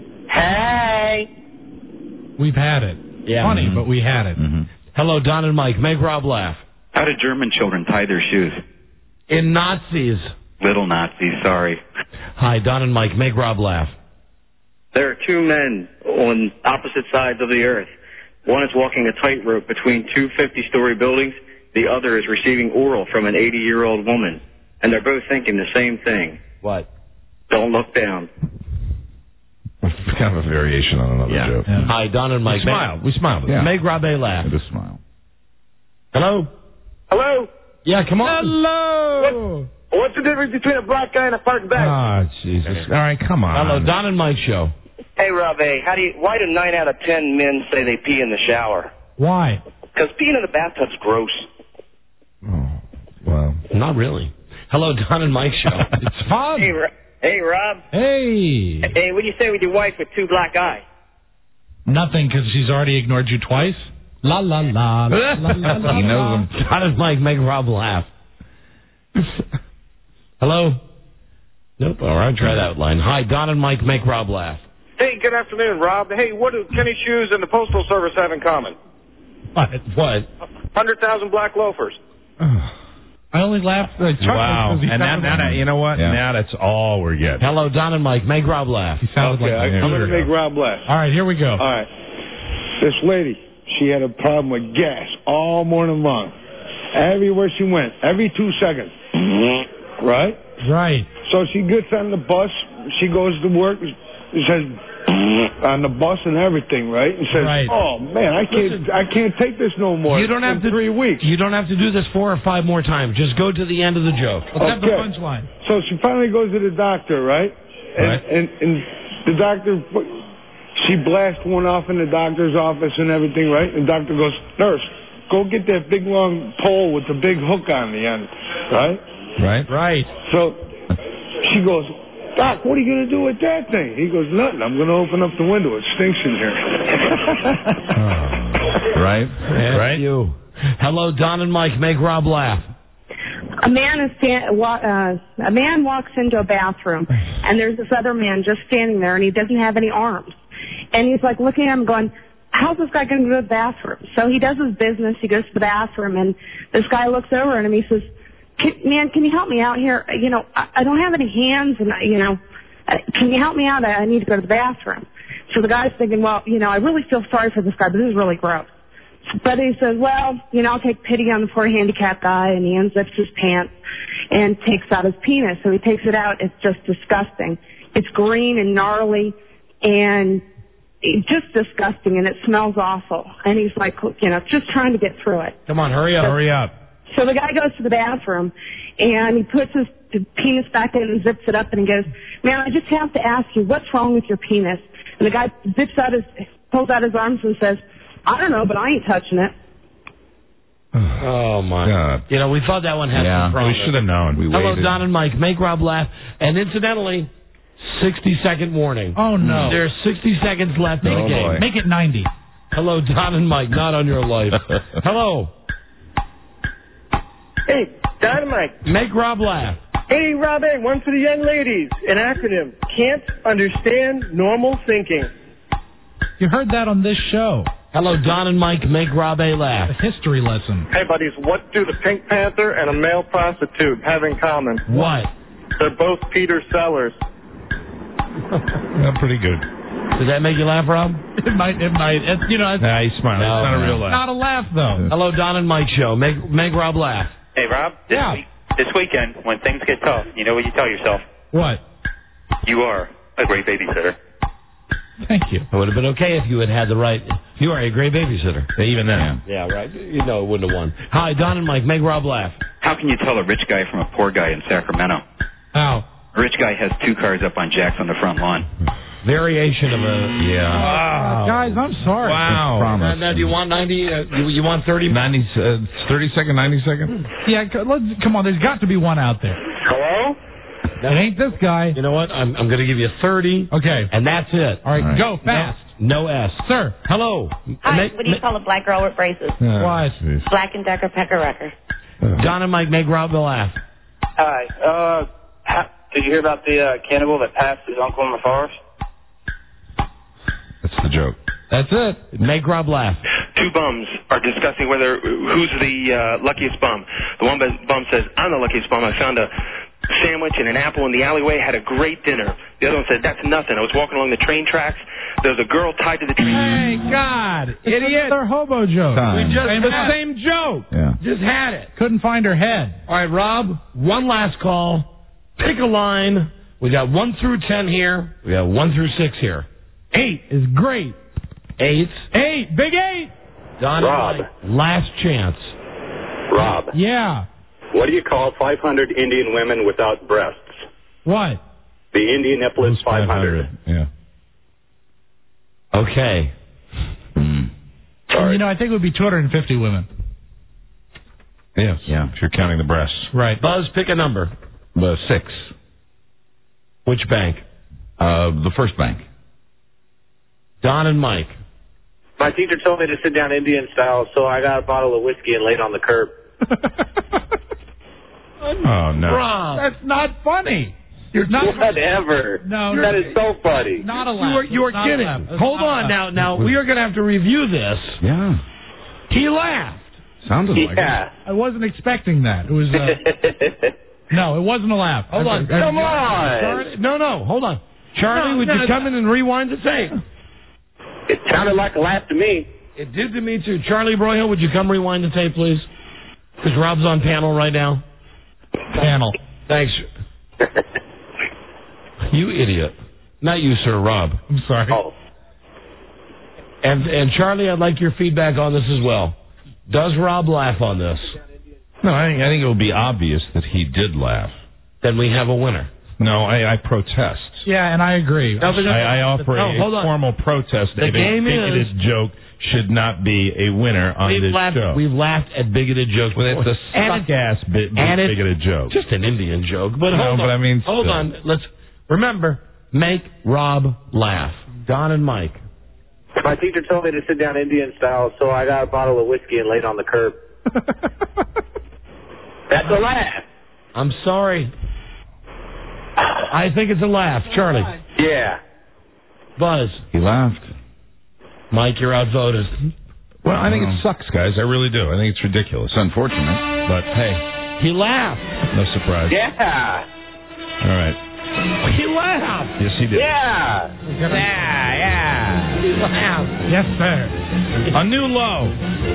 Hey. We've had it. Yeah. Funny, but we had it. Mm-hmm. Hello, Don and Mike. Make Rob laugh. How do German children tie their shoes? In Nazis. Little Nazis, sorry. Hi, Don and Mike. Make Rob laugh. There are two men on opposite sides of the earth. One is walking a tightrope between two fifty-story buildings. The other is receiving oral from an eighty-year-old woman. And they're both thinking the same thing. What? Don't look down. It's kind of a variation on another Yeah. joke. Yeah. Hi, Don and Mike. We smiled. We smiled. Make, Yeah. make Rob A laugh. Just smile. Hello? Hello? Yeah, come on. Hello. What's the difference between a black guy and a park bench? Ah, Jesus. All right, come on. Hello, Don and Mike show. Hey, Rob A., how do you, why do nine out of ten men say they pee in the shower? Why? Because peeing in the bathtub's gross. Oh, well. Not really. Hello, Don and Mike show. It's fun. Hey, Ro- hey, Rob. Hey. Hey, what do you say with your wife with two black eyes? Nothing, because she's already ignored you twice. La la la. la, la, la, la He knows them. Don and Mike. Make Rob laugh. Hello? Nope. All right, try that line. Hi, Don and Mike. Make Rob laugh. Hey, good afternoon, Rob. Hey, what do Kenny Shoes and the Postal Service have in common? What? What? one hundred thousand black loafers. I only laughed. Uh, Wow. And now, now, now, you know what? Yeah. Now that's all we're getting. Hello, Don and Mike. Make Rob laugh. He sounded Okay, like I, a I'm going to weirdo. make Rob laugh. All right, here we go. All right. This lady, she had a problem with gas all morning long. Everywhere she went, every two seconds. Right? Right. So she gets on the bus, she goes to work, it says on the bus and everything, right? And says, Right. "Oh man, I can't, I can't take this no more." You don't It's have been to three weeks. You don't have to do this four or five more times. Just go to the end of the joke. Let's have the Okay. punchline. So she finally goes to the doctor, right? And, Right. and, and the doctor, she blasts one off in the doctor's office and everything, right? And the doctor goes, "Nurse, go get that big long pole with the big hook on the end," right? Right? Right. So she goes, "Doc, what are you going to do with that thing?" He goes, "Nothing. I'm going to open up the window. It stinks in here." Right? Yeah, Right? You. Hello, Don and Mike. Make Rob laugh. A man is sta- wa- uh, a man walks into a bathroom, and there's this other man just standing there, and he doesn't have any arms, and he's like looking at him, going, "How's this guy going to go to the bathroom?" So he does his business. He goes to the bathroom, and this guy looks over at him. He says, can, "Man, can you help me out here? You know, I, I don't have any hands, and I, you know, uh, can you help me out? I, I need to go to the bathroom." So the guy's thinking, "Well, you know, I really feel sorry for this guy, but this is really gross." But he says, "Well, you know, I'll take pity on the poor handicapped guy," and he unzips his pants and takes out his penis. So he takes it out. It's just disgusting. It's green and gnarly and it's just disgusting, and it smells awful. And he's like, you know, just trying to get through it. Come on, hurry up. Hurry up. So the guy goes to the bathroom, and he puts his penis back in and zips it up, and he goes, "Man, I just have to ask you, what's wrong with your penis?" And the guy zips out his, pulls out his arms and says, "I don't know, but I ain't touching it." Oh, my. God. You know, we thought that one had Yeah, some we promise. should have known. We Hello, waited. Don and Mike. Make Rob laugh. And incidentally, sixty-second warning. Oh, no. There's sixty seconds left in Oh, the game. boy. Make it ninety. Hello, Don and Mike. Not on your life. Hello. Hey, Dynamite. Make Rob laugh. Hey, Rob A., one for the young ladies. An acronym. Can't understand normal thinking. You heard that on this show. Hello, Don and Mike. Make Rob A laugh. A history lesson. Hey, buddies, what do the Pink Panther and a male prostitute have in common? What? They're both Peter Sellers. Yeah, pretty good. Did that make you laugh, Rob? It might. It might. It, you know, it's Nah, he's smiling. No, it's not no. a real laugh. not a laugh though. Hello, Don and Mike show. Make make Rob laugh. Hey, Rob. This, Yeah. week, this weekend, when things get tough, you know what you tell yourself? What? You are a great babysitter. Thank you. It would have been okay if you had had the right. You are a great babysitter. Even then. Yeah, right. You know, it wouldn't have won. Hi, Don and Mike. Make Rob laugh. How can you tell a rich guy from a poor guy in Sacramento? How? A rich guy has two cars up on jacks on the front lawn. Variation of a. Yeah. Uh, guys, I'm sorry. Wow. Now, now, do you want ninety? Uh, you, you want thirty? ninety, uh, thirty second, ninety second? Yeah, c- let's come on. There's got to be one out there. Hello? It ain't this guy. You know what? I'm I'm going to give you thirty. Okay. And that's it. All right, All right. go fast, No S. sir. Hello. Hi, Make- what do you ma- call a black girl with braces? What? geez. Black and Decker Pecker Wrecker. Don and Mike make Rob laugh. Hi. Uh, how, did you hear about the uh, cannibal that passed his uncle in the forest? That's the joke. That's it. Make Rob laugh. Two bums are discussing whether who's the uh, luckiest bum. The one bum says, "I'm the luckiest bum. I found a sandwich and an apple in the alleyway. Had a great dinner." The other one said, "That's nothing. I was walking along the train tracks. There was a girl tied to the train." Hey, God, idiot! Their hobo joke. Time. We just Same the hat. same joke. Yeah. Just had it. Couldn't find her head. All right, Rob. One last call. Pick a line. We got one through ten here. We got one through six here. Eight is great. Eight. Eight, big eight. Don Rob. and Mike, last chance. Rob, Yeah. what do you call five hundred Indian women without breasts? What? The Indianapolis five hundred. Yeah. Okay. You know, I think it would be two hundred fifty women. Yes. Yeah. If you're counting the breasts. Right. Buzz, pick a number. Uh, six. Which bank? Uh, the first bank. Don and Mike. My teacher told me to sit down Indian style, so I got a bottle of whiskey and laid on the curb. Oh, no. Rob. That's not funny. You're not. Whatever. No, that is so funny. Not a You laugh. are, you are Not a kidding. laugh. That's Hold not a on. laugh. Now, now we are going to have to review this. Yeah. He laughed. Sounded like Yeah. I wasn't expecting that. It was. Uh, no, it wasn't a laugh. Hold on. I- I- Come on. Charlie, no, no. Hold on. Charlie, No, would no, you no. come in and rewind the tape? It sounded like a laugh to me. It did to me, too. Charlie Broyhill, would you come rewind the tape, please? Because Rob's on panel right now. Panel. Thanks. You idiot. Not you, sir, Rob. I'm sorry. Oh. And and Charlie, I'd like your feedback on this as well. Does Rob laugh on this? No, I think, I think it will be obvious that he did laugh. Then we have a winner. No, I, I protest. Yeah, and I agree. No, but- I, I offer no, a hold on. formal protest. The a game bigoted is- joke should not be a winner on We've this laughed, show. we've laughed at bigoted jokes Well, it's before. a And suck-ass bit, and it's bigoted joke. Just an Indian joke. But No, hold on. but I mean hold still. on. Let's remember, make Rob laugh. Don and Mike. My teacher told me to sit down Indian style, so I got a bottle of whiskey and laid on the curb. That's a laugh. I'm sorry. I think it's a laugh. Charlie. Yeah. Buzz. He laughed. Mike, you're outvoted. Well, I think it sucks, guys. I really do. I think it's ridiculous. It's unfortunate. But, hey, He laughed. no surprise. Yeah. All right. He laughed. Yes, he did. Yeah. Yeah, yeah. He laughed. Yes, sir. A new low.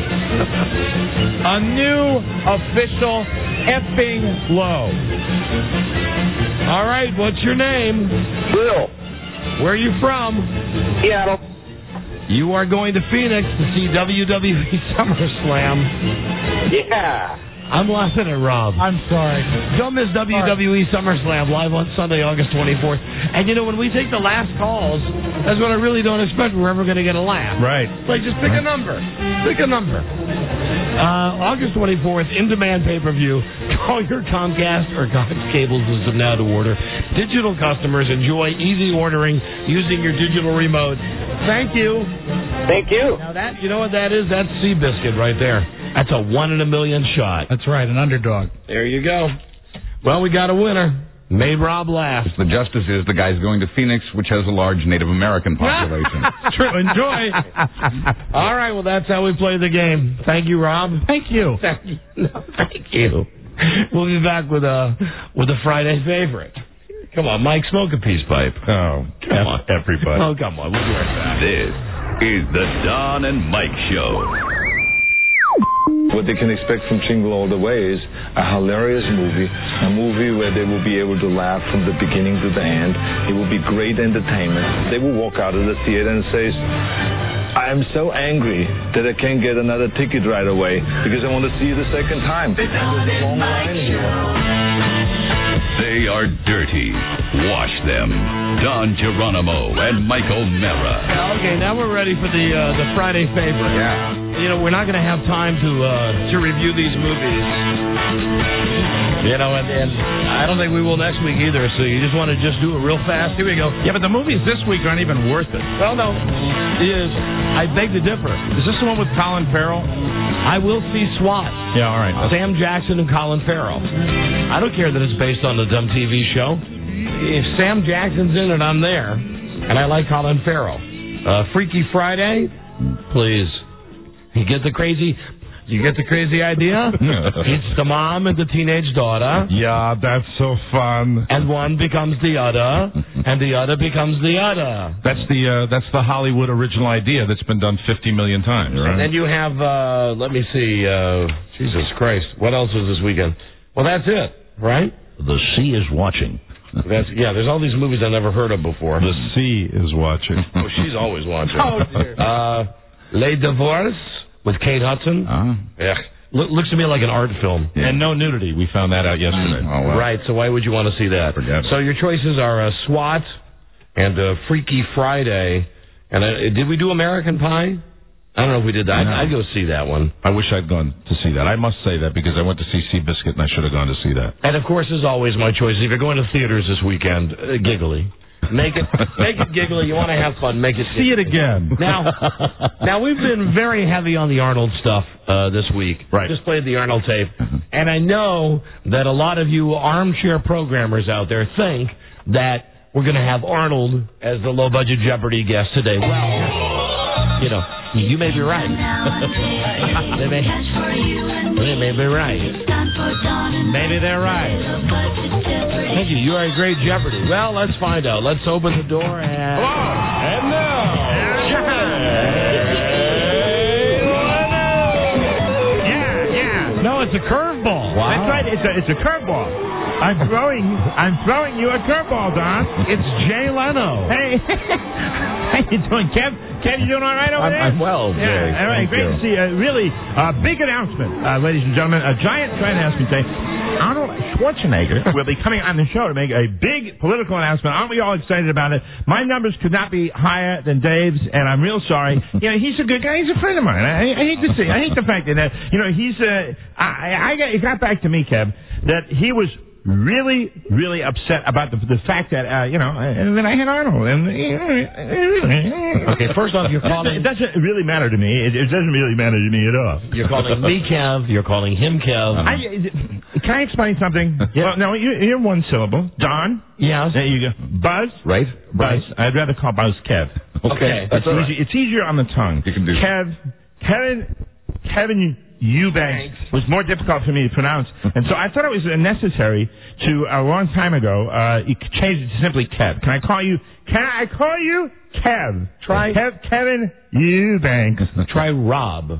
A new official effing low. All right, what's your name? Will. Where are you from? Seattle. You are going to Phoenix to see W W E SummerSlam. Yeah. I'm laughing at Rob. I'm sorry. Don't miss W W E SummerSlam live on Sunday, August twenty-fourth. And, you know, when we take the last calls, that's what I really don't expect we're ever going to get a laugh. Right. Like, just pick a number. Pick a number. Uh, August twenty-fourth, in-demand pay-per-view. Call your Comcast or Cox Cable system now to order. Digital customers enjoy easy ordering using your digital remote. Thank you. Thank you. Now, that, you know what that is? That's Seabiscuit right there. That's a one in a million shot. That's right, an underdog. There you go. Well, we got a winner. Made Rob laugh. The justice is the guy's going to Phoenix, which has a large Native American population. True. Enjoy. All right. Well, that's how we play the game. Thank you, Rob. Thank you. Thank you. No, thank you. We'll be back with a with a Friday favorite. Come on, Mike, smoke a peace pipe. Oh, come on, everybody. Oh, come on. We'll be right back. This is the Don and Mike Show. What they can expect from Jingle All the Way is a hilarious movie, a movie where they will be able to laugh from the beginning to the end. It will be great entertainment. They will walk out of the theater and say, I am so angry that I can't get another ticket right away because I want to see it a second time. And there's a long line here. They are dirty. Wash them. Don Geronimo and Michael Mara. Okay, now we're ready for the uh, the Friday favorite. Yeah. You know, we're not going to have time to uh, to review these movies. You know, and, and I don't think we will next week either, so you just want to just do it real fast? Here we go. Yeah, but the movies this week aren't even worth it. Well, no. Is I beg to differ. Is this the one with Colin Farrell? I will see SWAT. Yeah, all right. Sam Jackson and Colin Farrell. I don't care that it's based on a dumb T V show. If Sam Jackson's in it, I'm there. And I like Colin Farrell. Uh, Freaky Friday, please. You get the crazy... You get the crazy idea? It's the mom and the teenage daughter. Yeah, that's so fun. And one becomes the other, and the other becomes the other. That's the uh, that's the Hollywood original idea that's been done fifty million times, right? And then you have, uh, let me see, uh, Jesus Christ, what else was this weekend? Well, that's it, right? The Sea is Watching. That's, yeah, there's all these movies I've never heard of before. The Sea is Watching. Oh, she's always watching. Oh, dear. Uh, Les Divorces. With Kate Hudson? Uh-huh. Yeah. Look, looks to me like an art film. Yeah. And no nudity. We found that out yesterday. Oh, well. Right, so why would you want to see that? Forget so your choices are uh, SWAT and uh, Freaky Friday. And uh, did we do American Pie? I don't know if we did that. No. I'd, I'd go see that one. I wish I'd gone to see that. I must say that because I went to see Seabiscuit and I should have gone to see that. And, of course, as always, my choice, if you're going to theaters this weekend, uh, giggly. Make it make it giggly. You want to have fun. Make it giggly. See it again. Now, now we've been very heavy on the Arnold stuff uh, this week. Right. Just played the Arnold tape. And I know that a lot of you armchair programmers out there think that we're going to have Arnold as the low-budget Jeopardy guest today. Well, you know, you may be right. they, may, they may be right. Maybe they're right. Thank you. You are a great Jeopardy. Well, let's find out. Let's open the door and... And now... Yeah, yeah. No, it's a curveball. Wow. That's right. It's a, it's a curveball. I'm throwing I'm throwing you a curveball, Don. It's Jay Leno. Hey. How you doing, Kev? Kev, you doing all right over I'm, there? I'm well, Jay. Yeah, all right. Thank Great you. to see you. Really uh, big announcement, uh, ladies and gentlemen. A giant giant announcement today. Arnold Schwarzenegger will be coming on the show to make a big political announcement. Aren't we all excited about it? My numbers could not be higher than Dave's, and I'm real sorry. You know, he's a good guy. He's a friend of mine. I, I hate to see. I hate the fact that, uh, you know, he's. Uh, I, I got, it got back to me, Kev, that he was really, really upset about the the fact that, uh, you know, that I had Arnold. And okay, first off, you're calling... It doesn't really matter to me. It, it doesn't really matter to me at all. You're calling me Kev. You're calling him Kev. I, can I explain something? Yeah. Well, no, you, you're one syllable. Don? Yes. There you go. Buzz? Right. Buzz. I'd rather call Buzz Kev. Okay. It's, That's easy, it's easier on the tongue. You can do Kev. Kevin. Kevin Eubanks was more difficult for me to pronounce. And so I thought it was necessary to, a long time ago, uh, you could change it to simply Kev. Can I call you, can I call you Kev? Try. Kev, Kevin Eubanks. Try Rob.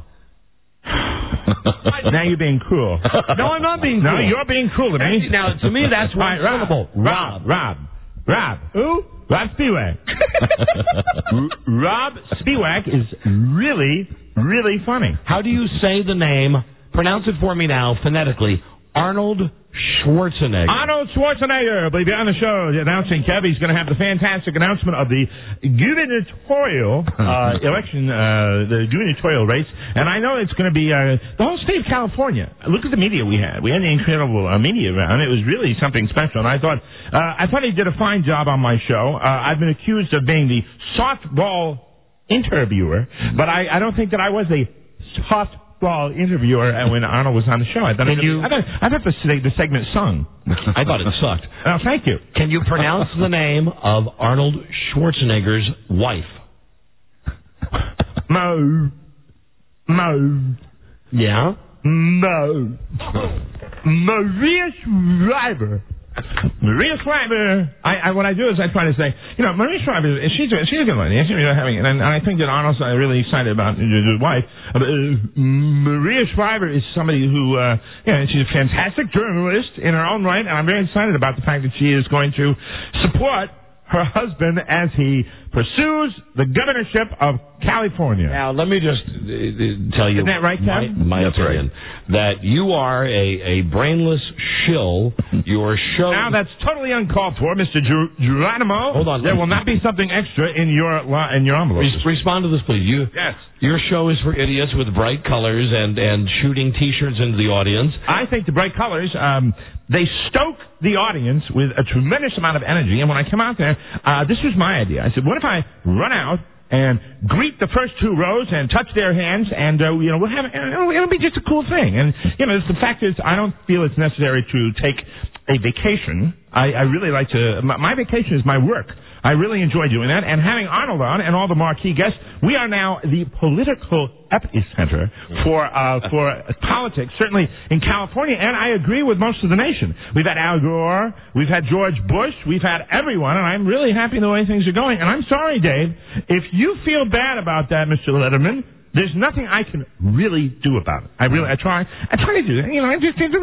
Now you're being cruel. No, I'm not being No, cruel. you're being cruel to me. Now, to me, that's one Right, Rob. syllable. Rob. Rob. Rob. Who? Rob Spiewak. R- Rob Spiewak is really, really funny. How do you say the name? Pronounce it for me now, phonetically. Arnold Schwarzenegger. Arnold Schwarzenegger will be on the show announcing Kev. He's going to have the fantastic announcement of the gubernatorial uh, election, uh, the gubernatorial race. And I know it's going to be uh, the whole state of California. Look at the media we had. We had the incredible uh, media around. It was really something special. And I thought, uh, I thought he did a fine job on my show. Uh, I've been accused of being the softball interviewer, but I, I don't think that I was a softball Well, interviewer uh, when Arnold was on the show. I thought, Can it, you, I thought, I thought the, the segment sung. I thought it sucked. Oh, thank you. Can you pronounce the name of Arnold Schwarzenegger's wife? Mo. Mo. Yeah? Mo. Maria Shriver. Maria Shriver. I, I what I do is I try to say, you know, Maria Shriver, she's a, she's a good one. She's having, and, and I think that Arnold's uh, really excited about his wife. Uh, Maria Shriver is somebody who, uh, you know, she's a fantastic journalist in her own right, and I'm very excited about the fact that she is going to support her husband as he pursues the governorship of California. Now, let me just uh, tell you Isn't that right, my, Kevin? my opinion. That you are a, a brainless shill. Your show... Now, that's totally uncalled for, Mister Ger- Geronimo. Hold on. There will not be something extra in your li- in your envelope. Res- respond to this, please. You, yes. Your show is for idiots with bright colors and, and shooting T-shirts into the audience. I think the bright colors, um, they stoke the audience with a tremendous amount of energy. And when I come out there, uh, this was my idea. I said, what if I run out and greet the first two rows and touch their hands, and uh, you know we'll have it'll, it'll be just a cool thing. And you know the fact is, I don't feel it's necessary to take a vacation. I, I really like to. My, my vacation is my work. I really enjoy doing that. And having Arnold on and all the marquee guests, we are now the political epicenter for uh, for politics, certainly in California. And I agree with most of the nation. We've had Al Gore, we've had George Bush, we've had everyone, and I'm really happy the way things are going. And I'm sorry, Dave, if you feel bad about that, Mister Letterman, there's nothing I can really do about it. I really, I try, I try to do that. You know, I just did the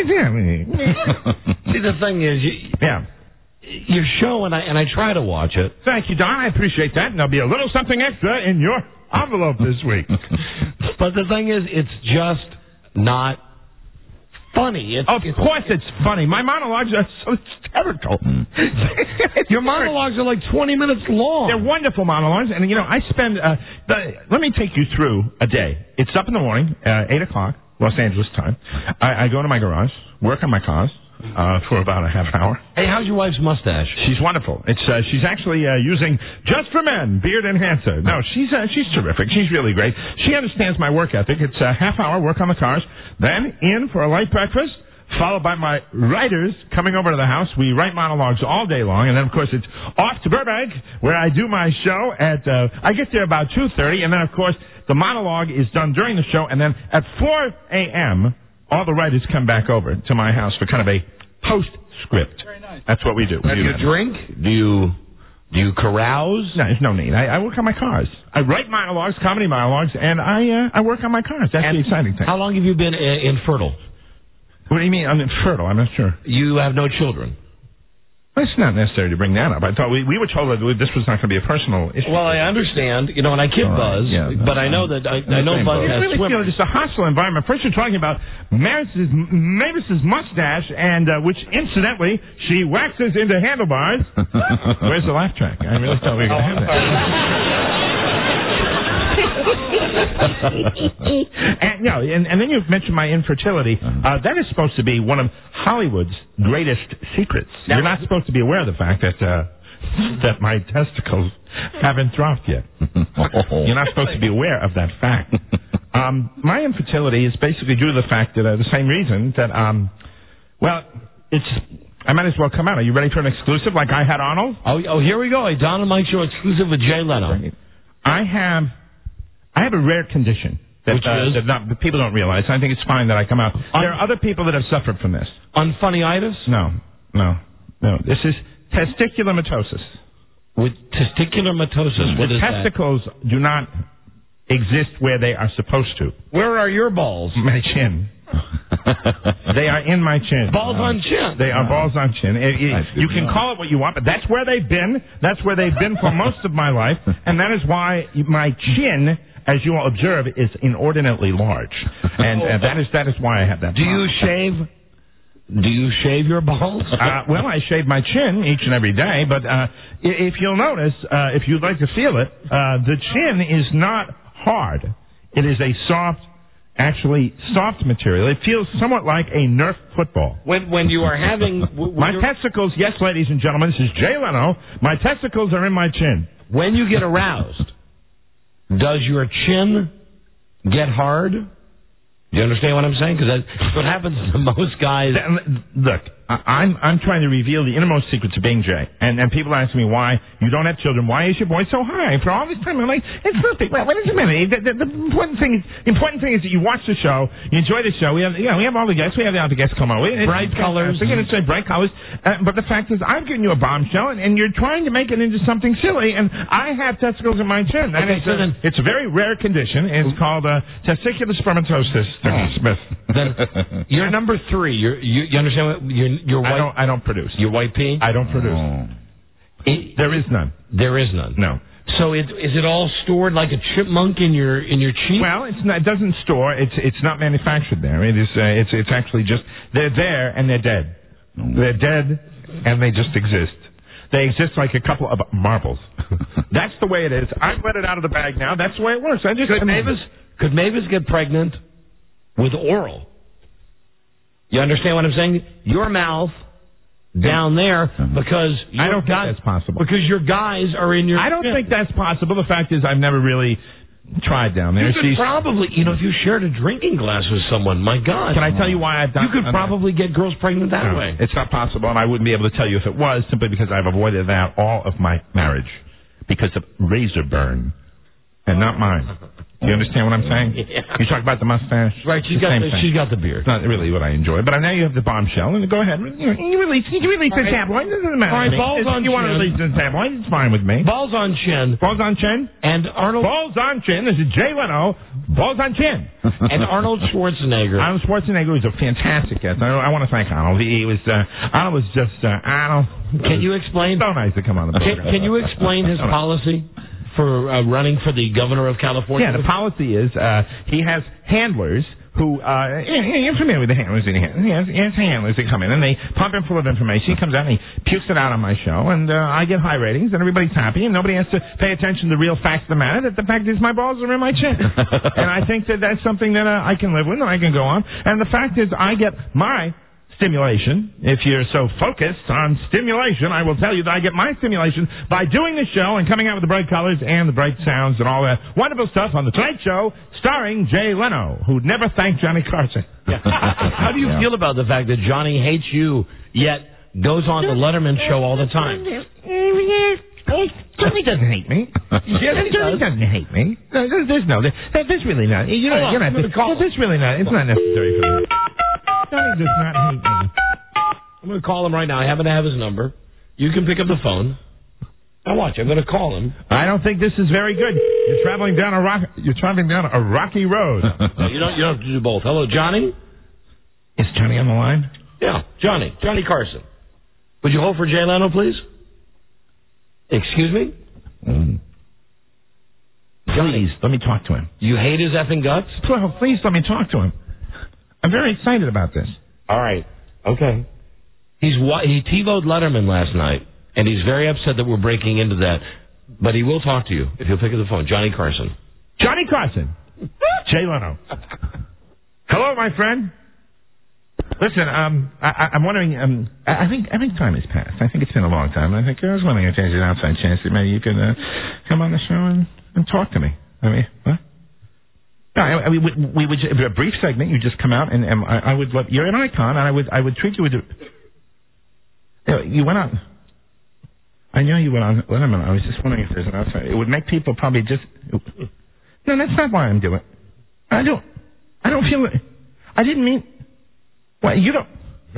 See, the thing is, you, yeah. Your show, and I and I try to watch it. Thank you, Don. I appreciate that. And there'll be a little something extra in your envelope this week. But the thing is, it's just not funny. It's, of it's, course it's funny. My monologues are so hysterical. Your monologues are like twenty minutes long. They're wonderful monologues. And, you know, I spend... Uh, the, let me take you through a day. It's up in the morning, uh, eight o'clock, Los Angeles time. I, I go to my garage, work on my cars. Uh, for about a half hour. Hey, how's your wife's mustache? She's wonderful. It's uh, she's actually uh, using Just for Men beard enhancer. No, she's uh, she's terrific. She's really great. She understands my work ethic. It's a half hour work on the cars, then in for a light breakfast, followed by my writers coming over to the house. We write monologues all day long, and then of course it's off to Burbank where I do my show at. Uh, I get there about two thirty, and then of course the monologue is done during the show, and then at four a.m. all the writers come back over to my house for kind of a postscript. Very nice. That's what we do. We do, do you that. drink? Do you do you carouse? No, there's no need. I, I work on my cars. I write monologues, comedy monologues, and I uh, I work on my cars. That's and the exciting thing. How long have you been uh, infertile? What do you mean? I'm infertile. I'm not sure. You have no children. It's not necessary to bring that up. I thought we, we were told that this was not going to be a personal issue. Well, I understand, you know, and I kid right. Buzz, yeah, but I know that I, I know Buzz I has really feel swimmers. it's a hostile environment. First, you're talking about Mavis's, Mavis's mustache, and uh, which, incidentally, she waxes into handlebars. Where's the laugh track? I really thought we were going to have that. and, you know, and, and then you've mentioned my infertility. Uh, that is supposed to be one of Hollywood's greatest secrets. You're not supposed to be aware of the fact that uh, that my testicles haven't dropped yet. You're not supposed to be aware of that fact. Um, my infertility is basically due to the fact that uh, the same reason that, um, well, it's. I might as well come out. Are you ready for an exclusive like I had Arnold? Oh, oh here we go. A Don and Mike Show exclusive with Jay Leno. I have. I have a rare condition that, Which uh, is? that not, that people don't realize. I think it's fine that I come out. Un- there are other people that have suffered from this. Unfunnyitis? No, no, no. This is testicular mitosis. With testicular mitosis, what the is testicles that? do not exist where they are supposed to. Where are your balls? My chin. They are in my chin. Balls on chin. They are balls on chin. It, it, you can know. call it what you want, but that's where they've been. That's where they've been for most of my life, and that is why my chin, as you will observe, is inordinately large, and uh, that is that is why I have that. Do you shave? Do you shave your balls? Uh, well, I shave my chin each and every day, but uh, if you'll notice, uh, if you'd like to feel it, uh, the chin is not hard. It is a soft, actually soft material. It feels somewhat like a Nerf football. When when you are having when my testicles, yes, ladies and gentlemen, this is Jay Leno. My testicles are in my chin. When you get aroused, does your chin get hard? Do you understand what I'm saying? Because that's what happens to most guys. Look, I, I'm I'm trying to reveal the innermost secrets of being Jay. And and people ask me why you don't have children. Why is your voice so high for all this time? I'm like, it's nothing. Well, wait a minute. The, the, the important thing is the important thing is that you watch the show, you enjoy the show. We have you know we have all the guests. We have the other guests come over. It's, bright it's, colors. We're going to say bright colors. Uh, but the fact is, I'm giving you a bombshell, and, and you're trying to make it into something silly. And I have testicles in my chin. And Okay, it's, so a, then, it's a very rare condition. It's called uh, testicular spermatosis. Smith. Then you're number three. You're, you you understand what you're you're white. I don't I don't produce. You're white pea. I don't produce. Oh. It, There is none. there is none. No. So it, is it all stored like a chipmunk in your in your cheek? Well, it's not, it doesn't store. It's it's not manufactured there. It is. Uh, it's it's actually just they're there and they're dead. They're dead and they just exist. They exist like a couple of marbles. That's the way it is. I've let it out of the bag now. That's the way it works. I just Could Mavis could Mavis get pregnant with oral? You understand what I'm saying? Your mouth down there because I don't guys, think that's possible. because your guys are in your. I don't think that's possible. The fact is, I've never really tried down there. You could She's- probably, you know, if you shared a drinking glass with someone, my God. Can I tell you why I've done? You could probably get girls pregnant that No, way. It's not possible, and I wouldn't be able to tell you if it was, simply because I've avoided that all of my marriage because of razor burn, and not mine. You understand what I'm saying? Yeah. You talk about the mustache. Right, she's the got same the, thing. she's got the beard. It's not really what I enjoy, but now you have the bombshell, and go ahead. You, know, you release, you release the All right. tabloid. It doesn't matter. All right, to me. balls If on you want to chin. release the tabloid, it's fine with me. Balls on chin. Balls on chin. And Arnold. Balls on chin. This is Jay Leno. Balls on chin. And Arnold Schwarzenegger. Arnold Schwarzenegger was a fantastic guest. I, I want to thank Arnold. He, he was uh, Arnold was just uh, Arnold. Can you explain? So nice to come on the Can, program. can you explain his policy for uh, running for the governor of California? Yeah, the policy is uh, he has handlers who, uh, you're familiar with the handlers in here. He has, he has handlers that come in and they pump him full of information. He comes out and he pukes it out on my show, and uh, I get high ratings, and everybody's happy, and nobody has to pay attention to the real facts of the matter, that the fact is my balls are in my chin. And I think that that's something that uh, I can live with and I can go on. And the fact is I get my stimulation. If you're so focused on stimulation, I will tell you that I get my stimulation by doing the show and coming out with the bright colors and the bright sounds and all that wonderful stuff on The Tonight Show, starring Jay Leno, who never thanked Johnny Carson. Yeah. How do you Yeah. feel about the fact that Johnny hates you, yet goes on the Letterman show all the time? Johnny doesn't hate me. Yes, he Johnny does. doesn't hate me. No, there's, there's no. There, there's really not. You know, Hold on, you're not. I'm gonna call There's really not. It's not necessary for me. Johnny does not hate me. I'm going to call him right now. I happen to have his number. You can pick up the phone. Now watch. I'm going to call him. I don't think this is very good. You're traveling down a rock. You're traveling down a rocky road. No, you don't. You don't have to do both. Hello, Johnny. Is Johnny on the line? Yeah, Johnny. Johnny Carson. Would you hold for Jay Leno, please? Excuse me? Mm. Please, let me talk to him. You hate his effing guts? Well, please let me talk to him. I'm very excited about this. All right. Okay. He's wa- he TiVoed Letterman last night, and he's very upset that we're breaking into that. But he will talk to you if you'll pick up the phone. Johnny Carson. Johnny Carson. Jay Leno. Hello, my friend. Listen, um, I, I- I'm wondering. Um, I I think I think time has passed. I think it's been a long time. I think I was wondering if there's an outside chance that maybe you could uh, come on the show and, and talk to me. I mean, what? No, I, I mean, we, we would a brief segment. You just come out, and, and I, I would love. You're an icon, and I would I would treat you with. A, you, know, you went on. I know you went on Letterman. I was just wondering if there's an outside. It would make people probably just. No, that's not why I'm doing it. I don't. I don't feel it. I didn't mean. What, you don't...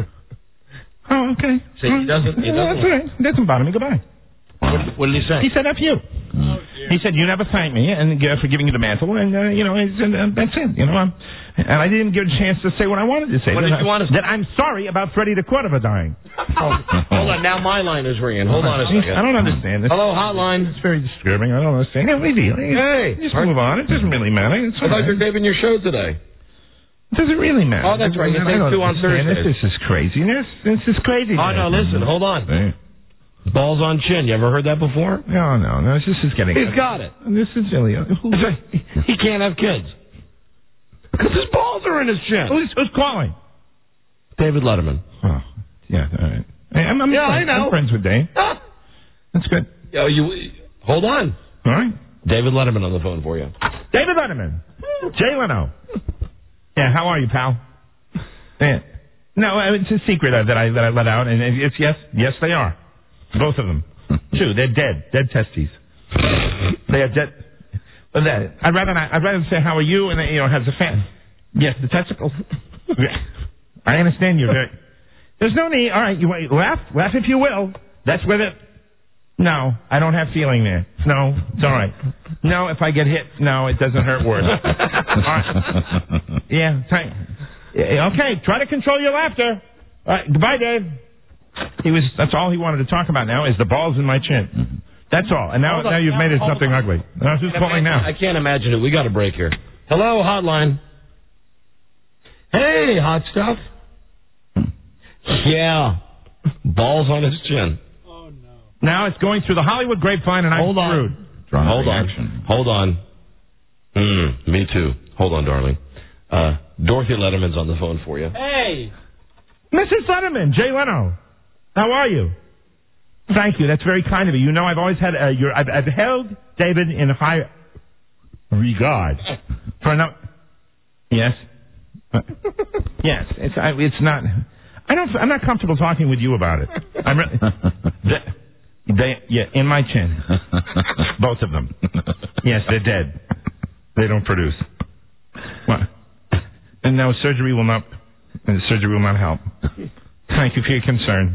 Oh, okay. See, he doesn't... He No, that's doesn't all right. It doesn't bother me. Goodbye. what, what did he say? He said, F you. Oh, He said, you never thanked me and uh, for giving you the mantle, and, uh, you know, and, uh, that's it. You know, I'm, and I didn't give a chance to say what I wanted to say. What that did you I, want to say? That I'm sorry about Freddie the Cordova dying. Oh, hold on. Now my line is ringing. Hold on a second. I don't understand this. Hello, hotline. It's very disturbing. I don't understand. Yeah, maybe. Hey. Just move on. It doesn't really matter. It's I thought all you were right. taping your show today. Does it really matter? Oh, that's right. You I take don't two on understand. Thursdays. This is craziness. This is craziness. Oh, no, listen. Hold on. Balls on chin. You ever heard that before? No, no, no. This is getting... He's got it. This is really... Who's, He can't have kids. Because his balls are in his chin. who's, who's calling? David Letterman. Oh, yeah, all right. Hey, I'm, I'm Yeah, I friends, know. I'm friends with Dave. Ah. That's good. Yo, you, hold on. All right. David Letterman on the phone for you. David Letterman. Jay Leno. Yeah, how are you, pal? Yeah. No, it's a secret that I that I let out, and it's yes, yes, they are, both of them. Two, they're dead, dead testes. They are dead. But that I'd rather not. I'd rather say how are you, and then, you know, has a fan. Yes, the testicles. I understand you. Very. There's no need. All right, you wait, laugh, laugh if you will. That's where the. No, I don't have feeling there. No, it's all right. No, if I get hit, no, it doesn't hurt worse. All right. Yeah, thank. Okay, try to control your laughter. All right, goodbye, Dave. He was. That's all he wanted to talk about now is the balls in my chin. That's all. And now, now you've made it something ugly. Uh, who's calling now? I can't imagine it. We got a break here. Hello, hotline. Hey, hot stuff. Yeah, balls on his chin. Now it's going through the Hollywood grapevine, and I'm Hold on. screwed. Hold on. Hold on. Mm, me too. Hold on, darling. Uh, Dorothy Letterman's on the phone for you. Hey, Missus Letterman, Jay Leno. How are you? Thank you. That's very kind of you. You know, I've always had uh, your. I've, I've held David in high regard for no. Yes. Uh, yes. It's. I, it's not. I don't. I'm not comfortable talking with you about it. I'm. Re- they, they. Yeah. In my chin. Both of them. Yes, they're dead. They don't produce. What? And no, surgery will not. Surgery will not help. Thank you for your concern.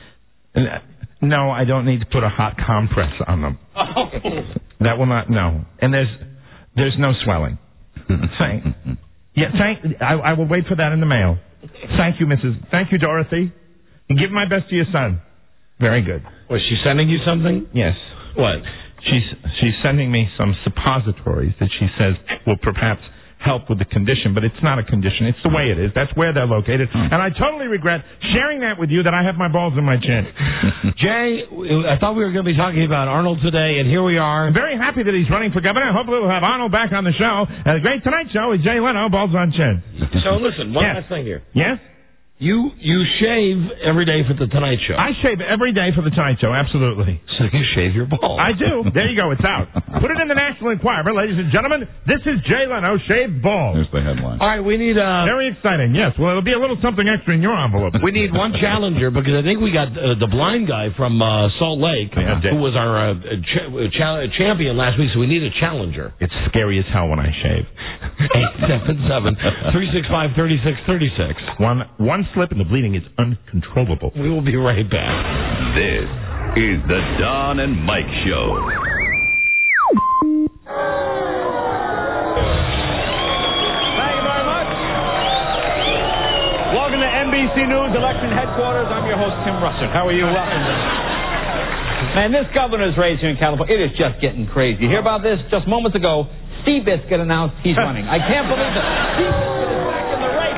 No, I don't need to put a hot compress on them. Oh. That will not. No, and there's there's no swelling. Thank. Yeah, thank. I, I will wait for that in the mail. Thank you, Missus Thank you, Dorothy. And give my best to your son. Very good. Was she sending you something? Yes. What? She's she's sending me some suppositories that she says will perhaps help with the condition, but it's not a condition. It's the way it is. That's where they're located. And I totally regret sharing that with you, that I have my balls in my chin. Jay, I thought we were going to be talking about Arnold today, and here we are. I'm very happy that he's running for governor. Hopefully we'll have Arnold back on the show. And the Great Tonight Show with Jay Leno, balls on chin. So listen, one yes. last thing here. Yes? You you shave every day for the Tonight Show. I shave every day for the Tonight Show, absolutely. So you shave your balls. I do. There you go. It's out. Put it in the National Enquirer, ladies and gentlemen. This is Jay Leno, shaved balls. There's the headline. All right, we need... Uh, Very exciting, yes. Well, it'll be a little something extra in your envelope. We need one challenger, because I think we got uh, the blind guy from uh, Salt Lake, yeah, who was our uh, ch- cha- champion last week, so we need a challenger. It's scary as hell when I shave. eight seven seven, three six five, three six three six. One, one slip and the bleeding is uncontrollable. We will be right back. This is the Don and Mike Show. Thank you very much. Welcome to N B C News Election Headquarters. I'm your host, Tim Russert. How are you? Welcome. Man, this governor's race here in California, it is just getting crazy. You hear about this? Just moments ago, Steve Biscuit announced he's running. I can't believe it. Steve Biscuit is back in the race.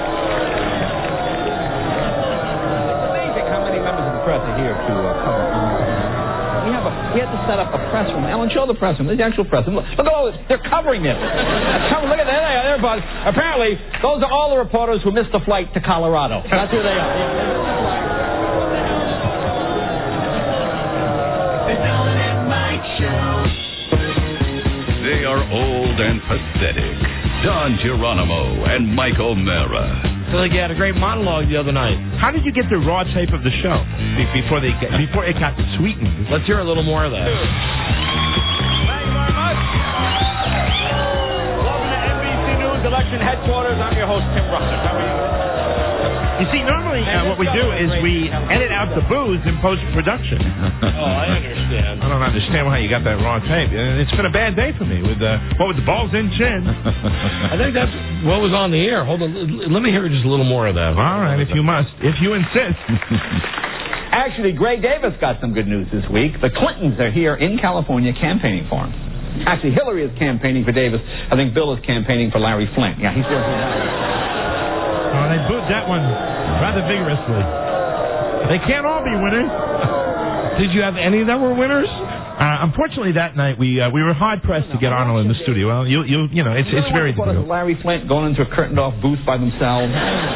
Press are here to uh, cover Arnold. We have a we had to set up a press room. Ellen, show the press room. There's the actual press room. Look, look at all this. They're covering this. Come, look at that. There, there, bud. Apparently, those are all the reporters who missed the flight to Colorado. That's who they are. They are old and pathetic. Don Geronimo and Mike O'Mara. I feel like you had a great monologue the other night. How did you get the raw tape of the show be- before they get, before it got sweetened? Let's hear a little more of that. Thank you very much. Welcome to N B C News Election Headquarters. I'm your host, Tim Russert. How are you? You see, normally uh, what we do is we edit out the booze in post-production. Oh, I understand. I don't understand how you got that raw tape. It's been a bad day for me with uh, what with the balls in chin. I think that's what was on the air. Hold on, let me hear just a little more of that. All right, if you must, if you insist. Actually, Greg Davis got some good news this week. The Clintons are here in California campaigning for him. Actually, Hillary is campaigning for Davis. I think Bill is campaigning for Larry Flint. Yeah, he's working on that. Oh, they booed that one rather vigorously. They can't all be winners. Did you have any that were winners? Uh, unfortunately, that night we uh, we were hard pressed to get Arnold in the studio. Well, you you you know it's it's very difficult. Larry Flint going into a curtained off booth by themselves.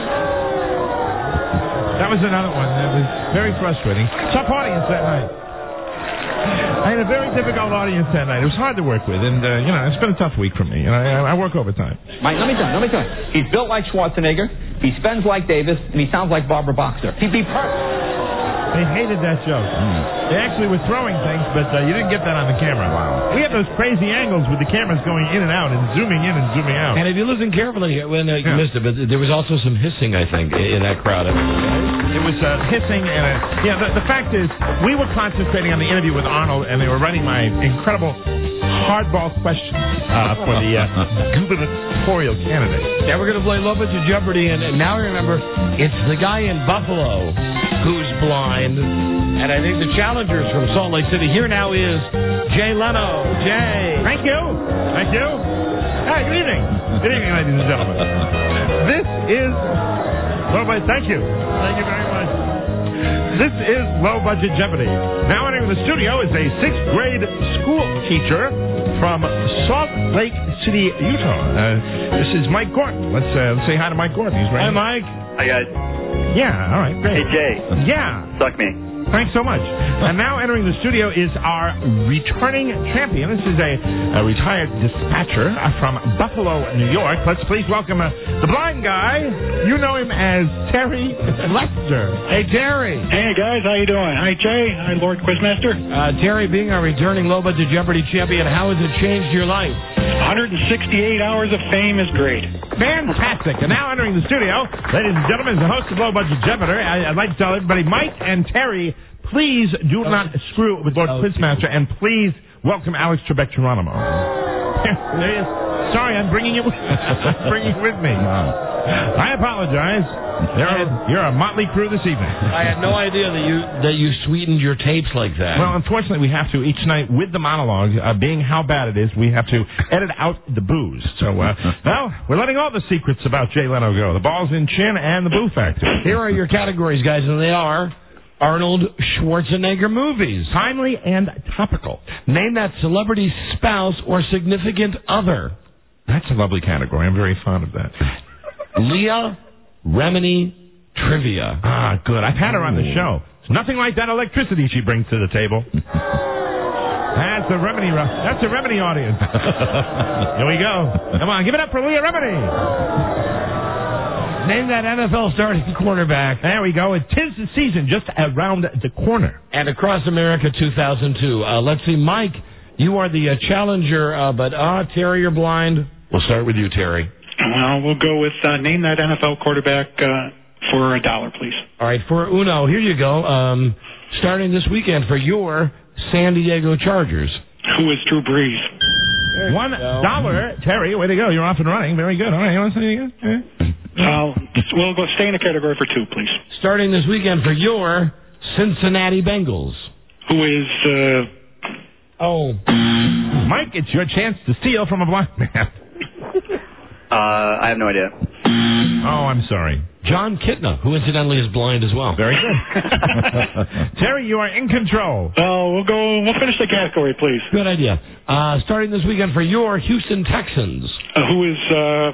That was another one. That was very frustrating. Tough audience that night. I had a very difficult audience that night. It was hard to work with, and uh, you know it's been a tough week for me. You know, I, I work overtime. Mike, let me tell you, let me tell you. He's built like Schwarzenegger. He spends like Davis, and he sounds like Barbara Boxer. He'd be perfect. They hated that joke. Mm. They actually were throwing things, but uh, you didn't get that on the camera. Wow. We have those crazy angles with the cameras going in and out and zooming in and zooming out. And if you listen carefully, when uh, you Yeah. missed it, but there was also some hissing, I think, in that crowd. It was uh, hissing and a, yeah. The, the fact is, we were concentrating on the interview with Arnold, and they were running my incredible hardball questions uh, for the uh, gubernatorial candidate. Now we're going to play Low Budget Jeopardy, and, and now remember, it's the guy in Buffalo who's blind, and I think the challengers from Salt Lake City. Here now is Jay Leno. Jay. Thank you. Thank you. Hi, good evening. Good evening, ladies and gentlemen. This is Low Budget. Thank you. Thank you very much. This is Low Budget Jeopardy. Now entering the studio is a sixth grade school teacher from Salt Lake City, Utah. Uh, this is Mike Gordon. Let's, uh, let's say hi to Mike Gordon. He's right. Hi, Mike. Hi, guys. Yeah, all right, great. Hey, Jay. Yeah. Suck me. Thanks so much. And now entering the studio is our returning champion. This is a, a retired dispatcher from Buffalo, New York. Let's please welcome uh, the blind guy. You know him as Terry Lester. Hey, Terry. Hey, guys, how you doing? Hi, Jay. Hi, Lord Quizmaster. Uh, Terry, being our returning Low Budget Jeopardy champion, how has it changed your life? one hundred sixty-eight hours of fame is great. Fantastic. And now entering the studio, ladies and gentlemen, is the host of Low Budget Jeopardy. I, I'd like to tell everybody, Mike and Terry, please do not screw with Lord Quizmaster, and please welcome Alex Trebek Geronimo. There he is. Sorry, I'm bringing you, bringing you with me. I apologize. You're, you're a motley crew this evening. I had no idea that you that you sweetened your tapes like that. Well, unfortunately, we have to each night with the monologue, uh, being how bad it is, we have to edit out the booze. So, uh, well, we're letting all the secrets about Jay Leno go. The ball's in chin and the boo factor. Here are your categories, guys, and they are Arnold Schwarzenegger movies. Timely and topical. Name that celebrity's spouse or significant other. That's a lovely category. I'm very fond of that. Leah Remini Trivia. Ah, good. I've had her on the show. It's nothing like that electricity she brings to the table. That's a Remini. That's a Remini audience. Here we go. Come on, give it up for Leah Remini. Name that N F L starting quarterback. There we go. It is the season just around the corner. And Across America two thousand two. Uh, let's see, Mike, you are the uh, challenger, uh, but uh, Terry, you're blind. We'll start with you, Terry. Well, we'll go with uh, name that N F L quarterback uh, for a dollar, please. All right, for Uno, here you go. Um, starting this weekend for your San Diego Chargers. Who is Drew Brees? One dollar. Terry, way to go. You're off and running. Very good. All right, you want to say again? Uh, we'll go stay in the category for two, please. Starting this weekend for your Cincinnati Bengals. Who is, uh... Oh. Mike, it's your chance to steal from a blind man. Uh, I have no idea. Oh, I'm sorry. John Kitna, who incidentally is blind as well. Very good. Terry, you are in control. Oh, we'll go, we'll finish the category, please. Good idea. Uh, starting this weekend for your Houston Texans. Uh, who is, uh...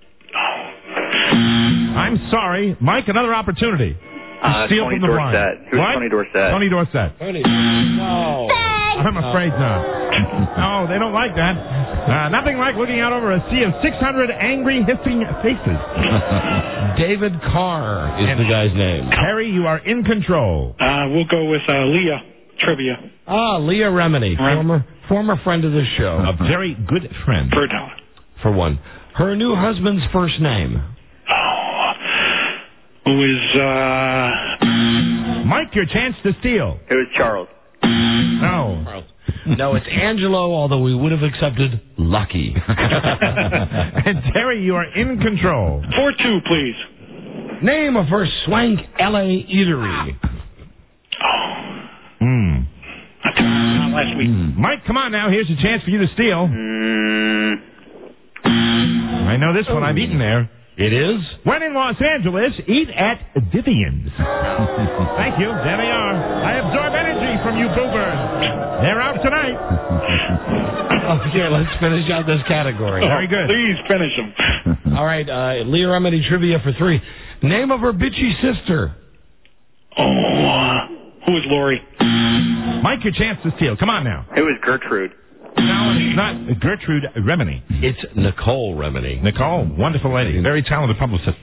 I'm sorry. Mike, another opportunity. Uh, steal Tony from the Dorsett. blind. Who's What? Tony Dorsett? Tony Dorsett. Tony. No. I'm afraid not. No, they don't like that. Uh, nothing like looking out over a sea of six hundred angry, hissing faces. David Carr is And the guy's name. Harry, you are in control. Uh, we'll go with uh, Leah Trivia. Ah, Leah Remini, Right. former former friend of this show. A very good friend. For a dollar. For one. Her new husband's first name. Oh, who is, uh... Mike, your chance to steal. It was Charles. No. No, it's Angelo, although we would have accepted Lucky. And Terry, you are in control. four two, please. Name of her swank L A eatery. Hmm. Not last week. Mike, come on now. Here's a chance for you to steal. Mm, I know this one. I've eaten there. It is? When in Los Angeles, eat at Vivian's. Thank you. There they are. I absorb energy from you boobers. They're out tonight. Okay, let's finish out this category. Very good. Please finish them. All right, uh, Leah Remini trivia for three. Name of her bitchy sister. Oh, uh, who is Lori? Mike, your chance to steal. Come on now. it was Gertrude. No, it's not Gertrude Remini. It's Nicole Remini. Nicole, wonderful lady, very talented publicist.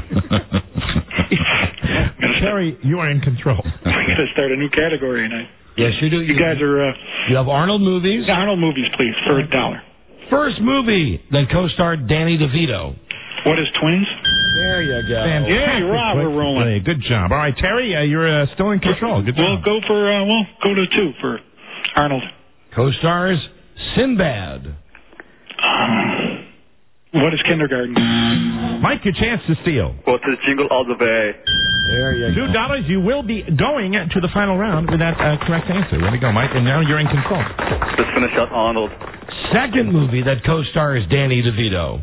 Terry, you are in control. We got to start a new category tonight. Yes, you do. You, you guys are. Uh, you have Arnold movies. Yeah, Arnold movies, please, for a dollar. First movie that co-starred Danny DeVito. What is Twins? There you go. Fantastic. Yeah, Rob, we're rolling. Hey, good job. All right, Terry, uh, you're uh, still in control. Good We'll job. go for. Uh, we'll go to two for Arnold. Co-stars Sinbad. Um, what is Kindergarten? Mike, your chance to steal. What is Jingle All the Way? There you Two dollars. You will be going to the final round with that uh, correct answer. Way to go, Mike. And now you're in control. Let's finish up Arnold. Second movie that co-stars Danny DeVito.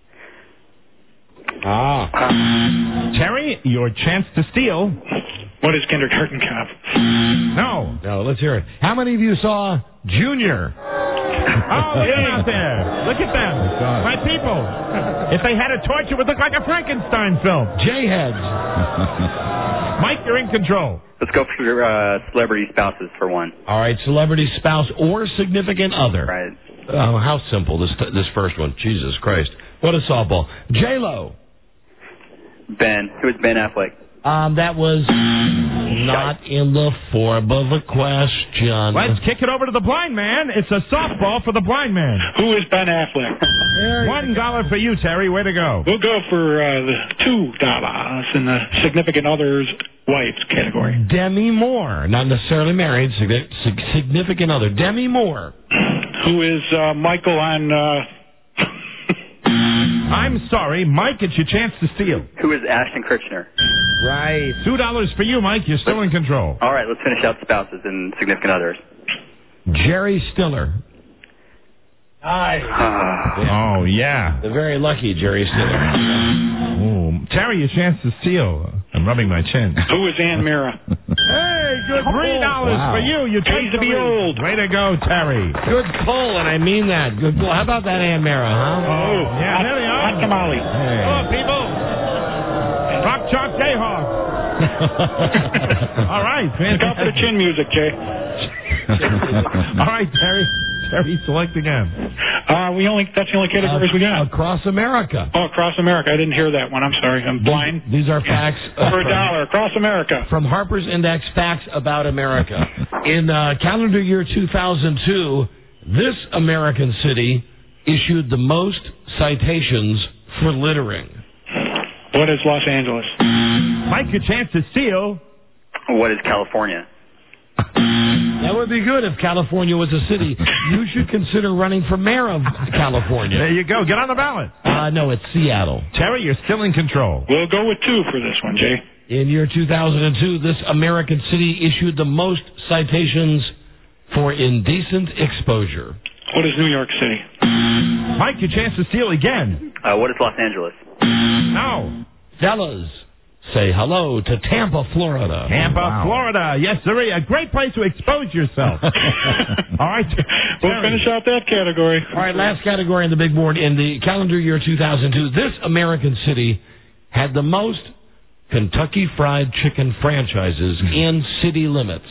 Ah. Terry, your chance to steal. What is Kindergarten Cop? No. No, let's hear it. How many of you saw Junior? Oh, look out there. Look at them. My people. If they had a torch, it would look like a Frankenstein film. J-Heads. Mike, you're in control. Let's go for uh, celebrity spouses for one. All right, celebrity spouse or significant other. Right. Oh, how simple this this first one. Jesus Christ. What a softball. J-Lo. Ben. Who is Ben Affleck? Um, that was not in the form of a question. Let's kick it over to the blind man. It's a softball for the blind man. Who is Ben Affleck? One dollar for you, Terry. Way to go. We'll go for uh, the two dollars in the significant other's wives category. Demi Moore. Not necessarily married, sig- sig- significant other. Demi Moore. Who is uh, Michael on... Uh... I'm sorry, Mike, it's your chance to steal. Who is Ashton Kutcher? Right. Two dollars for you, Mike. You're still in control. All right, let's finish out spouses and significant others. Jerry Stiller. Hi. Oh, yeah. The very lucky Jerry Stiller. Ooh. Terry, your chance to steal. I'm rubbing my chin. Who is Ann Mira? Hey, good three dollars Wow. for you. You Pays take to be old. Way to go, Terry. Good pull, and I mean that. Good pull. How about that Ann Mara, huh? Oh, Yeah, there we are. hot tamale. Hey. Oh, people. Rock Chalk Jayhawk. All right, Look out for the chin music, Jay. All right, Terry. Terry, select again. Uh, we only that's the only categories we got. Across America. Oh, across America. I didn't hear that one. I'm sorry. I'm blind. These are facts. uh, For a from- dollar, across America. From Harper's Index, Facts About America. In uh, calendar year two thousand two, this American city issued the most citations for littering. What is Los Angeles? Mike, your chance to steal. What is California? That would be good if California was a city. You should consider running for mayor of California. There you go. Get on the ballot. Uh, no, it's Seattle. Terry, you're still in control. We'll go with two for this one, Jay. In year two thousand two, this American city issued the most citations for indecent exposure. What is New York City? Mike, your chance to steal again. Uh, what is Los Angeles? No. Fellas, say hello to Tampa, Florida. Tampa, Wow. Florida. Yes, sir. A great place to expose yourself. All right. We'll Terry. finish out that category. All right, last category on the big board. In the calendar year two thousand two, this American city had the most Kentucky Fried Chicken franchises in city limits.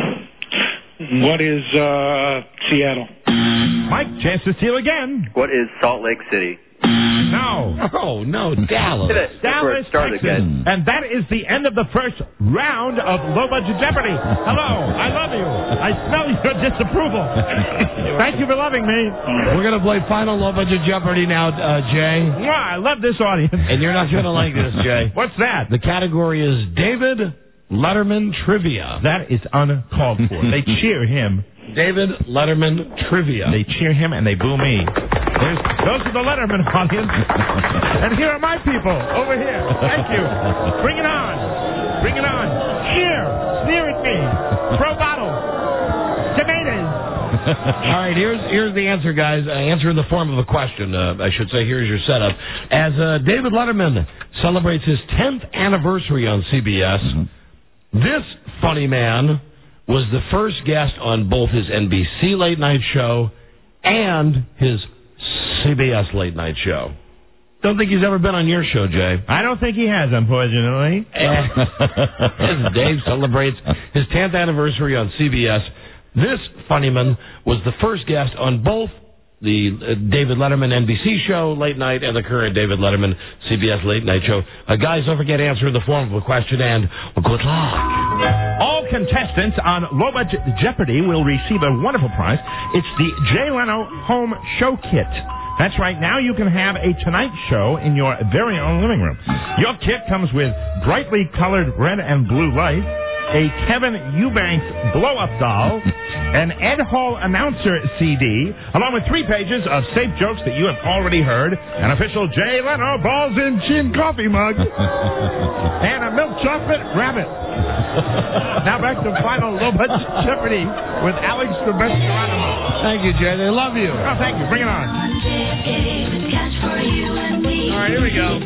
What is uh, Seattle? Mike, chance to steal again. What is Salt Lake City? No. Oh, no, Dallas. That's where Dallas, it started, Texas. guys. And that is the end of the first round of Low Budget Jeopardy. Hello, I love you. I smell your disapproval. Thank you for loving me. We're going to play Final Low Budget Jeopardy now, uh, Jay. Mwah, I love this audience. And you're not going to like this, Jay. What's that? The category is David Letterman Trivia. That is uncalled for. They cheer him. David Letterman Trivia. They cheer him and they boo me. There's, those are the Letterman audience. And here are my people over here. Thank you. Bring it on. Bring it on. Cheer. Sneer at me. Throw bottles. Tomatoes. All right, here's here's the answer, guys. Uh, answer in the form of a question. Uh, I should say, here's your setup. As uh, David Letterman celebrates his tenth anniversary on C B S, mm-hmm. this funny man was the first guest on both his N B C late night show and his C B S late night show. Don't think he's ever been on your show, Jay. I don't think he has, unfortunately. As Dave celebrates his tenth anniversary on C B S, This funnyman was the first guest on both the uh, David Letterman N B C show, late night, and the current David Letterman C B S late night show. Uh, guys, don't forget to answer in the form of a question, and well, good luck. All contestants on Low Budget Jeopardy will receive a wonderful prize. It's the Jay Leno Home Show Kit. That's right. Now you can have a Tonight Show in your very own living room. Your kit comes with brightly colored red and blue lights, a Kevin Eubanks blow-up doll, an Ed Hall announcer C D, along with three pages of safe jokes that you have already heard, an official Jay Leno Balls in Chin coffee mug, and a milk chocolate rabbit. Now back to final Low Budget Jeopardy with Alex Trebek Geronimo. Thank you, Jay. They love you. Oh, thank you. Bring it on. All right, here we go.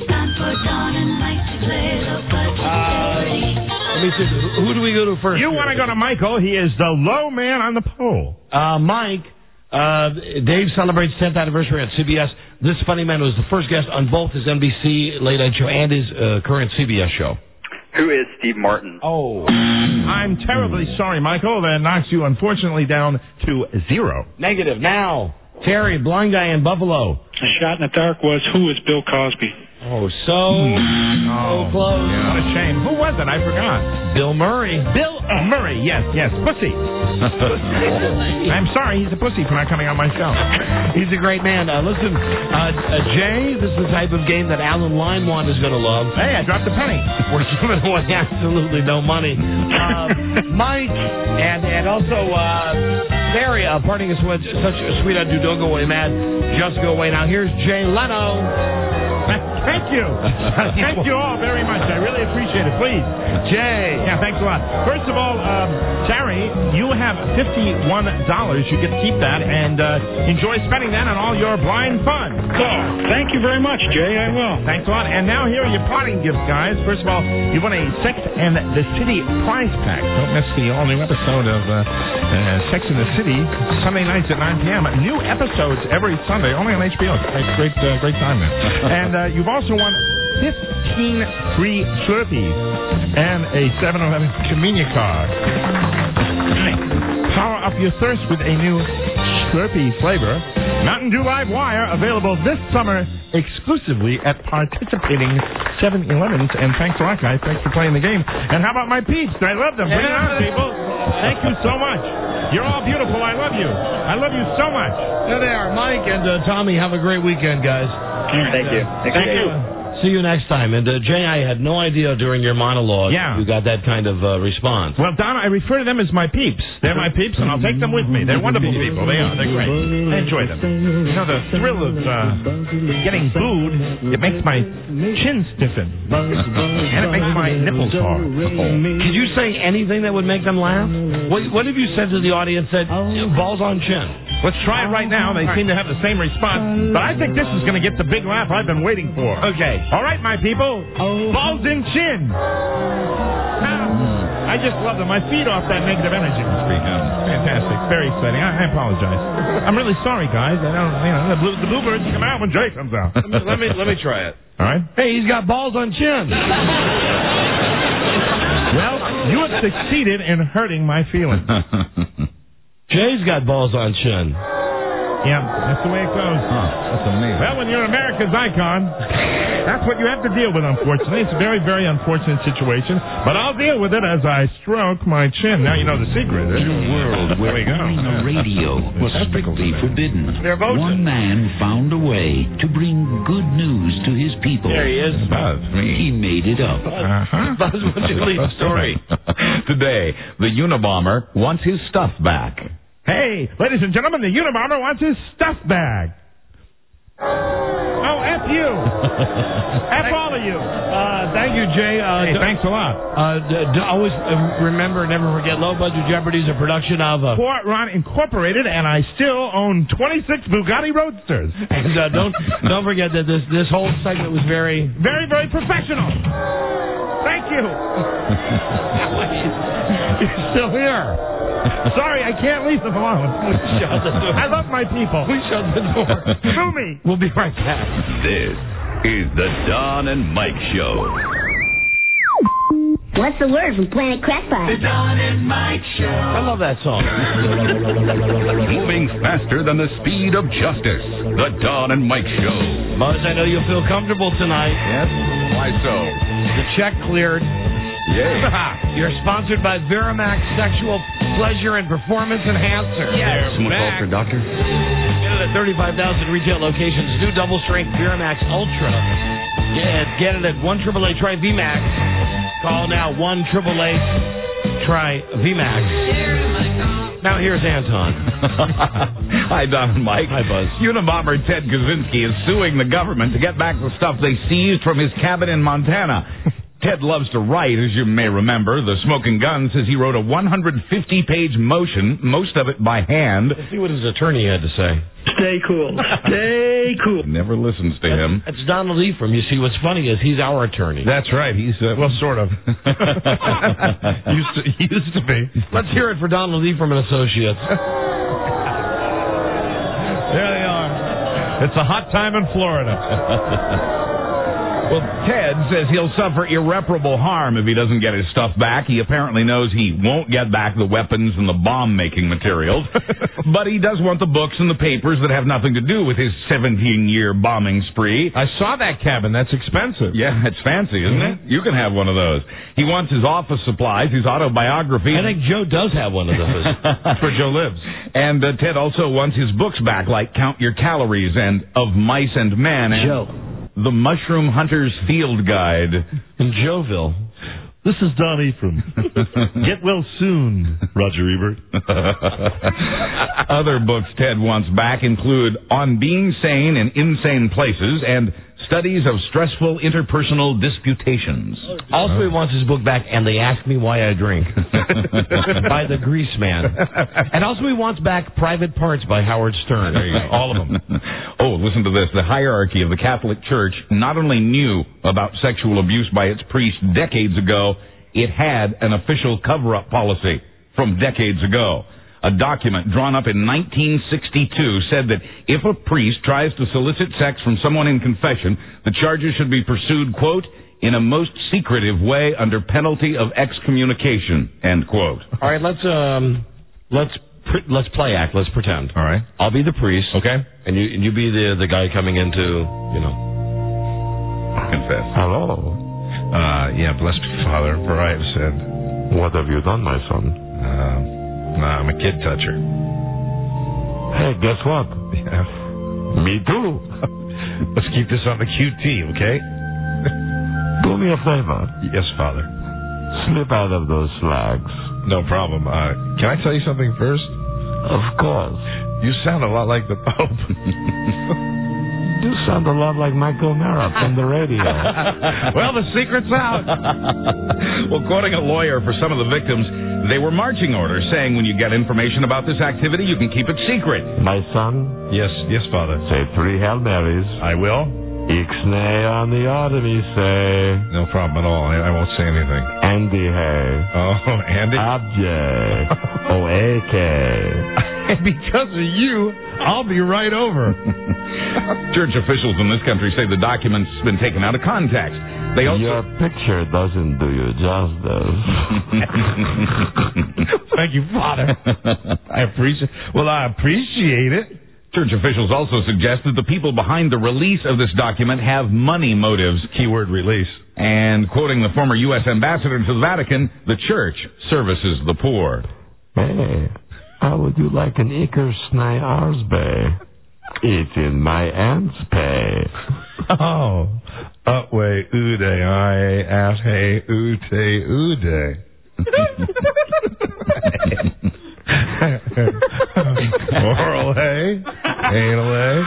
Uh, let me see. Who do we go to first? You want to go to Michael. He is the low man on the pole. Uh, Mike, uh, Dave celebrates tenth anniversary on C B S. This funny man was the first guest on both his N B C late night show and his uh, current C B S show. Who is Steve Martin? Oh. I'm terribly sorry, Michael. That knocks you, unfortunately, down to zero. Negative. Now, Terry, blind guy in Buffalo. A shot in the dark was, who is Bill Cosby? Oh, so, so close. Yeah. What a shame. Who was it? I forgot. Bill Murray. Bill uh, Murray, yes, yes. Pussy. I'm sorry, he's a pussy for not coming on my show. He's a great man. Uh, listen, uh, uh, Jay, this is the type of game that Alan Limewand is going to love. Hey, I dropped a penny. We're giving away absolutely no money. Uh, Mike, and and also uh, Terry, uh, parting us with such a sweet do don't go away, mad. Just go away. Now, here's Jay Leno. Thank you. Thank you all very much. I really appreciate it. Please. Jay. Yeah, thanks a lot. First of all, um, Terry, you have fifty-one dollars. You get to keep that and uh, enjoy spending that on all your blind fun. So, thank you very much, Jay. I will. Thanks a lot. And now here are your parting gifts, guys. First of all, you won a Sex and the City prize pack. Don't miss the all-new episode of uh, uh, Sex and the City, Sunday nights at nine p.m. New episodes every Sunday, only on H B O. Great, great, uh, great time there. And uh, you've also won fifteen free Slurpees and a seven eleven convenient card. Power up your thirst with a new Slurpee flavor. Mountain Dew Live Wire, available this summer exclusively at participating seven elevens. And thanks a lot, guys. Thanks for playing the game. And how about my peeps? I love them. Bring it on, people. Thank you so much. You're all beautiful. I love you. I love you so much. There they are. Mike and uh, Tommy, have a great weekend, guys. Thank you. Thank, Thank you. you. See you next time. And, uh, Jay, I had no idea during your monologue yeah. you got that kind of uh, response. Well, Don, I refer to them as my peeps. They're my peeps, and I'll take them with me. They're wonderful people. They are. They're great. I enjoy them. You know, the thrill of uh, getting booed, it makes my chin stiffen. And it makes my nipples hard. Could you say anything that would make them laugh? What, what have you said to the audience that balls on chin? Let's try it right now. They seem to have the same response. But I think this is going to get the big laugh I've been waiting for. Okay. All right, my people. Balls in chin. I just love them. I feed off that negative energy. Fantastic. Very exciting. I, I apologize. I'm really sorry, guys. I don't, you know, the, blue, the bluebirds come out when Jay comes out. let, me, let me let me try it. All right. Hey, he's got balls on chin. Well, you have succeeded in hurting my feelings. Jay's got balls on chin. Yeah, that's the way it goes. Huh, that's amazing. Well, when you're America's icon, that's what you have to deal with, unfortunately. It's a very, very unfortunate situation. But I'll deal with it as I stroke my chin. Now you know the secret. In a world where hearing the radio was strictly forbidden, one man found a way to bring good news to his people. There he is. Buzz. He made it up. Uh-huh. Buzz, what's your lead story? Today, the Unabomber wants his stuff back. Hey, ladies and gentlemen, the Unabomber wants his stuff bag. Oh, F you. F all of you. Uh, thank you, Jay. Uh, hey, d- thanks a lot. Uh, d- d- always uh, remember, never forget, Low Budget Jeopardy is a production of... Uh, Port Ron Incorporated, and I still own twenty-six Bugatti Roadsters. And uh, don't don't forget that this, this whole segment was very... Very, very professional. Thank you. You're still here. Sorry, I can't leave them alone. Shut the door. I love my people. We shut the door. Sue me. We'll be right back. This is the Don and Mike Show. What's the word from Planet Crackpot? The Don and Mike Show. I love that song. Moving faster than the speed of justice. The Don and Mike Show. Buzz, I know you'll feel comfortable tonight. Yes? Why so? The check cleared. Yay. You're sponsored by Viramax Sexual Pleasure and Performance Enhancer. Yes. Someone call for a doctor? Get it at thirty-five thousand retail locations. New double-strength Viramax Ultra. Get it, get it at one triple A Try V MAX. Call now one triple A Try V MAX. Now here's Anton. Hi, Don and Mike. Hi, Buzz. Unabomber Ted Kaczynski is suing the government to get back the stuff they seized from his cabin in Montana. Ted loves to write, as you may remember. The Smoking Gun says he wrote a one hundred fifty page motion, most of it by hand. Let's see what his attorney had to say. Stay cool. Stay cool. Never listens to him. That's Donald Ephraim. You see, what's funny is he's our attorney. That's right. He's, uh, well, sort of. used, to, used to be. Let's hear it for Donald Ephraim and Associates. There they are. It's a hot time in Florida. Well, Ted says he'll suffer irreparable harm if he doesn't get his stuff back. He apparently knows he won't get back the weapons and the bomb-making materials. But he does want the books and the papers that have nothing to do with his seventeen-year bombing spree. I saw that cabin. That's expensive. Yeah, it's fancy, isn't Mm-hmm. it? You can have one of those. He wants his office supplies, his autobiography. I think Joe does have one of those. That's where Joe lives. And uh, Ted also wants his books back, like Count Your Calories and Of Mice and Men. And Joe. The Mushroom Hunter's Field Guide. In Joeville. This is Don Ephraim. Get well soon, Roger Ebert. Other books Ted wants back include On Being Sane in Insane Places and Studies of Stressful Interpersonal Disputations. Also, he wants his book back, And They Ask Me Why I Drink, by the Grease Man. And also he wants back Private Parts by Howard Stern. There you go. All of them. Oh, listen to this. The hierarchy of the Catholic Church not only knew about sexual abuse by its priests decades ago, it had an official cover-up policy from decades ago. A document drawn up in nineteen sixty-two said that if a priest tries to solicit sex from someone in confession, the charges should be pursued, quote, in a most secretive way under penalty of excommunication, end quote. All right, let's um, let's pre- let's play act. Let's pretend. All right, I'll be the priest. Okay, and you and you be the the guy coming into, you know, confess. Hello. Uh, yeah, blessed Father, for I have sinned. What have you done, my son? Uh, nah, I'm a kid toucher. Hey, guess what? Yeah. Me too. Let's keep this on the Q T, okay? Do me a favor. Yes, Father. Slip out of those flags. No problem. Uh, can I tell you something first? Of course. You sound a lot like the Pope. You sound a lot like Michael Mara from the radio. Well, the secret's out. Well, quoting a lawyer for some of the victims, they were marching orders saying when you get information about this activity, you can keep it secret. My son? Yes, yes, Father. Say three Hail Marys. I will. Ixnay on the Artemis, say. No problem at all. I, I won't say anything. Andy, hey. Oh, Andy? Abjay. O A K. And because of you, I'll be right over. Church officials in this country say the document's been taken out of context. They also... Your picture doesn't do you justice. Thank you, Father. I appreciate. Well, I appreciate it. Church officials also suggest that the people behind the release of this document have money motives. Keyword release. And quoting the former U S ambassador to the Vatican, the church services the poor. Hey, how would you like an Ikersnai Arsbay? It's in my aunt's pay. Oh. Upway ude, I ask, hey, ute, ude. Oral hay, anal hay.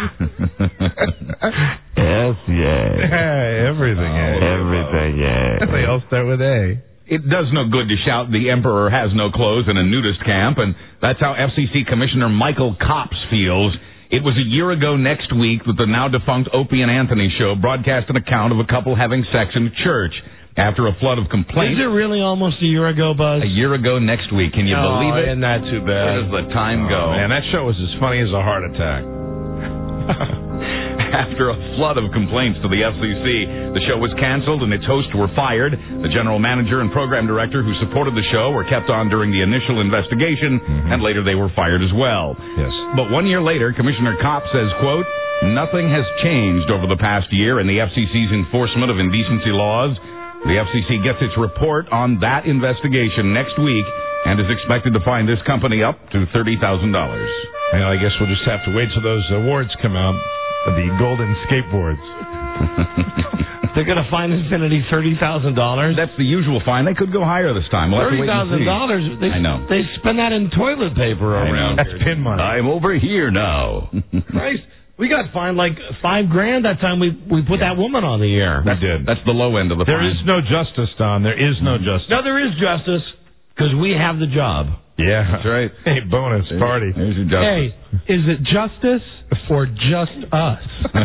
Yes, yay. Hey, everything, oh, everything, yay. They all start with A. It does no good to shout the emperor has no clothes in a nudist camp, and that's how F C C Commissioner Michael Copps feels. It was a year ago next week that the now-defunct Opie and Anthony show broadcast an account of a couple having sex in church. After a flood of complaints... Is it really almost a year ago, Buzz? A year ago next week. Can you oh, believe it? Isn't that too bad? Where does the time go? Oh, man, that show was as funny as a heart attack. After a flood of complaints to the F C C, the show was canceled and its hosts were fired. The general manager and program director who supported the show were kept on during the initial investigation, mm-hmm. and later they were fired as well. Yes. But one year later, Commissioner Kopp says, quote, nothing has changed over the past year in the F C C's enforcement of indecency laws. The F C C gets its report on that investigation next week and is expected to fine this company up to thirty thousand dollars. And I guess we'll just have to wait till those awards come out, the golden skateboards. They're going to fine Infinity thirty thousand dollars? That's the usual fine. They could go higher this time. We'll thirty thousand dollars? I know. They spend that in toilet paper around That's here. pin money. I'm over here now. Christ, we got fined like five grand that time we we put yeah. that woman on the air. That's, we did. That's the low end of the there fine. There is no justice, Don. There is no justice. No, there is justice, because we have the job. Yeah, that's right. Hey, bonus there's, party. There's your justice. Hey, is it justice or just us?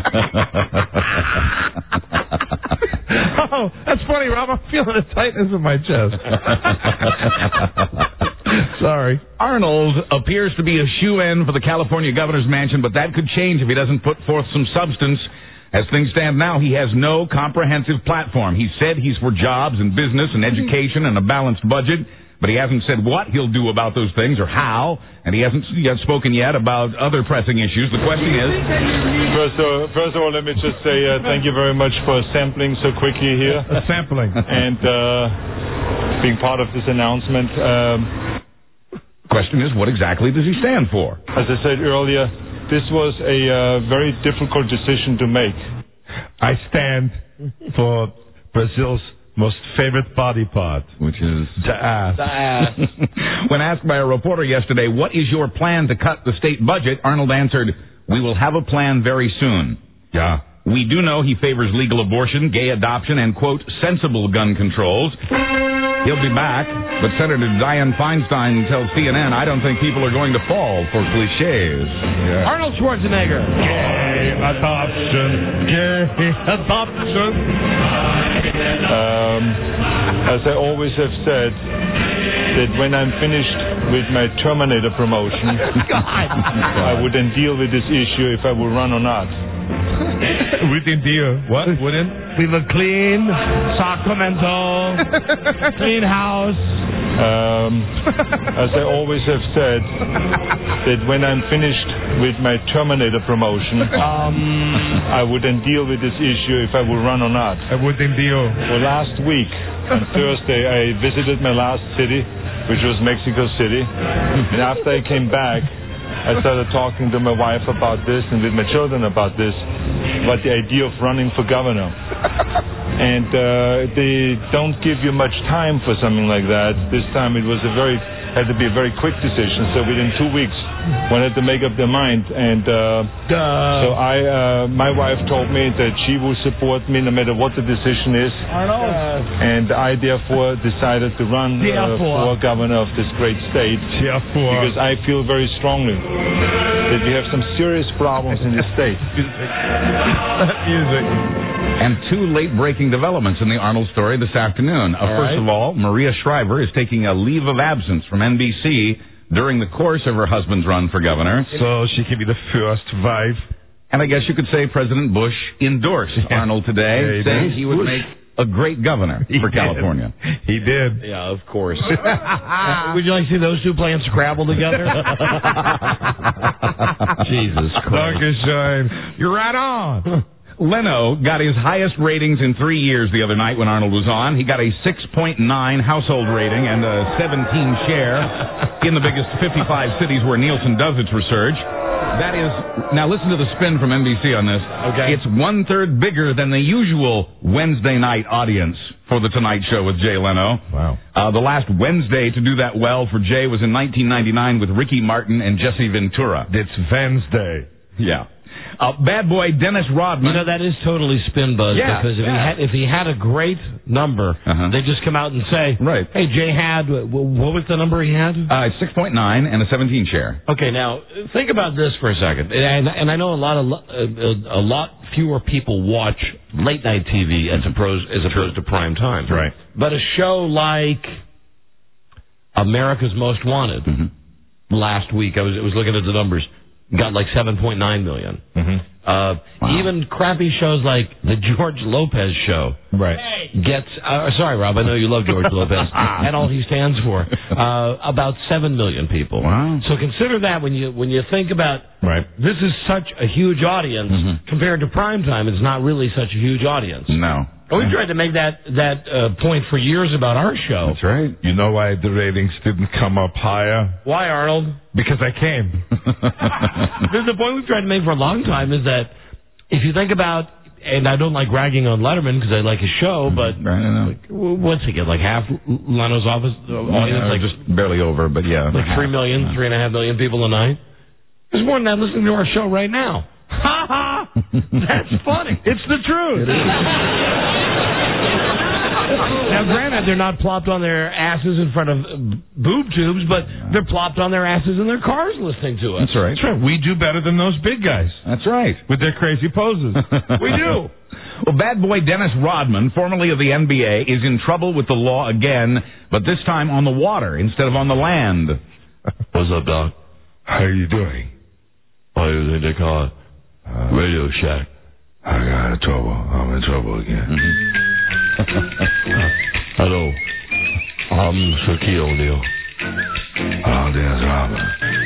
Oh, that's funny, Rob. I'm feeling a tightness in my chest. Sorry. Arnold appears to be a shoo-in for the California governor's mansion, but that could change if he doesn't put forth some substance. As things stand now, he has no comprehensive platform. He said he's for jobs and business and education and a balanced budget, but he hasn't said what he'll do about those things or how, and he hasn't yet spoken yet about other pressing issues. The question is... First of, first of all, let me just say uh, thank you very much for sampling so quickly here. Sampling. And uh, being part of this announcement. Um, question is, what exactly does he stand for? As I said earlier, this was a uh, very difficult decision to make. I stand for Brazil's most favorite body part, which is the ass. The ass. When asked by a reporter yesterday, what is your plan to cut the state budget, Arnold answered, we will have a plan very soon. Yeah. We do know he favors legal abortion, gay adoption, and, quote, sensible gun controls. He'll be back, but Senator Dianne Feinstein tells C N N, I don't think people are going to fall for cliches. Yeah. Arnold Schwarzenegger. Gay adoption. Gay adoption. Um, as I always have said, that when I'm finished with my Terminator promotion, I would then deal with this issue if I will run or not. We didn't deal. What? Wouldn't? We were clean, Sacramento, clean house. Um, as I always have said, that when I'm finished with my Terminator promotion, um, I would then deal with this issue if I will run or not. I wouldn't deal. Well, last week, on Thursday, I visited my last city, which was Mexico City. And after I came back, I started talking to my wife about this and with my children about this, about the idea of running for governor. And uh, they don't give you much time for something like that. This time it was a very had to be a very quick decision. So within two weeks, one had to make up their mind. And uh, so I, uh, my wife told me that she will support me no matter what the decision is. Arnold. And I therefore decided to run uh, for governor of this great state because I feel very strongly that we have some serious problems in this state. Music. And two late-breaking developments in the Arnold story this afternoon. Uh, first right. of all, Maria Shriver is taking a leave of absence from N B C during the course of her husband's run for governor. So she can be the first wife. And I guess you could say President Bush endorsed yeah. Arnold today, yeah, he saying did. he would Bush. make a great governor he for did. California. He did. Yeah, of course. uh, would you like to see those two playing Scrabble together? Jesus Christ. Dankeschön. You're right on. Leno got his highest ratings in three years the other night when Arnold was on. He got a six point nine household rating and a seventeen share in the biggest fifty-five cities where Nielsen does its research. That is, now listen to the spin from N B C on this. Okay. It's one-third bigger than the usual Wednesday night audience for The Tonight Show with Jay Leno. Wow. Uh, the last Wednesday to do that well for Jay was in nineteen ninety-nine with Ricky Martin and Jesse Ventura. It's Wednesday. Yeah. Uh, bad boy Dennis Rodman. You know, that is totally spin buzz yeah, because if yeah. he had if he had a great number, uh-huh. they just come out and say, right. hey, Jay had, what was the number he had? Uh, six point nine and a seventeen share. Okay, now, think about this for a second. And, and I know a lot of a, a lot fewer people watch late night T V as opposed, as opposed to prime time. Right. But a show like America's Most Wanted, mm-hmm. last week, I was, I was looking at the numbers, got like seven point nine million. Mm-hmm. Uh, wow. Even crappy shows like the George Lopez Show right. gets, uh, sorry, Rob, I know you love George Lopez and all he stands for, uh, about seven million people. Wow. So consider that when you when you think about, right. this is such a huge audience. Mm-hmm. Compared to primetime, it's not really such a huge audience. No. And we've tried to make that, that uh, point for years about our show. That's right. You know why the ratings didn't come up higher? Why, Arnold? Because I came. The point we've tried to make for a long time is that if you think about, and I don't like ragging on Letterman because I like his show, but right, like, what's he get, like half Leno's office audience? Yeah, like just barely over, but yeah. Like three million, yeah. three and a half million people a night? There's more than that listening to our show right now. Ha ha! That's funny. It's the truth. It is. Now, granted, they're not plopped on their asses in front of boob tubes, but they're plopped on their asses in their cars listening to us. That's right. That's right. We do better than those big guys. That's right. With their crazy poses. We do. Well, bad boy Dennis Rodman, formerly of the N B A, is in trouble with the law again, but this time on the water instead of on the land. What's up, Doc? How are you doing? What do you think they call it? Uh, Radio Shack. I got in trouble. I'm in trouble again. Hello. I'm Shaquille O'Neal. Oh, Dennis Rodman.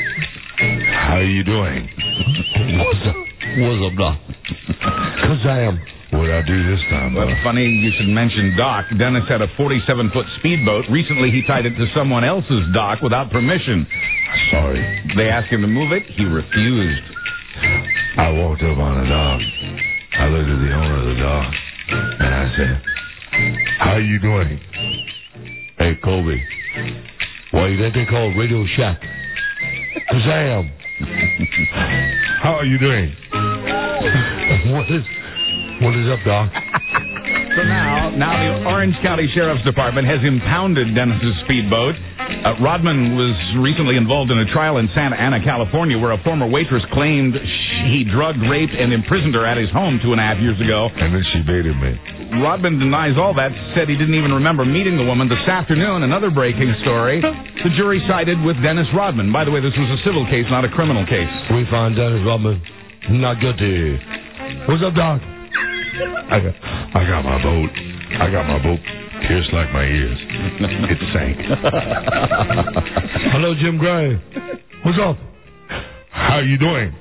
How are you doing? What's up? What's up, Doc? Kazam. What'd I do this time, Well, brother? funny you should mention dock. Dennis had a forty-seven foot speedboat. Recently, he tied it to someone else's dock without permission. Sorry. They asked him to move it. He refused. I walked up on the dock. I looked at the owner of the dock, and I said, how are you doing? Hey, Kobe. Why you think they call it Radio Shack? Kazam. How are you doing? What is, what is up, Doc? So now, now the Orange County Sheriff's Department has impounded Dennis's speedboat. Uh, Rodman was recently involved in a trial in Santa Ana, California, where a former waitress claimed he drugged, raped, and imprisoned her at his home two and a half years ago. And then she baited me. Rodman denies all that, said he didn't even remember meeting the woman. This afternoon, another breaking story. The jury sided with Dennis Rodman. By the way, this was a civil case, not a criminal case. We found Dennis Rodman not guilty. What's up, Doc? I got, I got my boat. I got my boat pierced like my ears. It sank. Hello, Jim Gray. What's up? How you doing?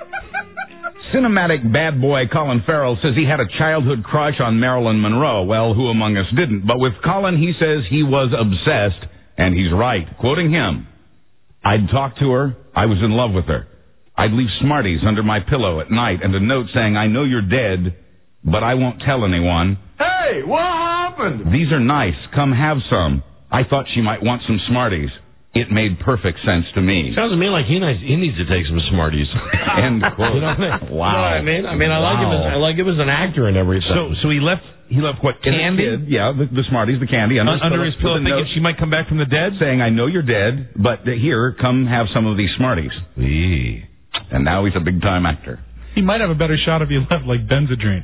Cinematic bad boy Colin Farrell says he had a childhood crush on Marilyn Monroe. Well, who among us didn't? But with Colin, he says he was obsessed, and he's right. Quoting him, I'd talk to her. I was in love with her. I'd leave Smarties under my pillow at night and a note saying, I know you're dead, but I won't tell anyone. Hey, what happened? These are nice. Come have some. I thought she might want some Smarties. It made perfect sense to me. Sounds to me like he needs, he needs to take some Smarties. End quote. You know what I mean? Wow. You know what I mean? I mean, I wow. like him as I like him as an actor and everything. So, so he left. He left what? Candy? Yeah, the, the Smarties, the candy under, under his pillow, thinking she might come back from the dead, saying, "I know you're dead, but here, come have some of these Smarties." Eee. And now he's a big time actor. He might have a better shot if he left like Benzedrine.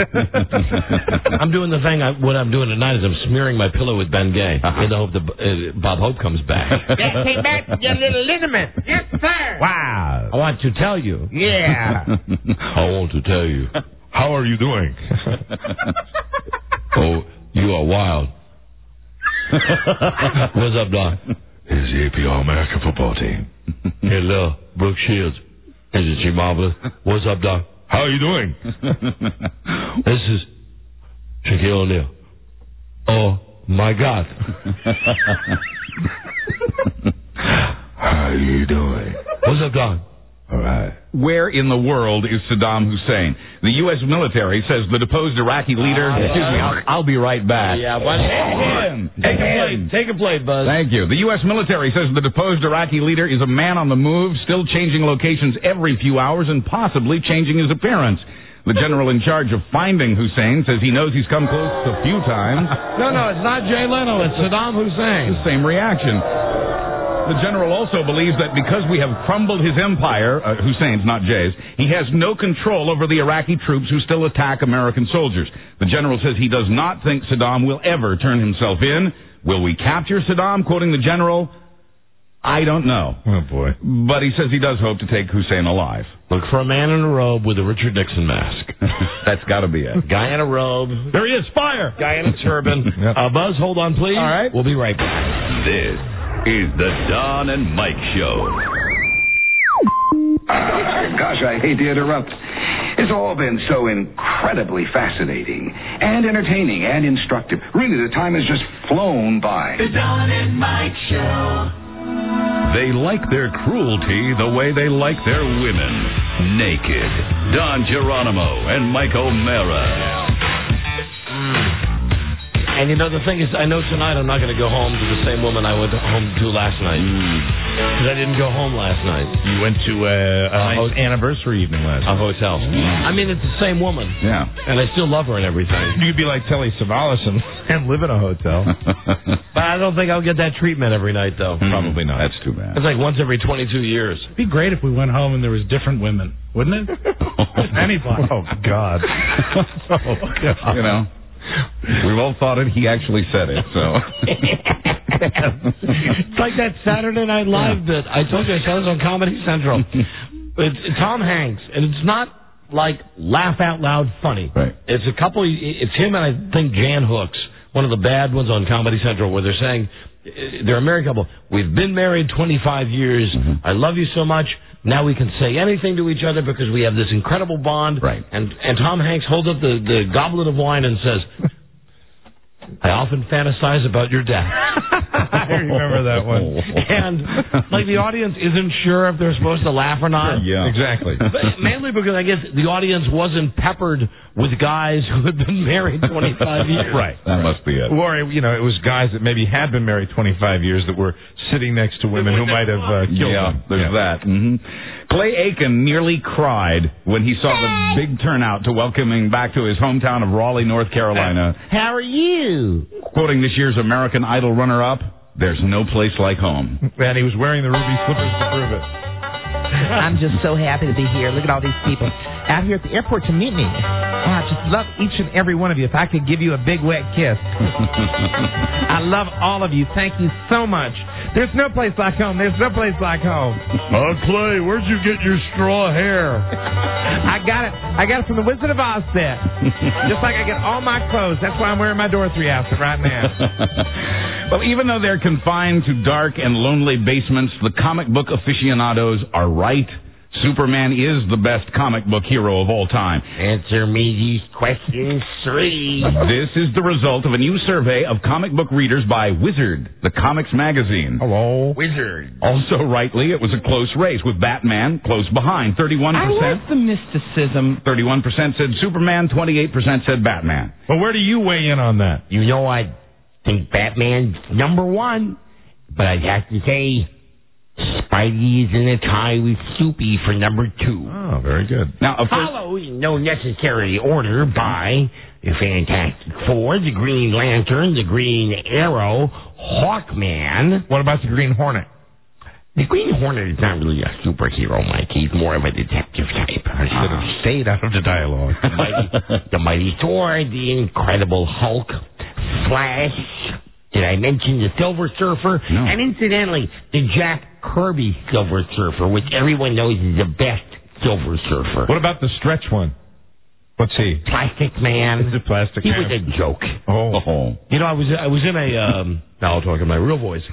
I'm doing the thing. I, what I'm doing tonight is I'm smearing my pillow with Ben Gay uh-huh. in the hope that uh, Bob Hope comes back. Yes, came back, you little liniment. Yes, sir. Wow. I want to tell you. Yeah. I want to tell you. How are you doing? Oh, you are wild. What's up, Doc? It's the A P All-American football team. Hello, Brooke Shields. This is Jim Marvelous. What's up, Doc? How are you doing? This is Shaquille O'Neal. Oh, my God. How are you doing? What's up, Doc? All right. Where in the world is Saddam Hussein? The U S military says the deposed Iraqi leader... Uh, excuse me, I'll, I'll be right back. Yeah, but take a plate. Take a plate, Buzz. Thank you. The U S military says the deposed Iraqi leader is a man on the move, still changing locations every few hours and possibly changing his appearance. The general in charge of finding Hussein says he knows he's come close a few times. No, no, it's not Jay Leno. It's Saddam Hussein. The same reaction. The general also believes that because we have crumbled his empire, uh, Hussein's, not Jay's, he has no control over the Iraqi troops who still attack American soldiers. The general says he does not think Saddam will ever turn himself in. Will we capture Saddam? Quoting the general, I don't know. Oh, boy. But he says he does hope to take Hussein alive. Look for a man in a robe with a Richard Nixon mask. That's got to be it. Guy in a robe. There he is. Fire. Guy in a turban. Yep. Uh, Buzz, hold on, please. All right. We'll be right back. This is the Don and Mike Show. Uh, gosh, I hate to interrupt. It's all been so incredibly fascinating and entertaining and instructive. Really, the time has just flown by. The Don and Mike Show. They like their cruelty the way they like their women. Naked. Don Geronimo and Mike O'Mara. And you know, the thing is, I know tonight I'm not going to go home to the same woman I went home to last night. Because I didn't go home last night. You went to uh, a nice ho- anniversary evening last A night. hotel. I mean, it's the same woman. Yeah. And I still love her and everything. You could be like Telly Savalas and, and live in a hotel. But I don't think I'll get that treatment every night, though. Probably not. That's too bad. It's like once every twenty-two years. It'd be great if we went home and there was different women, wouldn't it? Anybody. Oh, God. Oh, God. You know, we've all thought it. He actually said it, so. It's like that Saturday Night Live bit. I told you I saw this on Comedy Central. It's Tom Hanks, and it's not like laugh out loud funny. Right. It's a couple. It's him and I think Jan Hooks, one of the bad ones on Comedy Central, where they're saying they're a married couple. We've been married twenty-five years. Mm-hmm. I love you so much. Now we can say anything to each other because we have this incredible bond. Right. And and Tom Hanks holds up the, the goblet of wine and says, I often fantasize about your death. I remember that one. And, like, the audience isn't sure if they're supposed to laugh or not. Yeah. Exactly. But mainly because I guess the audience wasn't peppered with guys who had been married twenty-five years. Right. That must be it. Or, you know, it was guys that maybe had been married twenty-five years that were sitting next to women who might have uh, killed yeah, them. there's Yeah. that. Mm-hmm. Clay Aiken nearly cried when he saw the big turnout to welcome him back to his hometown of Raleigh, North Carolina. How are you? Quoting this year's American Idol runner-up, "There's no place like home." And he was wearing the ruby slippers to prove it. I'm just so happy to be here. Look at all these people out here at the airport to meet me. Oh, I just love each and every one of you. If I could give you a big wet kiss. I love all of you. Thank you so much. There's no place like home. There's no place like home. Oh, Clay, where'd you get your straw hair? I got it. I got it from the Wizard of Oz set. Just like I get all my clothes. That's why I'm wearing my Dorothy outfit right now. Well, even though they're confined to dark and lonely basements, the comic book aficionados are right. Superman is the best comic book hero of all time. Answer me these questions three. This is the result of a new survey of comic book readers by Wizard, the comics magazine. Hello. Wizard. Also, rightly, it was a close race, with Batman close behind, thirty-one percent. I like the mysticism. thirty-one percent said Superman, twenty-eight percent said Batman. Well, where do you weigh in on that? You know, I think Batman's number one, but I'd have to say Spidey is in a tie with Soupy for number two. Oh, very good. Now, of course, followed in no necessary order by the Fantastic Four, the Green Lantern, the Green Arrow, Hawkman. What about the Green Hornet? The Green Hornet is not really a superhero, Mike. He's more of a detective type. I should have stayed out of the dialogue. The Mighty, the Mighty Thor, the Incredible Hulk, Flash. Did I mention the Silver Surfer? No. And incidentally, the Jack Kirby Silver Surfer, which everyone knows is the best Silver Surfer. What about the stretch one? What's he? Plastic Man. It's a plastic he man. was a joke. Oh. oh. You know, I was I was in a um, now I'll talk in my real voice.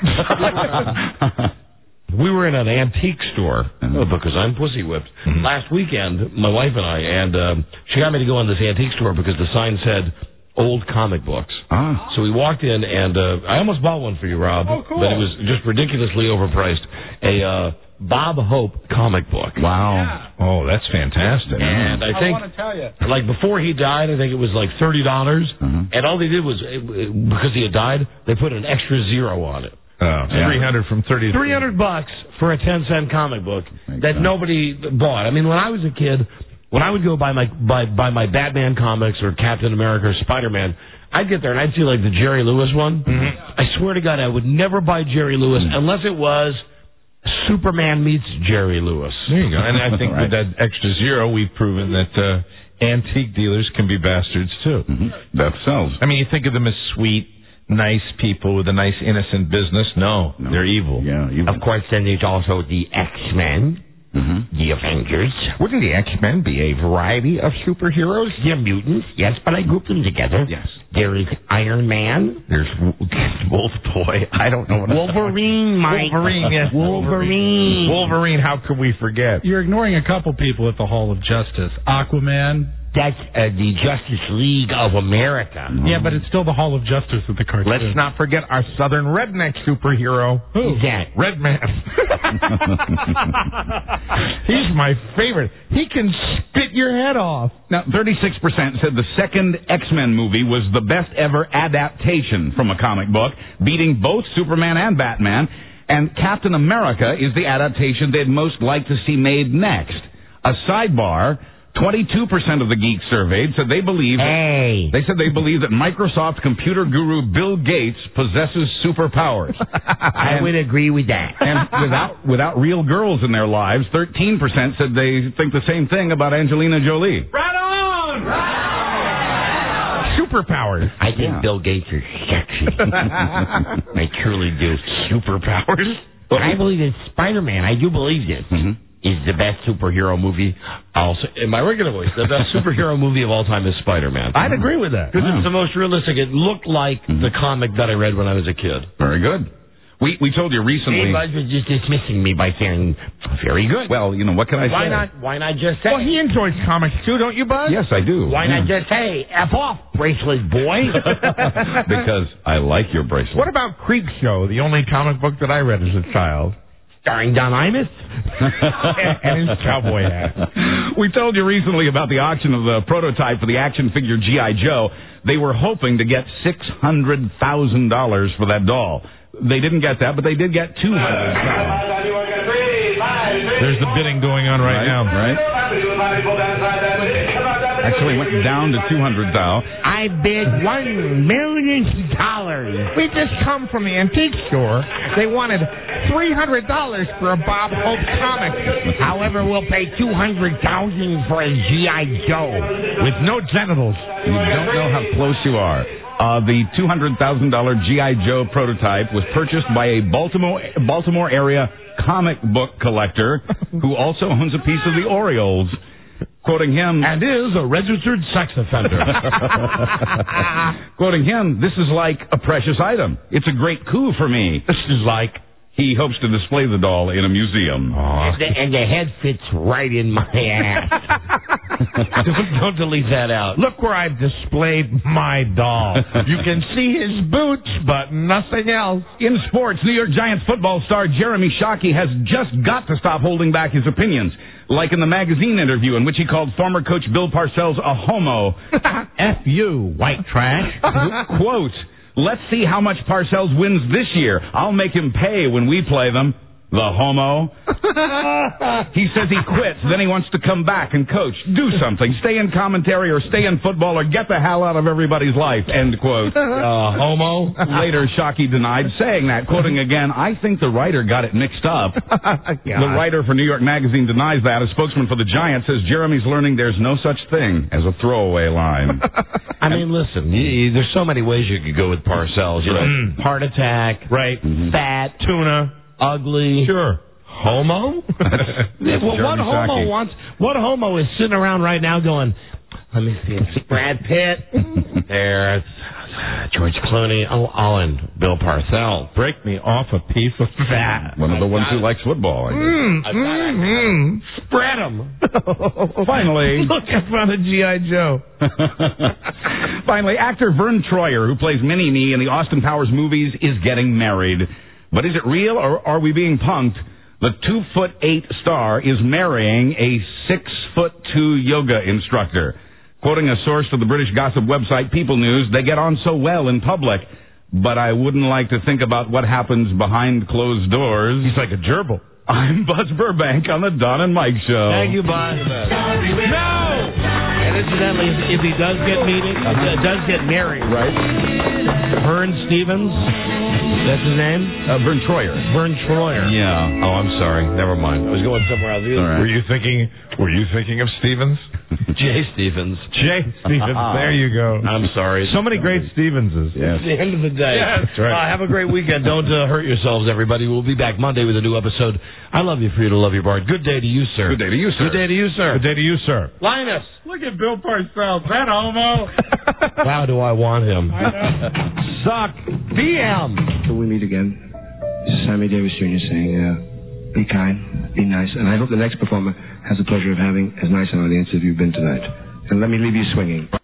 We were in an antique store uh, because I'm pussy whipped Mm-hmm. last weekend. My wife and I, and um, she got me to go in this antique store because the sign said old comic books. Ah. So we walked in, and uh, I almost bought one for you, Rob. Oh, cool. But it was just ridiculously overpriced. A uh, Bob Hope comic book. Wow. Yeah. Oh, that's fantastic. And I I think, want to tell you. like, before he died, I think it was like thirty dollars. Mhm. And all they did was, uh, because he had died, they put an extra zero on it. Oh, Yeah. three hundred from thirty. three hundred bucks for a ten cent comic book Makes that sense. nobody bought. I mean, when I was a kid, when I would go buy my buy, buy my Batman comics or Captain America or Spider-Man, I'd get there and I'd see like the Jerry Lewis one. Mm-hmm. I swear to God, I would never buy Jerry Lewis Mm. unless it was Superman meets Jerry Lewis. There you go. And I think Right. with that extra zero, we've proven that uh, antique dealers can be bastards too. Mhm. That sells. I mean, you think of them as sweet, nice people with a nice, innocent business. No, No. they're evil. Yeah, evil. Of course, then there's also the X-Men, Mm-hmm. the Avengers. Wouldn't the X-Men be a variety of superheroes? They're mutants, yes, but I group them together. Yes. There is Iron Man. There's Wolf Boy. I don't know what Wolverine, Mike. Wolverine, yes. Wolverine. Wolverine, how could we forget? You're ignoring a couple people at the Hall of Justice. Aquaman. That's uh, the Justice League of America. Yeah, but it's still the Hall of Justice at the cartoon. Let's not forget our southern redneck superhero. Who? Who's that? Redman. He's my favorite. He can spit your head off. Now, thirty-six percent said the second X-Men movie was the best ever adaptation from a comic book, beating both Superman and Batman. And Captain America is the adaptation they'd most like to see made next. A sidebar, twenty-two percent of the geeks surveyed said they believe Hey. they said they believe that Microsoft computer guru Bill Gates possesses superpowers. I would agree with that. And without without real girls in their lives, thirteen percent said they think the same thing about Angelina Jolie. Right on! Superpowers. I think Yeah. Bill Gates is sexy. I truly do. Superpowers. I believe that Spider-Man, I do believe this, Mm-hmm. is the best superhero movie. Also, in my regular voice, the best superhero movie of all time is Spider-Man. I'd agree with that. Because it's the most realistic. It looked like the comic that I read when I was a kid. Very good. We we told you recently. Dave Buzz was just dismissing me by saying, very good. Well, you know, what can I Why say? not? Why not just say? Well, he enjoys comics too, don't you, Buzz? Yes, I do. Why not Yeah. just say, F off, bracelet boy? Because I like your bracelet. What about Creep Show, the only comic book that I read as a child? Starring Don Imus? And his cowboy hat. We told you recently about the auction of the prototype for the action figure G I. Joe. They were hoping to get six hundred thousand dollars for that doll. They didn't get that, but they did get two hundred thousand dollars. There's the bidding going on right, Right, now. right. Actually went down to two hundred thousand dollars. I bid one million dollars. We just come from the antique store. They wanted three hundred dollars for a Bob Hope comic. However, we'll pay two hundred thousand dollars for a G I. Joe. With no genitals. You don't know how close you are. Uh, the two hundred thousand dollars G I. Joe prototype was purchased by a Baltimore Baltimore area comic book collector who also owns a piece of the Orioles. Quoting him, And is a registered sex offender. quoting him, this is like a precious item. It's a great coup for me. This is like... He hopes to display the doll in a museum. And the, and the head fits right in my ass. don't, don't delete that out. Look where I've displayed my doll. You can see his boots, but nothing else. In sports, New York Giants football star Jeremy Shockey has just got to stop holding back his opinions. Like in the magazine interview in which he called former coach Bill Parcells a homo. F you, white trash. Quote, let's see how much Parcells wins this year. I'll make him pay when we play them. The homo. He says he quits, then he wants to come back and coach. Do something. Stay in commentary or stay in football or get the hell out of everybody's life. End quote. Uh, homo. Later, Shockey denied saying that. Quoting again, I think the writer got it mixed up. The writer for New York Magazine denies that. A spokesman for the Giants says Jeremy's learning there's no such thing as a throwaway line. I mean, listen, you, there's so many ways you could go with Parcells. You know, Right. heart attack, Right. fat, tuna, ugly, Sure. homo. well, what Jeremy homo Shockey. wants? What homo is sitting around right now going? Let me see, Brad Pitt. There's George Clooney. Oh, all in Bill Parcells. Break me off a piece of fat. One of the ones who likes football, I guess. Mm, mm, mm. Spread them. Finally, Look in front of G I. Joe. finally, actor Vern Troyer, who plays Mini-Me in the Austin Powers movies, is getting married. But is it real, or are we being punked? The two-foot-eight star is marrying a six-foot-two yoga instructor. Quoting a source to the British gossip website People News, they get on so well in public, but I wouldn't like to think about what happens behind closed doors. He's like a gerbil. I'm Buzz Burbank on the Don and Mike Show. Thank you, Buzz. No! And incidentally, if he does get meeting, uh, does get married, Right? Vern Stevens, that's his name? Uh, Vern Troyer. Vern Troyer. Yeah. Oh, I'm sorry. Never mind. I was going somewhere else. All right. Were you thinking? Were you thinking of Stevens? Jay Stevens. Jay Stevens. There you go. I'm sorry. So many great Stevenses. Yes. At the end of the day. Yes, that's right. Uh, have a great weekend. Don't uh, hurt yourselves, everybody. We'll be back Monday with a new episode. I love you, Frida. Love you, Bart. Good day to you, sir. Good day to you, sir. Good day to you, sir. Good day to you, sir. Linus. Look at Bill Parcells. That homo. Wow, do I want him. I know. Suck. B M. Till we meet again, this is Sammy Davis Junior saying, uh, be kind, be nice, and I hope the next performer has the pleasure of having as nice an audience as you've been tonight. And let me leave you swinging.